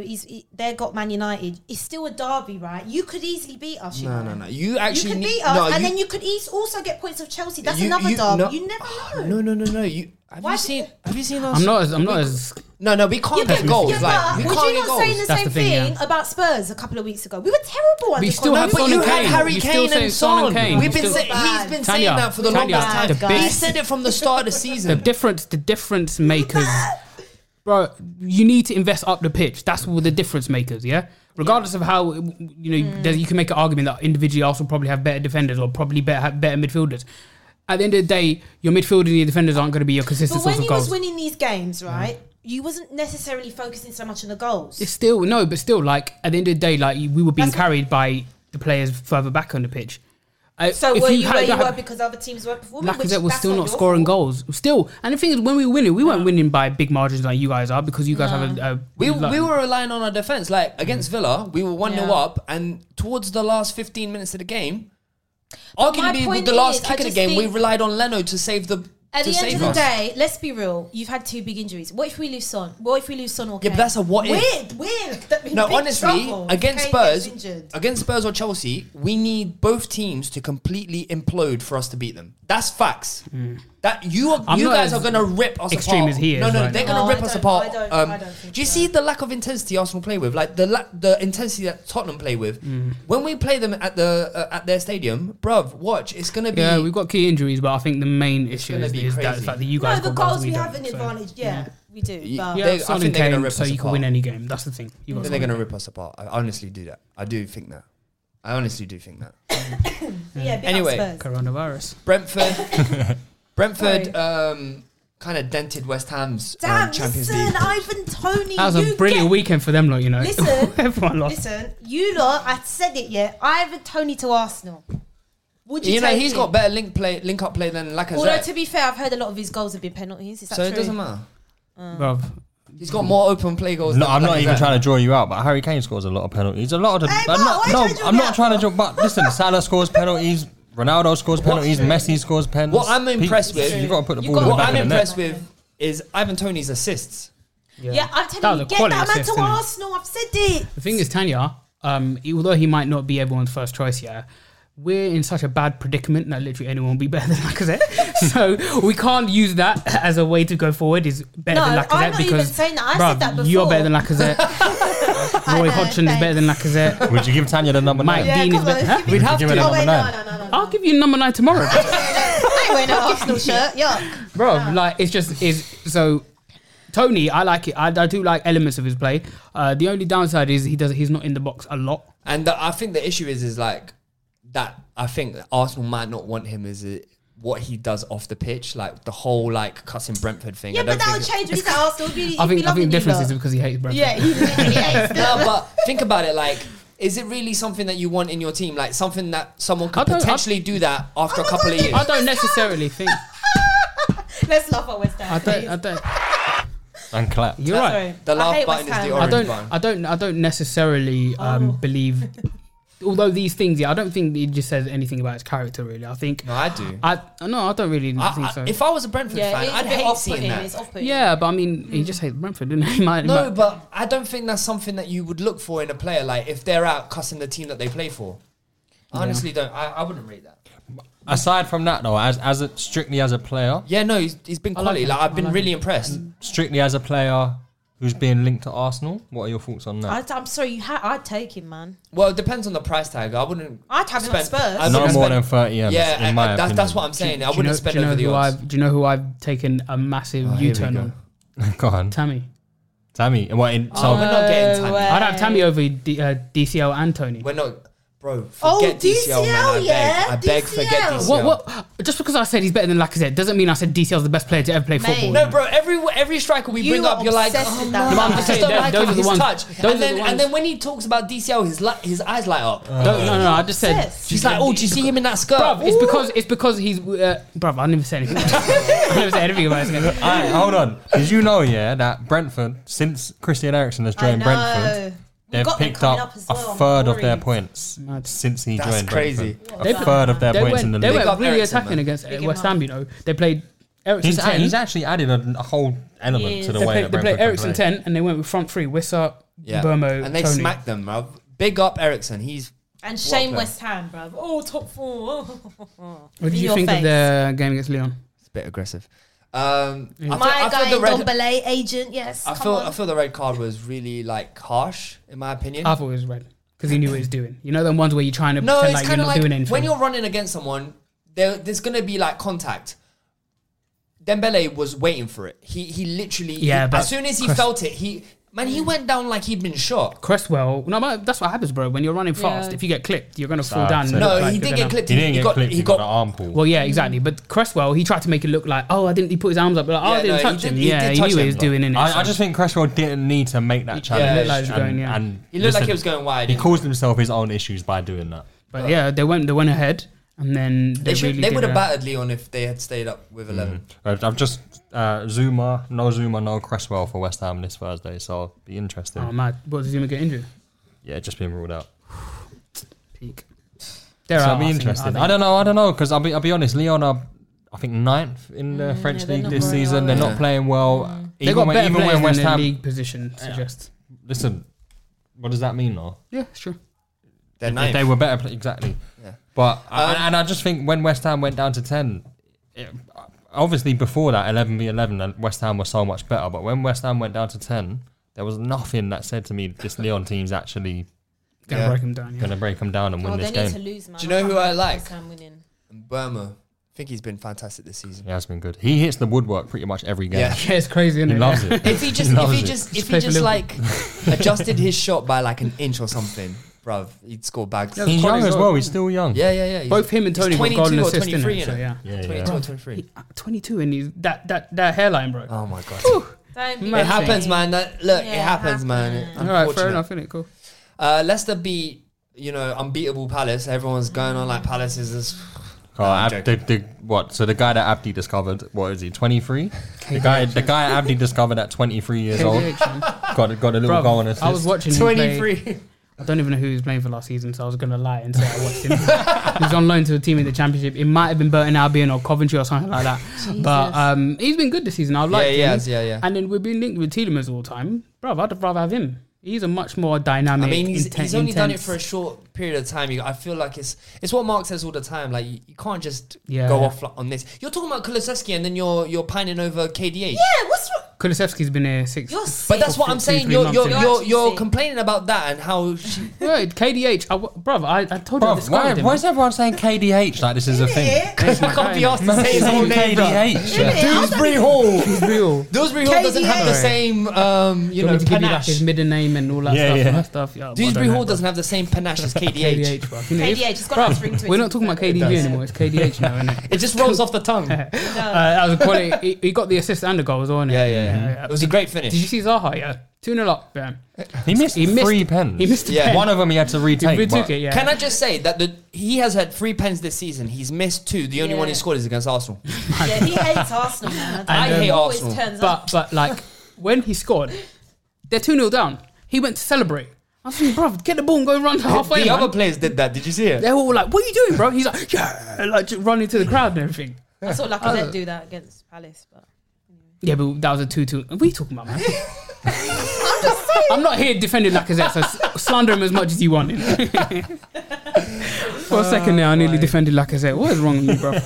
S8: they got Man United. It's still a derby, right? You could easily beat us. You know?
S4: No. You
S8: You
S4: actually
S8: could
S4: need-
S8: beat us,
S4: no,
S8: and
S4: you-
S8: then you could also get points of Chelsea. That's
S4: you-
S8: another
S4: you-
S8: derby.
S4: no-
S8: You never know.
S4: No. Have
S8: Why
S4: you
S8: do-
S4: seen? Have you seen us?
S7: I'm not as
S4: No, we can't
S8: Yeah,
S4: get
S8: but,
S4: goals.
S8: yeah,
S4: Like we
S8: but was
S4: can't
S8: you
S4: get
S8: not saying
S4: goals.
S8: the
S7: That's
S8: same
S7: the thing,
S8: thing
S7: yeah.
S8: about Spurs a couple of weeks ago? We were terrible under
S7: We still have
S8: Conte.
S7: Son
S4: But you
S7: and
S4: had
S7: Kane.
S4: Harry
S7: You still
S4: Kane
S7: say
S4: and
S7: Son and
S4: Son.
S7: Kane.
S4: We've been
S7: Still-
S4: he's been saying
S7: Tanya,
S4: that for the
S7: Tanya,
S4: longest time.
S8: the
S4: He
S8: best-
S4: said it from the start of the
S7: the
S4: season.
S7: difference makers. Bro, you need to invest up the pitch. That's what the difference makers, yeah? Regardless of how, you can make an argument that individually Arsenal probably have better defenders or probably have better midfielders. At the end of the day, your midfield and your defenders aren't going to be your consistent
S8: But
S7: source
S8: when
S7: of
S8: he was
S7: goals.
S8: winning these games, right, you wasn't necessarily focusing so much on the goals.
S7: It's still, no, but still, like, at the end of the day, like, we were being
S8: That's what-
S7: carried by the players further back on the pitch.
S8: So
S7: if
S8: were you where you
S7: had-
S8: were because other teams weren't performing? which
S7: Lacazette was
S8: that's
S7: still not
S8: your
S7: scoring
S8: fault.
S7: goals. Still, and the thing is, when we were winning, we weren't winning by big margins like you guys are because you guys have a
S4: We were relying on our defense. Like against Villa, we were 1-0
S8: Yeah.
S4: up, and towards the last 15 minutes of the game,
S8: my
S4: arguably with
S8: point
S4: the last
S8: is,
S4: kick
S8: I
S4: of the
S8: just
S4: game, we
S8: think-
S4: relied on Leno to save the.
S8: At
S4: to
S8: the end
S4: save
S8: of the
S4: us.
S8: day, let's be real. You've had two big injuries. What if we lose Son? What if we lose Son or
S4: Yeah,
S8: Kane?
S4: but that's a what if.
S8: Weird. That means
S4: No,
S8: big
S4: honestly,
S8: trouble if
S4: against
S8: Kane gets
S4: Spurs,
S8: injured.
S4: against Spurs or Chelsea, we need both teams to completely implode for us to beat them. That's facts. That you
S7: I'm not
S4: guys
S7: as
S4: are going to rip us
S7: extreme
S4: apart.
S7: as he is
S4: No,
S7: right
S4: they're
S7: now.
S4: going
S8: No,
S4: to rip
S8: I
S4: us
S8: don't-
S4: apart.
S8: I don't think
S4: Do you
S8: so.
S4: see the lack of intensity Arsenal play with? Like the intensity that Tottenham play with. When we play them at their stadium, bruv, watch. It's going to be.
S7: Yeah, we've got key injuries, but I think the main issue
S4: gonna
S7: is
S4: be
S7: that the
S4: crazy.
S7: fact that you
S8: No,
S7: guys
S8: the
S7: got
S8: goals we
S7: don't,
S8: have an
S7: so.
S8: advantage. Yeah, We do. But
S7: Yeah,
S4: I
S7: Son
S4: think they're gonna
S7: came
S4: rip
S7: so
S4: us
S7: you can
S4: apart.
S7: win any game. That's the thing. You
S4: I
S7: got
S4: think they're
S7: Son.
S4: going to rip us apart. I honestly do that. I do think that. I honestly do think that.
S8: yeah, big
S4: Anyway.
S8: up Spurs.
S7: Coronavirus.
S4: Brentford kind of dented West Ham's
S8: Damn,
S4: Champions
S8: listen,
S4: League.
S8: Ivan Toney.
S7: That was a brilliant weekend for them, lot. You know,
S8: Listen,
S7: everyone lost.
S8: Listen, you lot, I said it, yeah. Ivan Toney to Arsenal. Would you
S4: You know,
S8: take
S4: he's
S8: him?
S4: got better link up play than
S8: Although,
S4: Lacazette.
S8: to be fair, I've heard a lot of his goals have been penalties. Is that
S4: So
S8: true?
S4: it doesn't matter.
S7: Bruv.
S4: He's got more open play goals.
S6: No,
S4: than
S6: I'm not even
S4: Lacazette.
S6: trying to draw you out, but Harry Kane scores a lot of penalties. A lot of the.
S8: Hey, Mark, why
S6: no,
S8: you trying to draw
S6: I'm
S8: me
S6: not
S8: out,
S6: trying to
S8: bro?
S6: draw. But listen, Salah scores penalties. Ronaldo scores penalties. Messi scores penalties.
S4: What I'm impressed with-
S6: you got to put the
S8: You
S6: ball in
S8: got-
S6: the
S4: What
S6: back
S4: I'm
S6: of the net.
S4: impressed with is Ivan Toney's assists.
S8: Yeah, I'm
S7: That
S8: telling
S7: was
S8: you,
S7: a
S8: get
S7: quality
S8: that man
S7: assist,
S8: to
S7: innit?
S8: Arsenal. I've said it.
S7: The thing is, Tanya, although he might not be everyone's first choice, yeah, we're in such a bad predicament that literally anyone will be better than Lacazette. So we can't use that as a way to go forward. Is better
S8: No,
S7: than
S8: I'm
S7: Lacazette
S8: not
S7: because
S8: even saying that. I
S7: bruv,
S8: said that before.
S7: you're better than Lacazette. Roy
S8: know,
S7: Hodgson is better than Lacazette.
S6: Would you give Tanya the number
S7: Mike
S6: 9?
S7: Dean is better. Huh?
S6: We'd have to.
S8: Oh, wait,
S6: Number
S8: no.
S7: I'll give you number 9 tomorrow,
S8: I ain't wearing an Arsenal shirt. Yuck.
S7: bro. Like it's just is so. Tony, I like it. I do like elements of his play. The only downside is he's not in the box a lot.
S4: And I think the issue is like that. I think that Arsenal might not want him as what he does off the pitch, like the whole like cussing Brentford thing.
S8: Yeah,
S4: I don't
S8: but that
S4: think
S8: would change when he's at Arsenal.
S7: I think the difference is because he hates Brentford.
S8: Yeah, he literally hates
S4: No,
S8: them.
S4: but think about it. Like, is it really something that you want in your team? Like something that someone could
S7: I don't-
S4: potentially do that after a couple of years.
S7: I don't necessarily think.
S8: Let's laugh at West Ham.
S7: I don't.
S6: And clap.
S7: You're right.
S8: Sorry.
S4: The
S8: I
S4: laugh
S8: hate
S4: button
S8: West
S4: is the
S8: Ham.
S4: orange.
S7: I don't necessarily believe. Although these things, yeah, I don't think it just says anything about his character. Really, I think.
S4: No, I do.
S7: I don't really think so.
S4: If I was a Brentford
S8: Yeah,
S4: fan,
S8: it's
S4: I'd
S8: a bit
S4: hate seeing
S8: off-putting.
S4: that.
S8: It's off-putting.
S7: Yeah, but I mean, he just hates Brentford, didn't he?
S4: No, but I don't think that's something that you would look for in a player. Like if they're out cussing the team that they play for. I honestly don't. I wouldn't rate that.
S6: Aside from that, though, strictly as a player,
S4: Yeah, no, he's been quality.
S7: him.
S4: Like I've
S7: I
S4: been
S7: like
S4: really
S7: him.
S4: impressed.
S6: strictly as a player who's being linked to Arsenal, what are your thoughts on that?
S8: I'm sorry, I'd take him, man.
S4: Well, it depends on the price tag. I wouldn't.
S8: I'd have him at Spurs.
S4: I
S6: No
S4: wouldn't
S6: more
S4: spend-
S6: than 30 M's,
S4: Yeah,
S6: in my
S4: that's
S6: opinion.
S4: what I'm saying. I
S7: Do
S4: wouldn't spend over the odds.
S7: Do you know who I've taken a massive
S4: Oh, here we
S7: U-turn
S4: go.
S7: on?
S6: Go on.
S7: Tammy.
S6: Tammy. What,
S4: Oh, we're not getting Tammy.
S8: way.
S7: I'd have Tammy over DCL and Tony.
S4: We're not, bro.
S8: Oh,
S4: Forget DCL, man.
S8: yeah,
S4: I beg, forget
S8: DCL.
S4: DCL.
S7: What? Just because I said he's better than Lacazette doesn't mean I said DCL's the best player to ever play
S8: Mate.
S7: football.
S4: No, bro. Every striker we
S8: You
S4: bring
S8: are
S4: up, you're like,
S8: obsessed
S4: oh
S8: with
S4: no,
S8: that.
S7: No, but I'm
S4: I
S7: just
S4: just
S7: saying,
S4: don't like
S7: those
S4: him,
S7: are the
S4: his
S7: ones-
S4: touch.
S7: those
S4: And
S7: are the
S4: then
S7: ones-
S4: when he talks about DCL, his eyes light up.
S7: No, I just said.
S8: Obsessed.
S4: She's like, oh, do you see him in that skirt?
S7: Bruv, it's because he's bruv. I never said anything. I never said anything about this.
S6: Alright, hold on. Did you know, that Brentford, since Christian Eriksen has joined Brentford, they've
S8: got them
S6: picked
S8: coming
S6: up
S8: up as
S6: a
S8: well, I'm
S6: third of their
S8: worried.
S6: points
S7: Mad.
S6: since he
S4: That's
S6: joined
S4: crazy.
S6: Brentford. A third of their points in the
S7: They
S6: league.
S7: went
S4: up
S7: really
S4: Eriksen,
S7: attacking
S4: man.
S7: against
S8: Big him
S7: West
S8: up.
S7: Ham. You know, they played Eriksen 10.
S6: He's actually added a whole element
S8: He
S6: to the
S8: is.
S6: way
S7: They
S6: that
S7: played
S6: Brentford
S7: Eriksen
S6: play.
S7: 10, and they went with front three: Wissa,
S4: Yeah.
S7: Burmo,
S4: And they
S7: Tony.
S4: smacked them, bro. Big up Eriksen. He's
S8: And shame
S4: player.
S8: West Ham, bruv. Oh, top 4.
S7: What did
S8: In
S7: you
S8: your
S7: think of
S8: face.
S7: the game against Leon?
S4: a bit aggressive.
S8: My
S4: I
S8: guy,
S4: feel the red.
S8: Dombele agent, yes.
S4: I feel the red card was really like harsh, in my opinion.
S7: I thought it was red because he knew what he was doing. You know, the ones where you're trying to
S4: No,
S7: pretend
S4: it's
S7: like you're
S4: kind of
S7: not
S4: like
S7: doing anything.
S4: when you're running against someone, there's gonna be like contact. Dembele was waiting for it. He literally.
S7: Yeah, but
S4: as soon as he felt it, he went down like he'd been shot.
S7: Cresswell, no, but that's what happens, bro. When you're running fast,
S8: Yeah.
S7: if you get clipped, you're gonna fall
S6: So-
S7: down.
S6: so-
S7: and
S4: No,
S7: look like
S4: he
S7: you're
S4: did get
S7: gonna-
S4: clipped.
S6: He didn't get clipped,
S4: He
S6: he got
S4: got
S6: an arm pull.
S7: Well, yeah, exactly. But Cresswell, he tried to make it look like, oh, I didn't. He put his arms up, like, oh,
S4: Yeah,
S7: I didn't
S4: no, he
S7: touch
S4: did-
S7: him.
S4: he
S7: Yeah,
S4: did
S7: he
S4: touch
S7: knew what he
S4: him,
S7: was
S4: but-
S7: doing in it.
S6: I just think Cresswell didn't need to make that challenge.
S7: looked like he was going, yeah.
S6: and
S4: He looked like
S6: listen,
S4: he was going wide.
S6: He caused himself his own issues by doing that.
S7: But yeah, they went ahead, and then
S4: They
S7: really
S4: would
S7: did
S4: have
S7: a-
S4: battered Leon if they had stayed up with 11.
S6: I've just Zuma, no Cresswell for West Ham this Thursday, so be interesting.
S7: Oh mad! What does he get injured?
S6: Yeah, just being ruled out.
S7: Peak. They're
S6: So
S7: out,
S6: it'll be
S7: I think,
S6: interesting.
S7: I
S6: I don't know, because I'll be honest. Leon are, I think, 9th in the French
S8: yeah, they're
S6: league
S8: not
S6: this
S8: very
S6: season.
S8: well,
S6: They're
S8: yeah.
S6: not playing well.
S7: They got better
S6: Even
S7: players
S6: when West
S7: than the
S6: Ham.
S7: league position suggests.
S6: Listen, what does that mean, though?
S7: Yeah, it's true.
S4: They're
S6: If
S4: ninth.
S6: they were better, exactly.
S4: Yeah.
S6: But and I just think when West Ham went down to 10, obviously before that 11v11, West Ham was so much better. But when West Ham went down to 10, there was nothing that said to me this Leon team's actually
S7: Gonna
S4: Yeah.
S7: break him down.
S6: going to break them down and
S8: Oh,
S6: win
S8: they
S6: this
S8: need to
S6: game.
S8: lose, man.
S4: Do you know who I
S8: can't
S4: like?
S8: West Ham winning.
S4: Burma think he's been fantastic this season.
S6: He has been good. He hits the woodwork pretty much every game.
S4: Yeah.
S7: Yeah, it's crazy, isn't
S6: He
S7: it?
S6: loves it.
S4: If he just
S7: play for Liverpool.
S4: like adjusted his shot by like an inch or something, bruv, he'd score bags.
S7: Yeah,
S6: He's
S7: Quality
S6: young as
S7: as
S6: well.
S7: well.
S6: He's still young.
S4: Yeah. He's-
S7: Both him and
S4: he's
S7: Tony got
S4: 22
S7: golden
S4: or
S7: assist in
S4: 23,
S7: it. So
S4: innit?
S7: yeah.
S6: Yeah,
S4: 22 or 23.
S7: 22 and he's that hairline, bro.
S4: Oh my god.
S8: Don't be
S7: It
S4: It happens,
S8: silly.
S4: man. Look,
S8: Yeah,
S4: it happens, man.
S7: All right, fair
S4: Unfortunate.
S7: enough, innit? Cool.
S4: Leicester beat, unbeatable Palace. Everyone's going on like Palace is this. I'm joking.
S6: So the guy that Abdi discovered, what is he? 23. The guy Abdi discovered at 23 years old.
S7: KDH, man.
S6: Got a little
S7: Bruv,
S6: goal and assist.
S7: I was watching him play.
S4: 23.
S7: I don't even know who he was playing for last season, so I was going to lie and say I watched him. He was on loan to a team in the Championship. It might have been Burton Albion or Coventry or something like that. But he's been good this season. I like him.
S4: Yeah.
S7: And then we've been linked with Tielemans all the time. Bro, I'd rather have him. He's a much more dynamic.
S4: I mean, he's only done it
S7: intense-
S4: for a short period of time. I feel like it's what Mark says all the time. Like you can't just
S7: Yeah.
S4: go off on this. You're talking about Kulusevski and then you're pining over KDH.
S8: Yeah, what's wrong?
S7: Kulusevski's been here 6.
S8: You're
S4: But that's
S8: sick.
S4: what I'm
S7: Two,
S4: saying.
S7: 3
S4: You're
S7: months
S4: you're
S7: in.
S4: you're, you're
S8: Sick.
S4: complaining about that and how.
S7: Right, KDH. Bro, I told you I
S6: Bruv,
S7: described him.
S6: why is everyone saying KDH like this is a thing?
S4: I can't be asked to say his whole name. bro.
S6: KDH.
S4: Dewsbury Hall.
S7: He's real.
S4: Dewsbury Hall doesn't have the
S7: KDH.
S4: same,
S7: You want me to give you like
S4: panache.
S7: his middle name and all that
S6: Yeah,
S7: stuff?
S6: yeah.
S7: And that stuff. Yeah,
S4: Dewsbury
S7: I don't
S4: Hall
S7: know,
S4: doesn't have the same panache as KDH.
S7: KDH, bro. You know, if-
S8: KDH, it's got
S7: Bruv,
S8: a nice ring to it.
S7: we're not talking about KDB
S4: does.
S7: anymore. It's KDH now, isn't it?
S4: It just rolls off the tongue.
S7: That was a quality. He got the assist and the goal as well. Innit?
S4: Yeah. It was a great finish.
S7: Did you see Zaha? Yeah, 2-0 up. Bam.
S6: He missed 3 pens.
S7: He missed a
S4: Yeah.
S7: pen.
S6: One of them he had to
S7: He
S6: retake.
S7: retook
S6: but
S7: it. Yeah.
S4: Can I just say that he has had 3 pens this season. He's missed 2. The only one he
S8: Yeah.
S4: scored is against Arsenal.
S8: Yeah, he hates Arsenal, man.
S4: I hate
S8: He always
S4: Arsenal.
S8: turns up.
S7: But like when he scored, they're 2-0 down. He went to celebrate. I was thinking, bro, get the ball and go run halfway.
S4: The
S7: man.
S4: other players did that. Did you see it?
S7: They're all like, "What are you doing, bro?" He's like, "Yeah," like just running to the crowd and everything.
S8: I saw Lacazette do that against Palace, but
S7: Yeah, but that was a 2-2. What are you talking about, man? I'm not here defending Lacazette, so slander him as much as you want. For a second there, I nearly defended Lacazette. What is wrong with you, bro?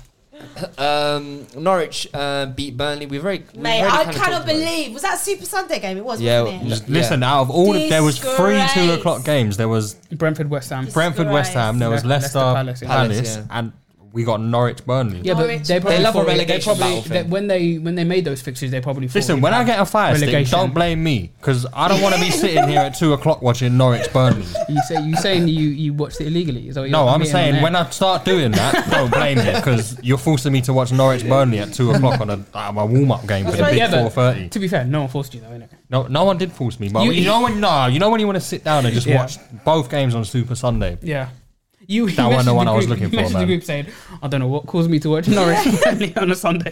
S4: Norwich beat Burnley. We've already
S8: I
S4: kinda
S8: cannot
S4: talked about it.
S8: believe. Was that Super Sunday game? It was,
S4: Yeah,
S8: wasn't it?
S6: Just listen, out of all, there was 3
S8: Disgrace.
S6: 2 o'clock games. There was
S7: Brentford, West Ham.
S6: Brentford, West Ham. There was
S7: Leicester,
S6: Leicester,
S7: Palace, yeah.
S6: Palace,
S4: yeah.
S6: and we got Norwich, Burnley.
S7: Yeah, but
S8: Norwich,
S7: they probably
S4: They love a
S7: thought
S4: relegation battle
S7: they,
S4: thing.
S7: when they made those fixtures, they probably thought
S6: Listen,
S7: we'd
S6: when I
S7: have
S6: get a fire stick,
S7: relegation.
S6: don't blame me because I don't want to be sitting here at 2 o'clock watching Norwich, Burnley.
S7: You saying you watched it illegally? Is that what
S6: No,
S7: you're
S6: I'm
S7: admitting
S6: saying
S7: on
S6: when
S7: air?
S6: I start doing that, don't blame me because you're forcing me to watch Norwich, Burnley at 2 o'clock on a warm up game for the big
S7: Yeah, but
S6: 4:30.
S7: to be fair, no one forced you though, innit?
S6: No one did force me, but
S7: You-
S6: you know when you want to sit down and just
S7: Yeah.
S6: watch both games on Super Sunday.
S7: Yeah. You
S6: That wasn't the
S7: messaged
S6: one I was
S7: group-
S6: looking
S7: you
S6: for,
S7: messaged
S6: man.
S7: the group saying, I don't know what caused me to watch Norwich Burnley on a Sunday.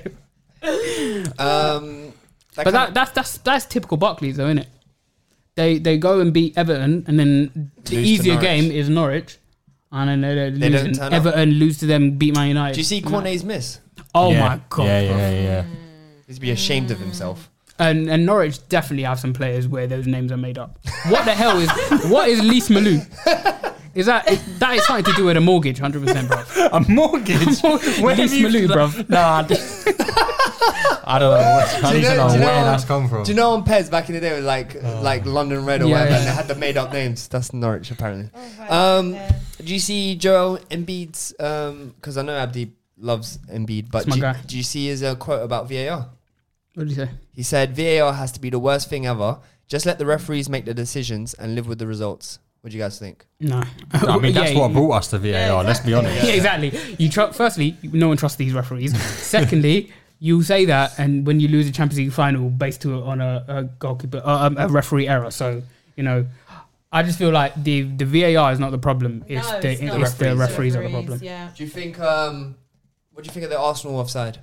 S7: But that's typical Barclays though, isn't it? They go and beat Everton, and then the
S4: Lose to
S7: easier
S4: Norwich.
S7: game is Norwich, and then they
S4: They don't
S7: lose.
S4: turn up.
S7: Everton lose to them, beat Man United.
S4: Do you see Cornet's miss?
S7: Oh
S6: Yeah.
S7: my god!
S6: Yeah,
S7: bro.
S6: yeah.
S4: He's be ashamed of himself.
S7: And Norwich definitely have some players where those names are made up. What the hell is Lees Malou? That is something to do with a mortgage, 100%, bro.
S6: A mortgage? Where
S7: Lees
S6: have you-
S7: Malou, bruv.
S6: Nah, I don't know. I
S4: Do
S6: need
S4: you
S6: to
S4: know-
S6: know
S4: do you
S6: where
S4: know-
S6: that's come from.
S4: Do you know on Pez back in the day it was like London Red or
S7: Yeah,
S4: whatever,
S7: yeah.
S4: and they had the made up names? That's Norwich apparently.
S8: Yeah.
S4: Do you see Joel Embiid's? Because I know Abdi loves Embiid, but
S7: That's my guy.
S4: do you see his quote about VAR?
S7: What did you say?
S4: He said VAR has to be the worst thing ever. Just let the referees make the decisions and live with the results. What do you guys think?
S7: No.
S6: I mean, that's
S7: Yeah,
S6: what brought us to VAR. Let's be honest.
S7: Yeah, exactly. Firstly, no one trusts these referees. Secondly, you say that, and when you lose a Champions League final based on a goalkeeper, a referee error. So I just feel like the VAR is not the problem. It's
S8: No,
S7: the
S8: it's not.
S7: it's the referees are the problem.
S8: Yeah.
S4: Do you think? What do you think of the Arsenal offside?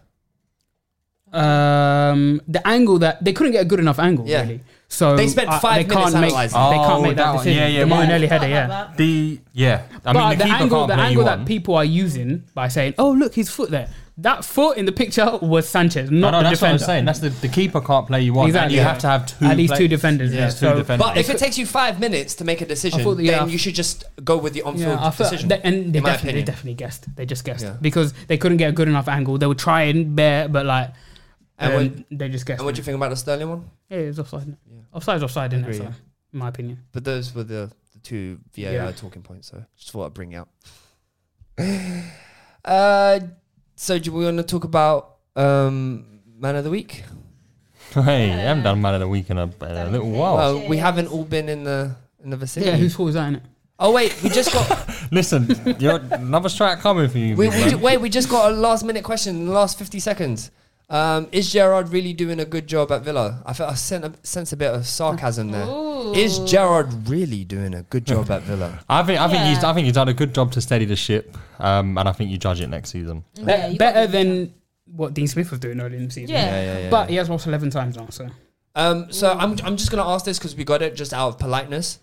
S7: The angle that they couldn't get a good enough angle,
S4: Yeah.
S7: really. So
S4: They spent 5
S7: they can't
S4: minutes
S7: make
S4: analysing.
S7: they can't
S6: Oh,
S7: make that
S6: that one.
S7: decision.
S6: Yeah, yeah,
S7: The
S6: but-
S7: Martinelli header, yeah.
S6: I
S7: But
S6: mean, the keeper
S7: angle,
S6: can't
S7: the
S6: play
S7: angle
S6: you
S7: that
S6: on.
S7: people are using by saying, "Oh, look, his foot there." That foot in the picture was Sanchez,
S6: No,
S7: not the
S6: that's what I'm
S7: defender.
S6: saying. That's the keeper can't play you on.
S7: Exactly,
S6: And you
S7: yeah.
S6: have to have two.
S7: At least two defenders.
S6: Yeah,
S7: Yeah,
S6: two defenders.
S4: But if it takes you 5 minutes to make a decision,
S7: I thought that, yeah,
S4: then you should just go with the on-field
S7: I felt-
S4: decision.
S7: and they
S4: in my
S7: definitely,
S4: opinion.
S7: guessed. They just guessed
S4: Yeah.
S7: because they couldn't get a good enough angle. They were trying bare, but like,
S4: And what-
S7: they just guessed.
S4: And what do you think about the Sterling one?
S7: Yeah, it's offside. Innit?
S4: Yeah.
S7: Offside's offside, isn't
S4: Agree,
S7: it? So,
S4: yeah.
S7: in my opinion.
S4: But those were the two VAR
S7: Yeah.
S4: talking points, so just thought I'd bring it up.
S9: So do we want to talk about Man of the Week?
S6: Hey, I haven't done Man of the Week in a little while.
S9: Well, we haven't all been in the vicinity.
S7: Yeah, whose fault was that, innit?
S9: Oh wait, we just got.
S6: Listen, you're another strike coming for you.
S9: We just got a last minute question in the last 50 seconds. Is Gerrard really doing a good job at Villa? I felt I sense a bit of sarcasm there.
S8: Ooh.
S9: Is Gerrard really doing a good job at Villa?
S6: I think he's done a good job to steady the ship, and I think you judge it next season.
S8: Yeah, you
S7: Better
S8: got-
S7: than what Dean Smith was doing earlier in the season.
S8: Yeah.
S7: But he has lost 11 times now, so.
S9: So I'm just gonna ask this because we got it just out of politeness.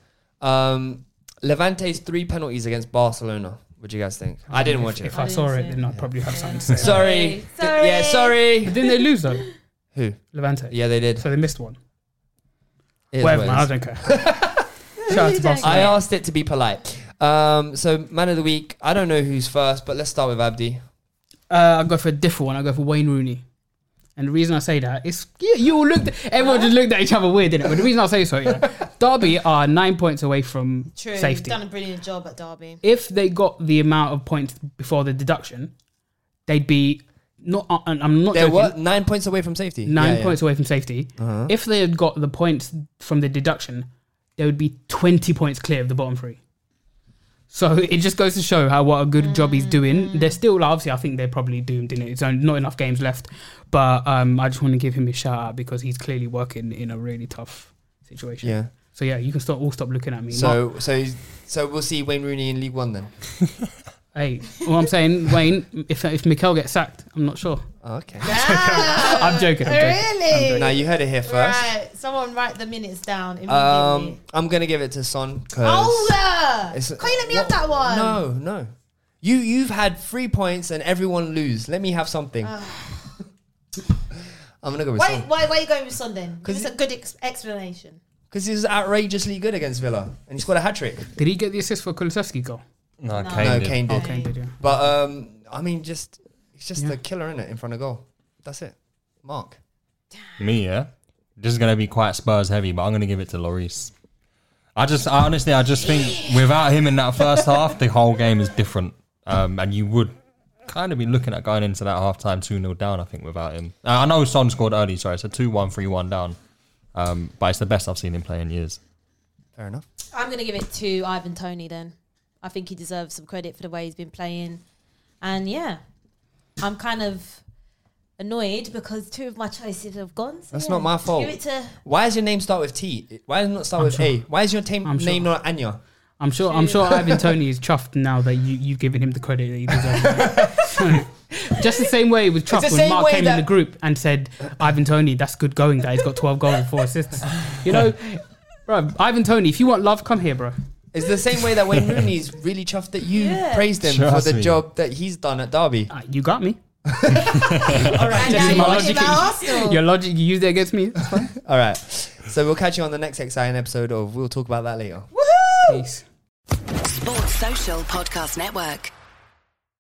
S9: Levante's 3 penalties against Barcelona. What do you guys think? I didn't watch it.
S7: If I saw it, then I'd probably have something to say.
S9: Sorry.
S8: Sorry.
S9: Yeah, sorry.
S7: But didn't they lose though?
S9: Who?
S7: Levante.
S9: Yeah, they did.
S7: So they missed one.
S9: It is
S7: Whatever,
S9: what it
S7: man, I
S9: is.
S7: don't care. Shout out to Barcelona.
S9: I asked it to be polite. So Man of the Week. I don't know who's first, but let's start with Abdi.
S7: I go for a different one. I go for Wayne Rooney. And the reason I say that is, you all everyone just looked at each other weird, didn't it? But the reason I say so, Derby are 9 points away from
S8: True.
S7: safety.
S8: Done a brilliant job at Derby.
S7: If they got the amount of points before the deduction, they'd be not. I'm not
S9: They're
S7: joking.
S9: what? 9 points away from safety.
S7: 9 points away from safety.
S9: Uh-huh.
S7: If they had got the points from the deduction, they would be 20 points clear of the bottom three. So it just goes to show what a good job he's doing. They're still, obviously, I think they're probably doomed in it. It's not enough games left. But I just want to give him a shout out because he's clearly working in a really tough situation.
S9: Yeah.
S7: So yeah, you can all stop looking at me.
S9: So we'll see Wayne Rooney in League One then.
S7: Hey, what I'm saying, Wayne, if Mikel gets sacked, I'm not sure.
S9: Oh, okay.
S7: I'm joking.
S8: Really?
S9: Now you heard it here first.
S8: Right. Someone write the minutes down immediately.
S9: I'm gonna give it to Son.
S8: Can't
S9: it's-
S8: you let me have that one?
S9: No. You've had 3 points and everyone lose. Let me have something. I'm gonna go with Son
S8: Why are you going with Son then?
S9: 'Cause
S8: Give us a good explanation.
S9: because he was outrageously good against Villa and he scored a hat trick.
S7: Did he get the assist for Kulusevski goal?
S6: No,
S8: No.
S6: Kane did.
S9: Kane did.
S7: Oh, Kane did, yeah.
S9: But I mean, he's just
S7: Yeah.
S9: a killer in it in front of goal. That's it. Mark.
S6: Me, yeah. This is gonna be quite Spurs heavy, but I'm gonna give it to Lloris. I honestly think without him in that first half, the whole game is different. And you would kind of be looking at going into that half-time 2-0 down, I think, without him. I know Son scored early, sorry, it's a 2-1, 3-1 down. But it's the best I've seen him play in years.
S9: Fair enough.
S8: I'm going to give it to Ivan Toney then. I think he deserves some credit for the way he's been playing. And yeah, I'm kind of annoyed because 2 of my choices have gone. So
S9: That's
S8: yeah,
S9: not my fault.
S8: Give it to...
S9: Why does your name start with T? Why does it not start with A? Why is your name not Anya?
S7: I'm sure Ivan Toney is chuffed now that you've given him the credit that he deserves. So, just the same way he was chuffed
S9: the
S7: when
S9: same
S7: Mark
S9: way
S7: came in
S9: that-
S7: the group and said, Ivan Toney, that's good going that he's got 12 goals and 4 assists. You know, bro, Ivan Toney, if you want love, come here, bro.
S9: It's the same way that Wayne Rooney's really chuffed that you praised him
S6: Trust
S9: for the
S6: me.
S9: job that he's done at Derby.
S7: You got me.
S8: All right, now
S7: my
S8: you're
S7: logic-
S8: watching about Arsenal.
S7: Your logic, you used it against me. That's fine.
S9: All right. So we'll catch you on the next exciting episode of We'll Talk About That Later.
S7: Peace.
S10: Sports Social Podcast Network.